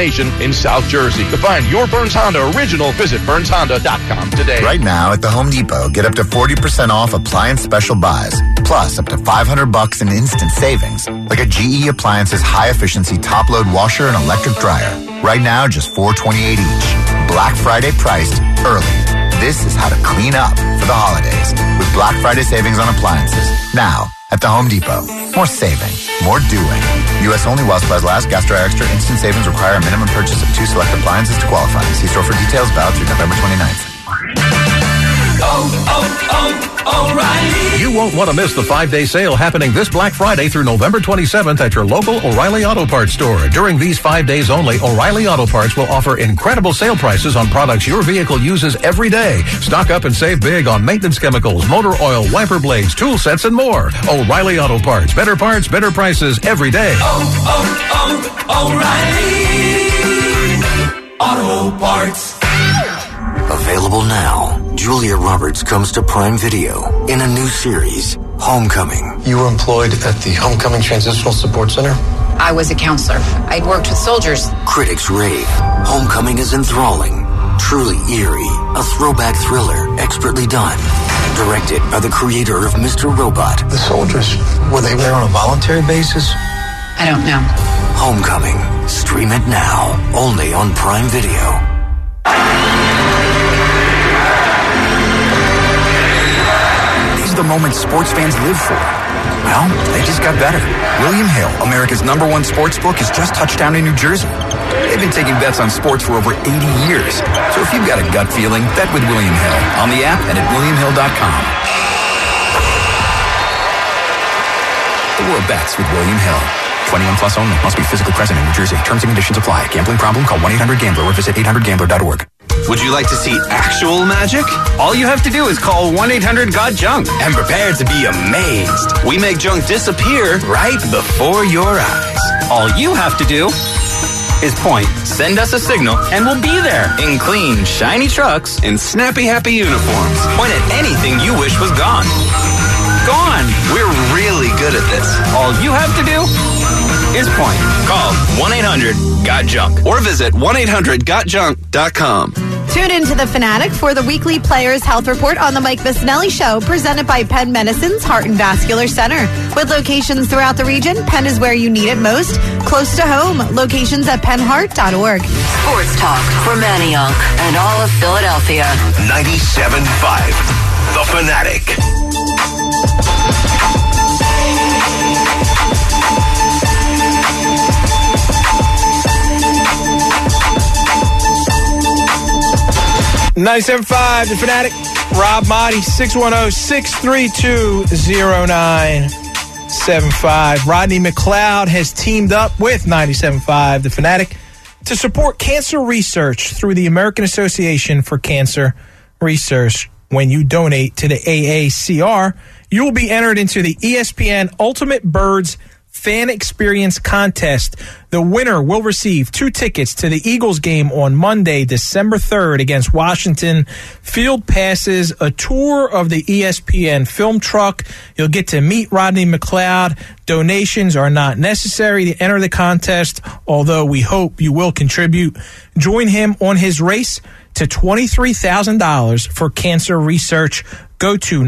destination in South Jersey. To find your Burns Honda original, visit BurnsHonda.com today. Right now at the Home Depot, get up to 40% off appliance special buys, plus up to $500 in instant savings, like a GE Appliances high-efficiency top-load washer and electric dryer. Right now, just $428 each. Black Friday priced early. This is how to clean up for the holidays with Black Friday savings on appliances. Now at the Home Depot. More saving, more doing. U.S. only while supplies last. Gas Dryer Extra instant savings require a minimum purchase of 2 select appliances to qualify. See store for details. Valid through November 29th. O'Reilly. You won't want to miss the 5-day sale happening this Black Friday through November 27th at your local O'Reilly Auto Parts store. During these 5 days only, O'Reilly Auto Parts will offer incredible sale prices on products your vehicle uses every day. Stock up and save big on maintenance chemicals, motor oil, wiper blades, tool sets, and more. O'Reilly Auto Parts. Better parts, better prices every day. O'Reilly Auto Parts. Available now, Julia Roberts comes to Prime Video in a new series, Homecoming. You were employed at the Homecoming Transitional Support Center? I was a counselor. I'd worked with soldiers. Critics rave. Homecoming is enthralling, truly eerie, a throwback thriller expertly done. Directed by the creator of Mr. Robot. The soldiers, were they there on a voluntary basis? I don't know. Homecoming. Stream it now, only on Prime Video. The moment sports fans live for. Well, they just got better. William Hill, America's #1 sports book, has just touched down in New Jersey. They've been taking bets on sports for over 80 years. So if you've got a gut feeling, bet with William Hill on the app and at WilliamHill.com. The world bets with William Hill. 21 plus only. Must be physically present in New Jersey. Terms and conditions apply. Gambling problem? Call 1-800-GAMBLER or visit 800gambler.org. Would you like to see actual magic? All you have to do is call 1-800-GOT-JUNK and prepare to be amazed. We make junk disappear right before your eyes. All you have to do is point, send us a signal, and we'll be there in clean, shiny trucks in snappy, happy uniforms. Point at anything you wish was gone. Gone! We're really good at this. All you have to do is point. Call 1-800-GOT-JUNK or visit 1-800-GOTJUNK.com. Tune into The Fanatic for the weekly Players Health Report on the Mike Missinelli Show, presented by Penn Medicine's Heart and Vascular Center. With locations throughout the region, Penn is where you need it most. Close to home, locations at PennHeart.org. Sports talk for Manayunk and all of Philadelphia. 97.5, The Fanatic. $97.5, The Fanatic. Rob Motti, 610-632-0975. Rodney McLeod has teamed up with 97.5, The Fanatic, to support cancer research through the American Association for Cancer Research. When you donate to the AACR, you will be entered into the ESPN Ultimate Birds Fan Experience Contest. The winner will receive 2 tickets to the Eagles game on Monday, December 3rd against Washington, field passes, a tour of the ESPN film truck. You'll get to meet Rodney McLeod. Donations are not necessary to enter the contest, although we hope you will contribute. Join him on his race to $23,000 for cancer research. Go to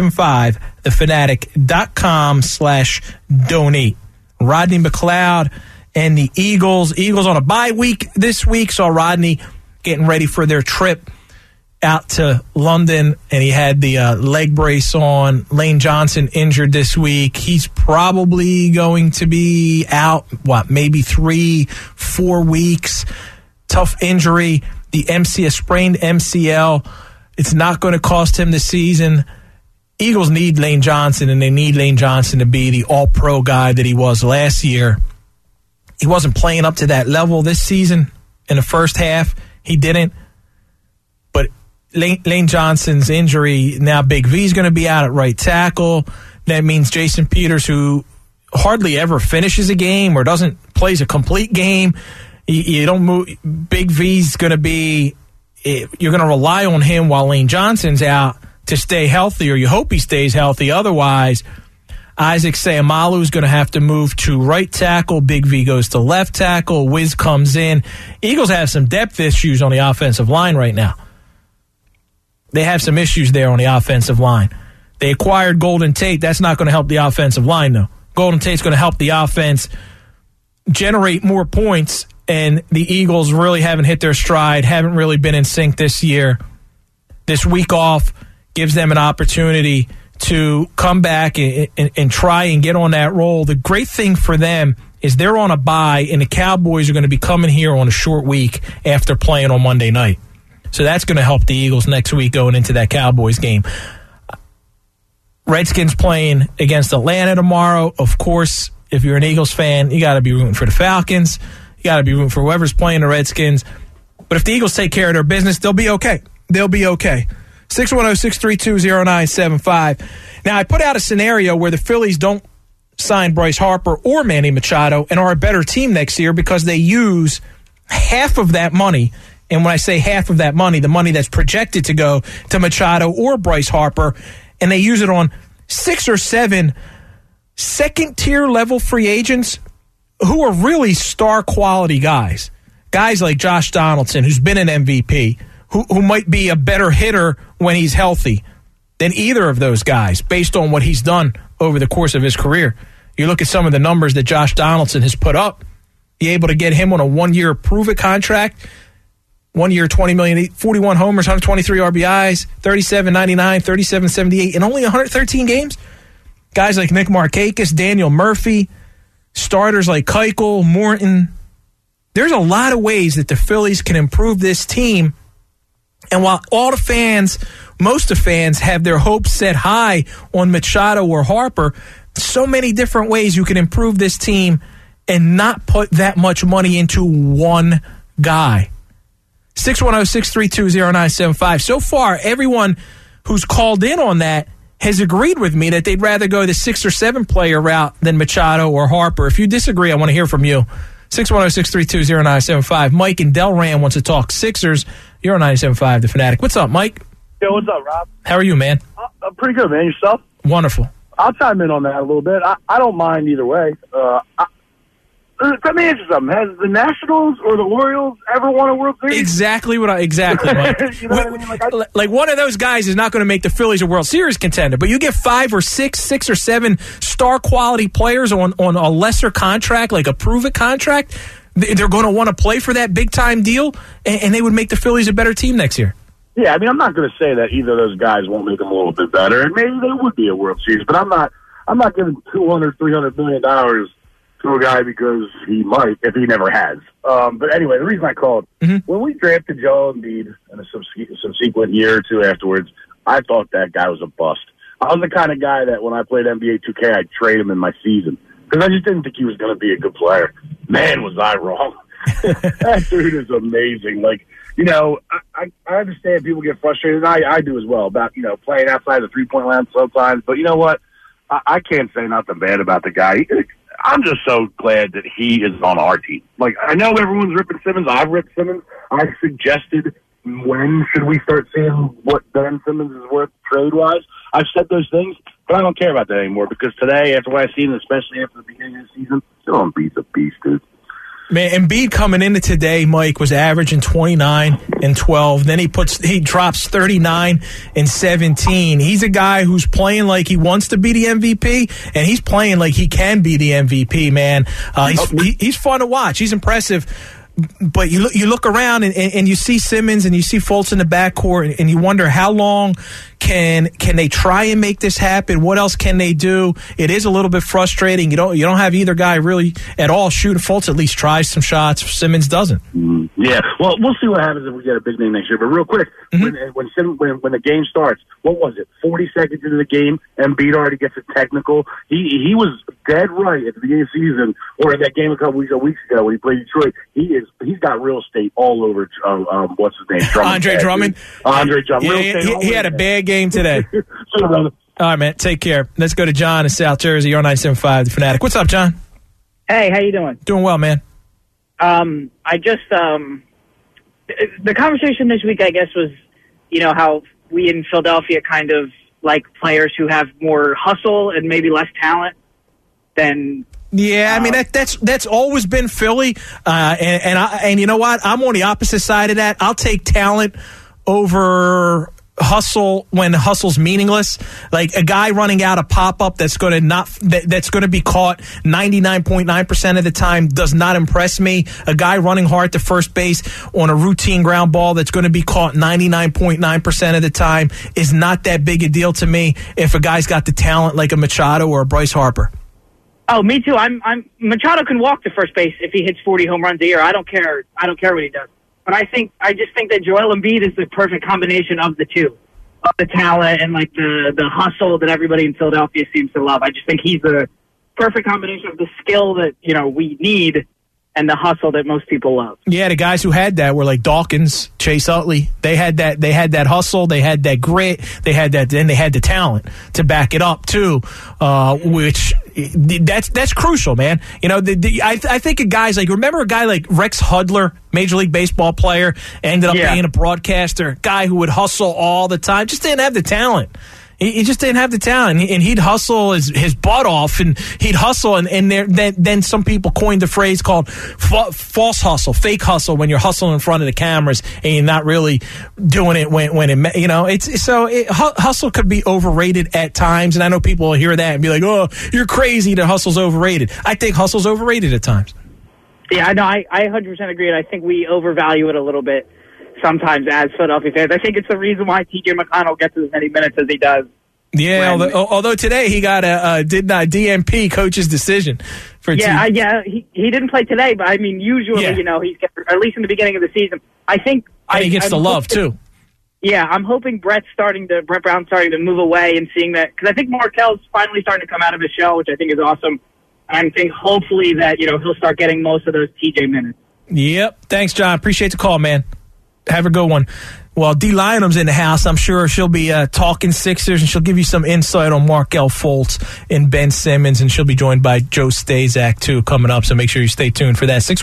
975thefanatic.com/donate. Rodney McLeod and the Eagles. Eagles on a bye week this week. Saw Rodney getting ready for their trip out to London, and he had the leg brace on. Lane Johnson injured this week. He's probably going to be out, maybe 3-4 weeks. Tough injury. A sprained MCL. It's not going to cost him the season. Eagles need Lane Johnson, and they need Lane Johnson to be the all-pro guy that he was last year. He wasn't playing up to that level this season in the first half. He didn't. But Lane Johnson's injury, now Big V's going to be out at right tackle. That means Jason Peters, who hardly ever finishes a game or plays a complete game, you don't move. Big V's going to be, you're going to rely on him while Lane Johnson's out to stay healthy, or you hope he stays healthy. Otherwise, Isaac Seumalo is going to have to move to right tackle. Big V goes to left tackle. Wiz comes in. Eagles have some depth issues on the offensive line right now. They have some issues there on the offensive line. They acquired Golden Tate. That's not going to help the offensive line, though. Golden Tate's going to help the offense generate more points, and the Eagles really haven't hit their stride, haven't really been in sync this year. This week off gives them an opportunity to come back and try and get on that roll. The great thing for them is they're on a bye, and the Cowboys are going to be coming here on a short week after playing on Monday night. So that's going to help the Eagles next week going into that Cowboys game. Redskins playing against Atlanta tomorrow. Of course, if you're an Eagles fan, you got to be rooting for the Falcons. You got to be rooting for whoever's playing the Redskins. But if the Eagles take care of their business, they'll be okay. They'll be okay. 610-632-0975. Now, I put out a scenario where the Phillies don't sign Bryce Harper or Manny Machado and are a better team next year because they use half of that money. And when I say half of that money, the money that's projected to go to Machado or Bryce Harper, and they use it on 6 or 7 second-tier level free agents who are really star-quality guys. Guys like Josh Donaldson, who's been an MVP, who might be a better hitter when he's healthy than either of those guys based on what he's done over the course of his career. You look at some of the numbers that Josh Donaldson has put up. You're able to get him on a 1-year prove-it contract. 1 year, $20 million, 41 homers, 123 RBIs, 37.99, 37.78 in only 113 games. Guys like Nick Markakis, Daniel Murphy, starters like Keuchel, Morton. There's a lot of ways that the Phillies can improve this team. And while most of the fans have their hopes set high on Machado or Harper, so many different ways you can improve this team and not put that much money into one guy. 610-632-0975. So far, everyone who's called in on that has agreed with me that they'd rather go the 6 or 7 player route than Machado or Harper. If you disagree, I want to hear from you. 610-632-0975. Mike in Delran wants to talk Sixers. You're on 97.5 The Fanatic. What's up, Mike? Yo, what's up, Rob? How are you, man? I'm pretty good, man. Yourself? Wonderful. I'll chime in on that a little bit. I don't mind either way. Let me answer something. Has the Nationals or the Orioles ever won a World Series? Exactly, Mike. You know what I mean? Like one of those guys is not going to make the Phillies a World Series contender, but you get 5 or 6 or 7 star quality players on a lesser contract, like a prove-it contract. They're going to want to play for that big-time deal, and they would make the Phillies a better team next year. Yeah, I mean, I'm not going to say that either of those guys won't make them a little bit better, and maybe they would be a World Series, but I'm not giving $200, $300 million to a guy because he might, if he never has. But anyway, the reason I called, when we drafted Joel Embiid in a subsequent year or two afterwards, I thought that guy was a bust. I was the kind of guy that when I played NBA 2K, I'd trade him in my season because I just didn't think he was going to be a good player. Man, was I wrong. That dude is amazing. Like, you know, I understand people get frustrated, and I do as well, about, you know, playing outside the three-point line sometimes. But you know what? I can't say nothing bad about the guy. I'm just so glad that he is on our team. Like, I know everyone's ripping Simmons. I've ripped Simmons. I suggested when should we start seeing what Ben Simmons is worth trade-wise. I've said those things, but I don't care about that anymore because today, after what I've seen, especially after the beginning of the season, Joel Embiid's a beast, dude. Man, Embiid coming into today, Mike, was averaging 29 and 12. Then he drops 39 and 17. He's a guy who's playing like he wants to be the MVP, and he's playing like he can be the MVP, man. He's fun to watch. He's impressive. But you look around and you see Simmons and you see Fultz in the backcourt, and you wonder how long can they try and make this happen? What else can they do? It is a little bit frustrating. You don't have either guy really at all shooting. Fultz at least tries some shots. Simmons doesn't. Yeah, well, we'll see what happens if we get a big name next year. But real quick, when the game starts, what was it? 40 seconds into the game, Embiid already gets a technical. He was dead right at the beginning of the season, or in that game a couple weeks ago when he played Detroit. He's got real estate all over. What's his name? Andre Drummond. Andre Drummond. Yeah, he had a bad game today. All right, man. Take care. Let's go to John in South Jersey. You're on 97.5 The Fanatic. What's up, John? Hey, how you doing? Doing well, man. I just the conversation this week, I guess, was, you know, how we in Philadelphia kind of like players who have more hustle and maybe less talent. then. Yeah, I mean that's always been Philly, and you know what? I'm on the opposite side of that. I'll take talent over hustle when hustle's meaningless. Like a guy running out a pop-up that's going to be caught 99.9% of the time does not impress me. A guy running hard to first base on a routine ground ball that's going to be caught 99.9% of the time is not that big a deal to me if a guy's got the talent like a Machado or a Bryce Harper. Oh, me too. Machado can walk to first base if he hits 40 home runs a year. I don't care what he does. But I just think that Joel Embiid is the perfect combination of the two, of the talent and like the hustle that everybody in Philadelphia seems to love. I just think he's the perfect combination of the skill that we need and the hustle that most people love. Yeah, the guys who had that were like Dawkins, Chase Utley. They had that hustle, they had that grit, they had the talent to back it up too, which that's crucial, man. I think of guys like, remember a guy like Rex Hudler, Major League Baseball player, ended up being a broadcaster, guy who would hustle all the time, just didn't have the talent. He just didn't have the talent, and he'd hustle his butt off, and he'd hustle, and then some people coined the phrase called false hustle, fake hustle, when you're hustling in front of the cameras and you're not really doing it when it, hustle could be overrated at times, and I know people will hear that and be like, oh, you're crazy that hustle's overrated. I think hustle's overrated at times. Yeah, I know, I 100% agree, and I think we overvalue it a little bit sometimes as Philadelphia fans. I think it's the reason why T.J. McConnell gets as many minutes as he does. Yeah, although today he got a DNP coach's decision for he didn't play today, but I mean usually he's at least in the beginning of the season. I think he gets the love too. Yeah, I'm hoping Brett Brown's starting to move away and seeing that, because I think Markel's finally starting to come out of his shell, which I think is awesome. I think hopefully that he'll start getting most of those TJ minutes. Yep, thanks, John. Appreciate the call, man. Have a good one. Well, D. Lionham's in the house. I'm sure she'll be talking Sixers, and she'll give you some insight on Markelle Fultz and Ben Simmons, and she'll be joined by Joe Stazak, too, coming up, so make sure you stay tuned for that.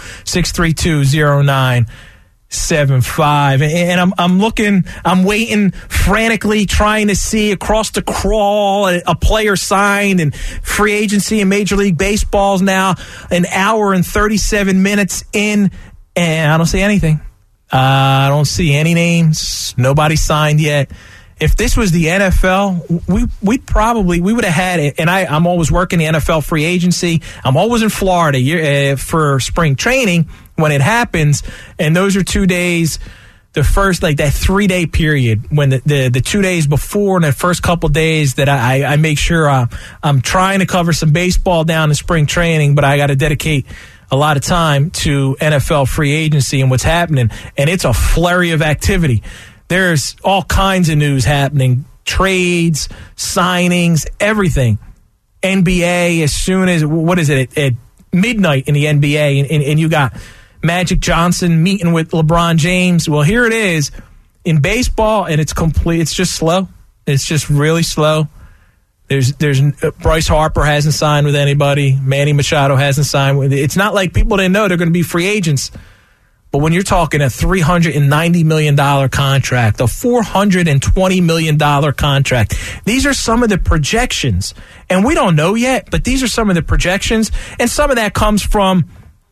610-632-0975. And I'm waiting frantically, trying to see across the crawl a player signed, and free agency in Major League Baseball's now an hour and 37 minutes in, and I don't see anything. I don't see any names. Nobody signed yet. If this was the NFL, we would have had it. And I'm always working the NFL free agency. I'm always in Florida for spring training when it happens. And those are 2 days, the first, like that 3-day period, when the 2 days before and the first couple days that I make sure I'm trying to cover some baseball down in spring training, but I got to dedicate a lot of time to NFL free agency and what's happening, and it's a flurry of activity. There's all kinds of news happening, trades, signings, everything. NBA, as soon as, at midnight in the NBA, and you got Magic Johnson meeting with LeBron James. Well, here it is in baseball, and it's complete. It's just slow. It's just really slow. There's Bryce Harper hasn't signed with anybody. Manny Machado hasn't signed with. It's not like people didn't know they're going to be free agents. But when you're talking a $390 million contract, a $420 million contract, these are some of the projections. And we don't know yet, but these are some of the projections. And some of that comes from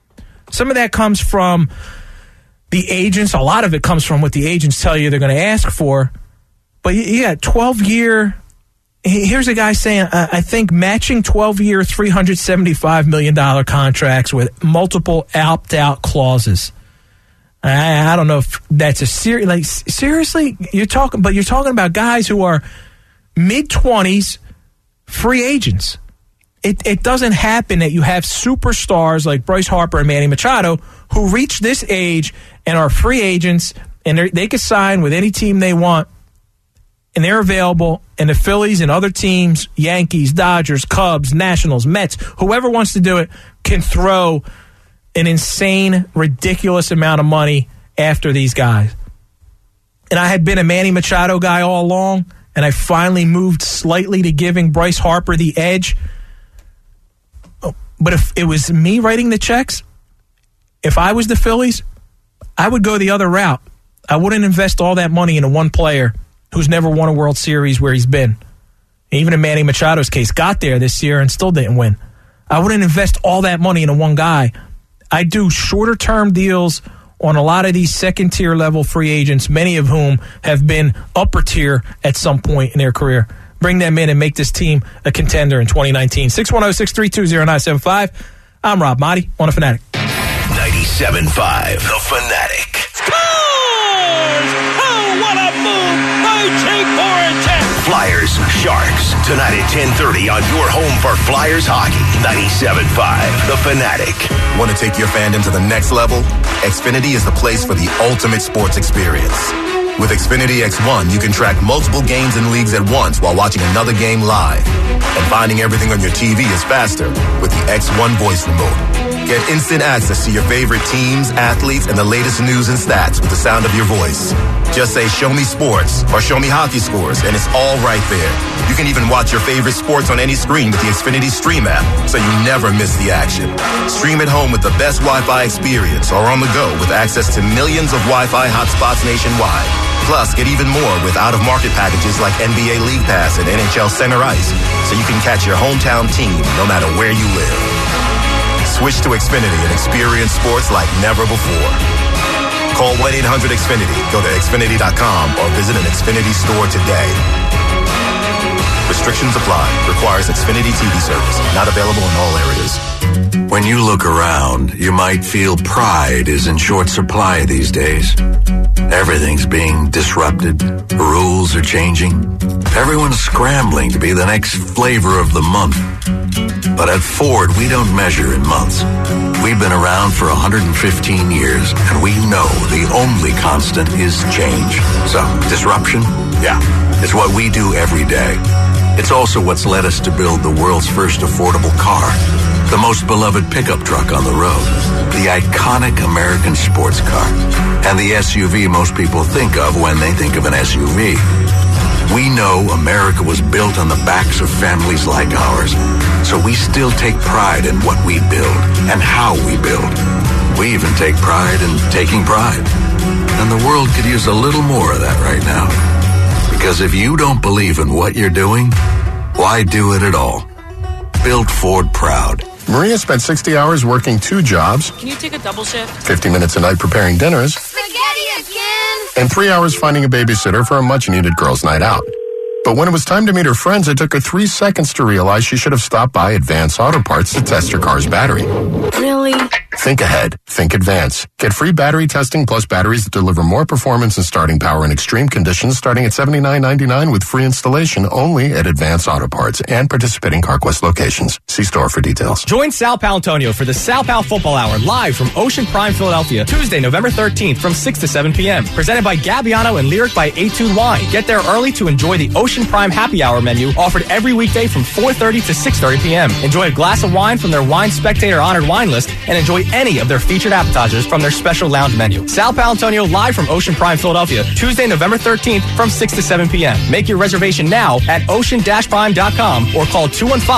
the agents. A lot of it comes from what the agents tell you they're going to ask for. But you got 12-year. Here's a guy saying, I think matching 12-year, $375 million contracts with multiple opt-out clauses. I don't know if that's a seriously, you're talking about guys who are mid-20s free agents. It doesn't happen that you have superstars like Bryce Harper and Manny Machado who reach this age and are free agents, and they can sign with any team they want. And they're available, and the Phillies and other teams, Yankees, Dodgers, Cubs, Nationals, Mets, whoever wants to do it, can throw an insane, ridiculous amount of money after these guys. And I had been a Manny Machado guy all along, and I finally moved slightly to giving Bryce Harper the edge. But if it was me writing the checks, if I was the Phillies, I would go the other route. I wouldn't invest all that money into one player who's never won a World Series where he's been. Even in Manny Machado's case, got there this year and still didn't win. I wouldn't invest all that money into one guy. I do shorter term deals on a lot of these second tier level free agents, many of whom have been upper tier at some point in their career. Bring them in and make this team a contender in 2019. 610-632-0975. I'm Rob Motti on The Fanatic. 97.5, The Fanatic. Scores! Oh, what a move by Jake Voracek! Flyers, Sharks, tonight at 10:30 on your home for Flyers hockey. 97.5, The Fanatic. Want to take your fandom to the next level? Xfinity is the place for the ultimate sports experience. With Xfinity X1, you can track multiple games and leagues at once while watching another game live. And finding everything on your TV is faster with the X1 voice remote. Get instant access to your favorite teams, athletes, and the latest news and stats with the sound of your voice. Just say, "Show me sports," or "Show me hockey scores," and it's all right there. You can even watch your favorite sports on any screen with the Xfinity Stream app, so you never miss the action. Stream at home with the best Wi-Fi experience or on the go with access to millions of Wi-Fi hotspots nationwide. Plus, get even more with out-of-market packages like NBA League Pass and NHL Center Ice, so you can catch your hometown team no matter where you live. Switch to Xfinity and experience sports like never before. Call 1-800-XFINITY, go to Xfinity.com, or visit an Xfinity store today. Restrictions apply. Requires Xfinity TV service. Not available in all areas. When you look around, you might feel pride is in short supply these days. Everything's being disrupted. Rules are changing. Everyone's scrambling to be the next flavor of the month. But at Ford, we don't measure in months. We've been around for 115 years, and we know the only constant is change. So, disruption? Yeah, it's what we do every day. It's also what's led us to build the world's first affordable car, the most beloved pickup truck on the road, the iconic American sports car, and the SUV most people think of when they think of an SUV. We know America was built on the backs of families like ours, so we still take pride in what we build and how we build. We even take pride in taking pride. And the world could use a little more of that right now. Because if you don't believe in what you're doing, why do it at all? Build Ford proud. Maria spent 60 hours working 2 jobs. Can you take a double shift? 50 minutes a night preparing dinners. Spaghetti again! And 3 hours finding a babysitter for a much-needed girls' night out. But when it was time to meet her friends, it took her 3 seconds to realize she should have stopped by Advance Auto Parts to test her car's battery. Really? Think ahead. Think Advance. Get free battery testing plus batteries that deliver more performance and starting power in extreme conditions starting at $79.99 with free installation only at Advance Auto Parts and participating CarQuest locations. See store for details. Join Sal Palantonio for the Sal Pal Football Hour live from Ocean Prime, Philadelphia, Tuesday, November 13th from 6 to 7 p.m. Presented by Gabbiano and Lyric by Etude Wine. Get there early to enjoy the Ocean Prime Happy Hour menu offered every weekday from 4:30 to 6:30 p.m. Enjoy a glass of wine from their Wine Spectator honored wine list and enjoy any of their featured appetizers from their special lounge menu. Sal Palantonio live from Ocean Prime, Philadelphia, Tuesday, November 13th from 6 to 7 p.m. Make your reservation now at ocean-prime.com or call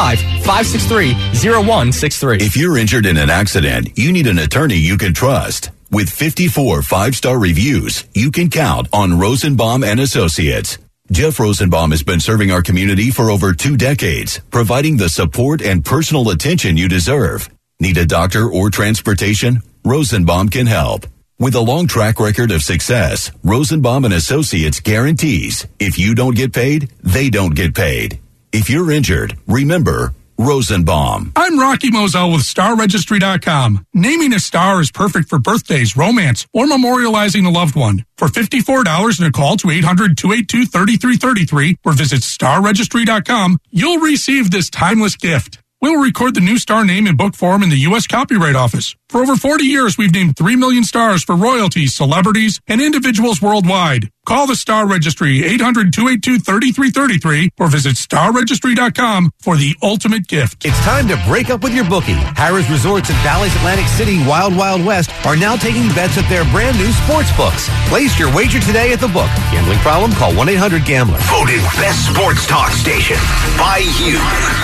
215-563-0163. If you're injured in an accident, you need an attorney you can trust. With 54 5-star reviews, you can count on Rosenbaum and Associates. Jeff Rosenbaum has been serving our community for over 2 decades, providing the support and personal attention you deserve. Need a doctor or transportation? Rosenbaum can help. With a long track record of success, Rosenbaum and Associates guarantees if you don't get paid, they don't get paid. If you're injured, remember Rosenbaum. I'm Rocky Moselle with StarRegistry.com. Naming a star is perfect for birthdays, romance, or memorializing a loved one. For $54 and a call to 800-282-3333 or visit StarRegistry.com, you'll receive this timeless gift. We'll record the new star name in book form in the U.S. Copyright Office. For over 40 years, we've named 3 million stars for royalties, celebrities, and individuals worldwide. Call the Star Registry, 800-282-3333, or visit StarRegistry.com for the ultimate gift. It's time to break up with your bookie. Harrah's Resorts in Bally's Atlantic City, Wild Wild West, are now taking bets at their brand new sports books. Place your wager today at the book. Gambling problem? Call 1-800-GAMBLER. Voted best sports talk station by you.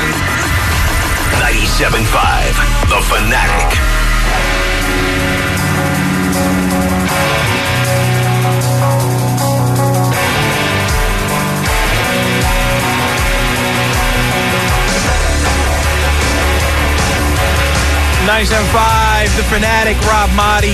97.5, The Fanatic. 0975. The Fanatic, Rob Motti.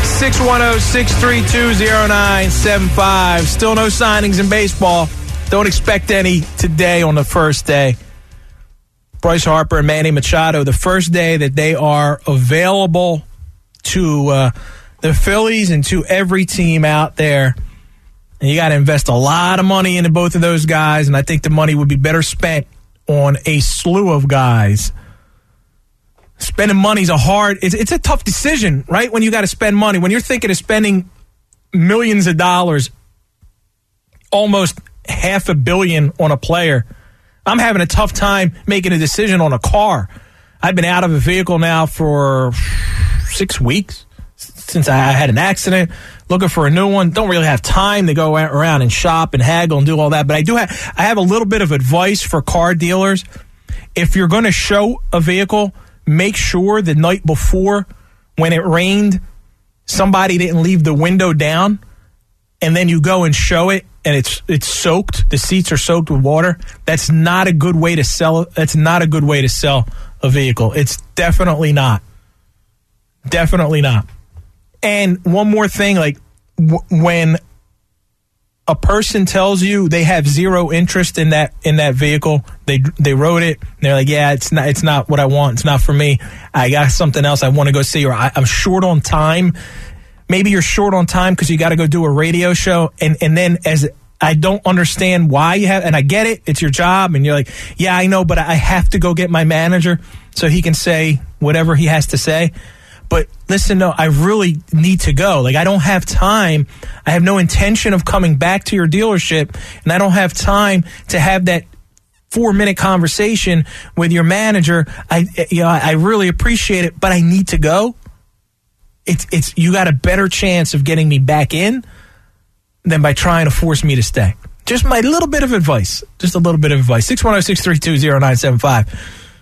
610-632-0975. Still no signings in baseball. Don't expect any today on the first day. Bryce Harper and Manny Machado, the first day that they are available to the Phillies and to every team out there. And you got to invest a lot of money into both of those guys, and I think the money would be better spent on a slew of guys. Spending money is it's a tough decision, right? When you got to spend money. When you're thinking of spending millions of dollars, almost $500 million on a player, I'm having a tough time making a decision on a car. I've been out of a vehicle now for 6 weeks since I had an accident, looking for a new one. Don't really have time to go around and shop and haggle and do all that. But I have a little bit of advice for car dealers. If you're going to show a vehicle, make sure the night before, when it rained, somebody didn't leave the window down, and then you go and show it, and it's soaked. The seats are soaked with water. That's not a good way to sell. That's not a good way to sell a vehicle. It's definitely not. Definitely not. And one more thing, like when a person tells you they have zero interest in that vehicle, they wrote it, and they're like, yeah, it's not what I want. It's not for me. I got something else I want to go see, or I'm short on time. Maybe you're short on time because you got to go do a radio show, and then as I don't understand why you have, and I get it, it's your job, and you're like, yeah, I know, but I have to go get my manager so he can say whatever he has to say. But listen, no, I really need to go. Like, I don't have time. I have no intention of coming back to your dealership, and I don't have time to have that 4-minute conversation with your manager. I really appreciate it, but I need to go. It's you got a better chance of getting me back in than by trying to force me to stay. Just my little bit of advice. Just a little bit of advice. 610-632-0975.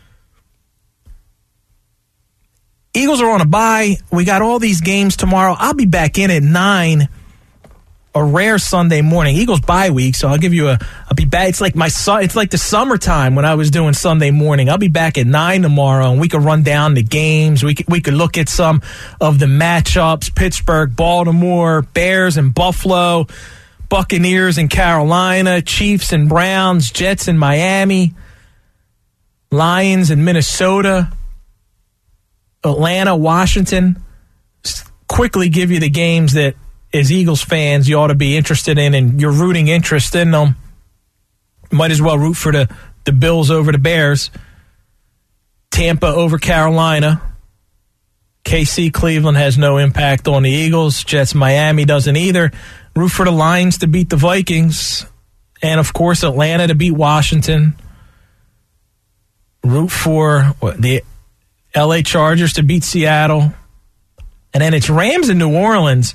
Eagles are on a bye. We got all these games tomorrow. I'll be back in at 9, a rare Sunday morning. Eagles bye week, so I'll be back. It's like it's like the summertime when I was doing Sunday morning. I'll be back at 9 tomorrow, and we could run down the games. We could look at some of the matchups: Pittsburgh, Baltimore, Bears and Buffalo, Buccaneers and Carolina, Chiefs and Browns, Jets and Miami, Lions and Minnesota, Atlanta, Washington. Just quickly give you the games that, as Eagles fans, you ought to be interested in, and you're rooting interest in them. Might as well root for the Bills over the Bears. Tampa over Carolina. KC, Cleveland has no impact on the Eagles. Jets, Miami doesn't either. Root for the Lions to beat the Vikings. And, of course, Atlanta to beat Washington. Root for the LA Chargers to beat Seattle. And then it's Rams in New Orleans.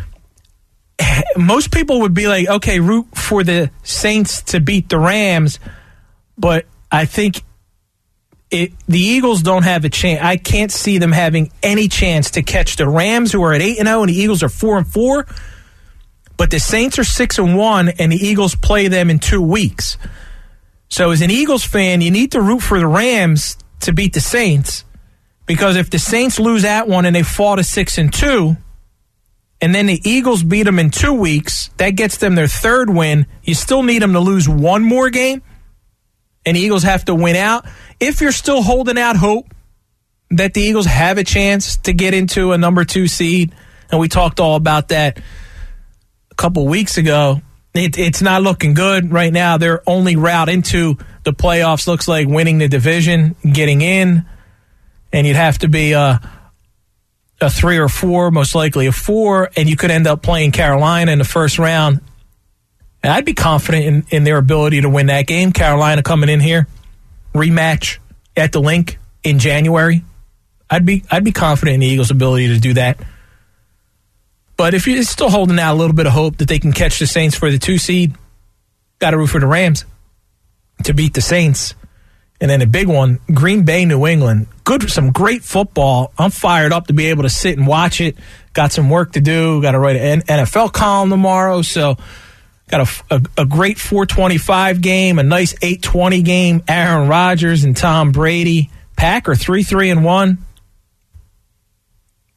Most people would be like, okay, root for the Saints to beat the Rams. But I think the Eagles don't have a chance. I can't see them having any chance to catch the Rams, who are at 8-0, and the Eagles are 4-4. But the Saints are 6-1, and the Eagles play them in 2 weeks. So as an Eagles fan, you need to root for the Rams to beat the Saints. Because if the Saints lose that one and they fall to 6-2, and then the Eagles beat them in 2 weeks, that gets them their third win. You still need them to lose one more game, and the Eagles have to win out. If you're still holding out hope that the Eagles have a chance to get into a number 2 seed, and we talked all about that a couple weeks ago, it's not looking good right now. Their only route into the playoffs looks like winning the division, getting in. And you'd have to be a 3 or 4, most likely a 4, and you could end up playing Carolina in the first round. And I'd be confident in their ability to win that game. Carolina coming in here, rematch at the Link in January. I'd be confident in the Eagles' ability to do that. But if you're still holding out a little bit of hope that they can catch the Saints for the 2 seed, got to root for the Rams to beat the Saints. And then a big one, Green Bay, New England. Some great football. I'm fired up to be able to sit and watch it. Got some work to do. Got to write an NFL column tomorrow. So got a great 425 game, a nice 820 game. Aaron Rodgers and Tom Brady. Pack are 3-3-1.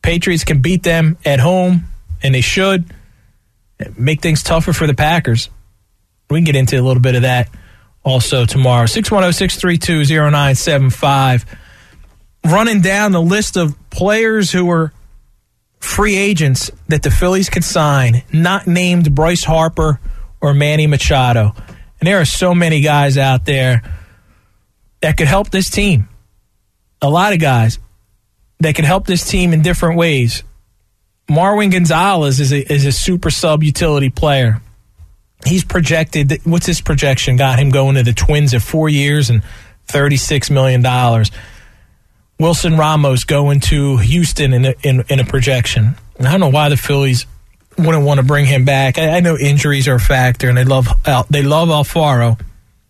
Patriots can beat them at home, and they should, make things tougher for the Packers. We can get into a little bit of that also tomorrow. 610-632-0975. Running down the list of players who are free agents that the Phillies could sign, not named Bryce Harper or Manny Machado. And there are so many guys out there that could help this team. A lot of guys that could help this team in different ways. Marwin Gonzalez is a super sub utility player. He's projected, what's his projection? Got him going to the Twins at 4 years and $36 million. Wilson Ramos going to Houston in a projection. And I don't know why the Phillies wouldn't want to bring him back. I know injuries are a factor, and they love Alfaro.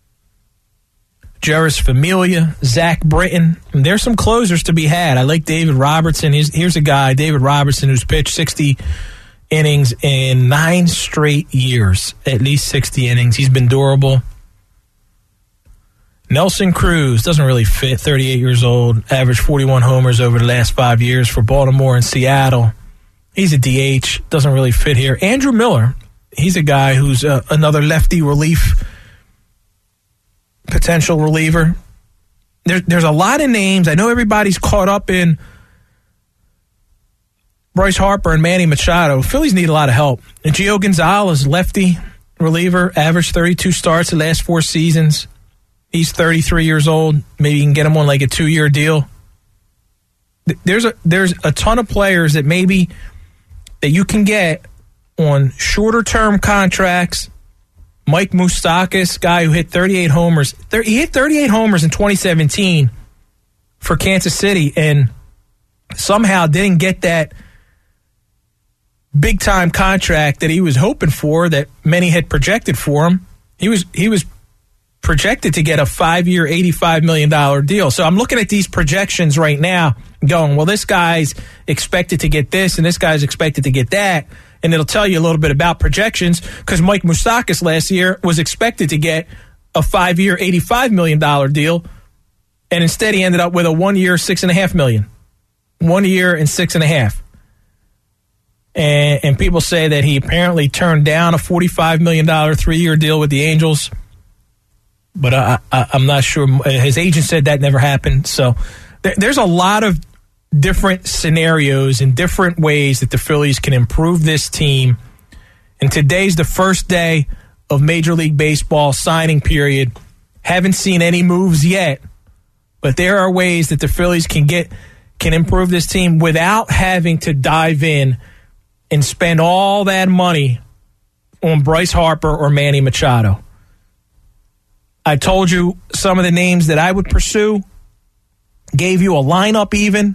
Jeurys Familia, Zach Britton. And there's some closers to be had. I like David Robertson. Here's a guy, David Robertson, who's pitched 60 innings in 9 straight years. At least 60 innings. He's been durable. Nelson Cruz doesn't really fit, 38 years old, averaged 41 homers over the last 5 years for Baltimore and Seattle. He's a DH, doesn't really fit here. Andrew Miller, he's a guy who's another lefty relief, potential reliever. There's a lot of names. I know everybody's caught up in Bryce Harper and Manny Machado. Phillies need a lot of help. And Gio Gonzalez, lefty reliever, averaged 32 starts the last 4 seasons. He's 33 years old. Maybe you can get him on like a 2-year deal. There's a ton of players that maybe that you can get on shorter term contracts. Mike Moustakas, guy who hit 38 homers. He hit 38 homers in 2017 for Kansas City and somehow didn't get that big time contract that he was hoping for, that many had projected for him. He was projected to get a 5-year, $85 million deal. So I'm looking at these projections right now going, well, this guy's expected to get this and this guy's expected to get that. And it'll tell you a little bit about projections because Mike Moustakas last year was expected to get a 5-year, $85 million deal. And instead he ended up with a 1-year, $6.5 million. 1 year and $6.5. And people say that he apparently turned down a $45 million 3-year deal with the Angels. But I'm not sure. His agent said that never happened. So there's a lot of different scenarios and different ways that the Phillies can improve this team. And today's the first day of Major League Baseball signing period. Haven't seen any moves yet. But there are ways that the Phillies can improve this team without having to dive in and spend all that money on Bryce Harper or Manny Machado. I told you some of the names that I would pursue. Gave you a lineup even.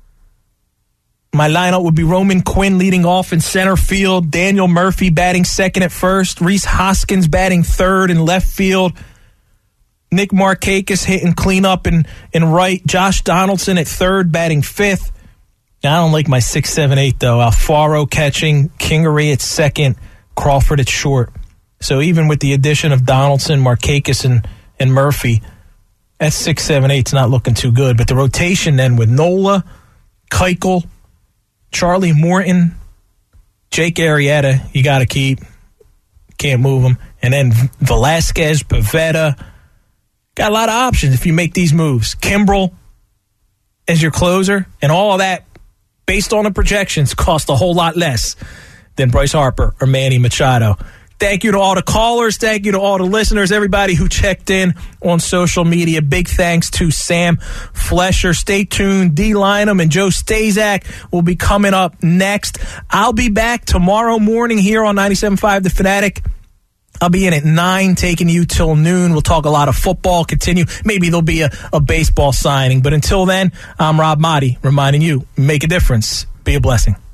My lineup would be Roman Quinn leading off in center field. Daniel Murphy batting second at first. Rhys Hoskins batting third in left field. Nick Markakis hitting cleanup in right. Josh Donaldson at third batting fifth. Now, I don't like my 6, 7, 8 though. Alfaro catching. Kingery at second. Crawford at short. So even with the addition of Donaldson, Markakis, and Murphy, that 6, 7, 8's not looking too good. But the rotation then with Nola, Keuchel, Charlie Morton, Jake Arrieta, you got to keep. Can't move him. And then Velasquez, Pivetta. Got a lot of options if you make these moves. Kimbrel as your closer. And all of that, based on the projections, cost a whole lot less than Bryce Harper or Manny Machado. Thank you to all the callers. Thank you to all the listeners, everybody who checked in on social media. Big thanks to Sam Flesher. Stay tuned. D. Lynham and Joe Stazak will be coming up next. I'll be back tomorrow morning here on 97.5 The Fanatic. I'll be in at 9, taking you till noon. We'll talk a lot of football, continue. Maybe there'll be a baseball signing. But until then, I'm Rob Motti, reminding you, make a difference. Be a blessing.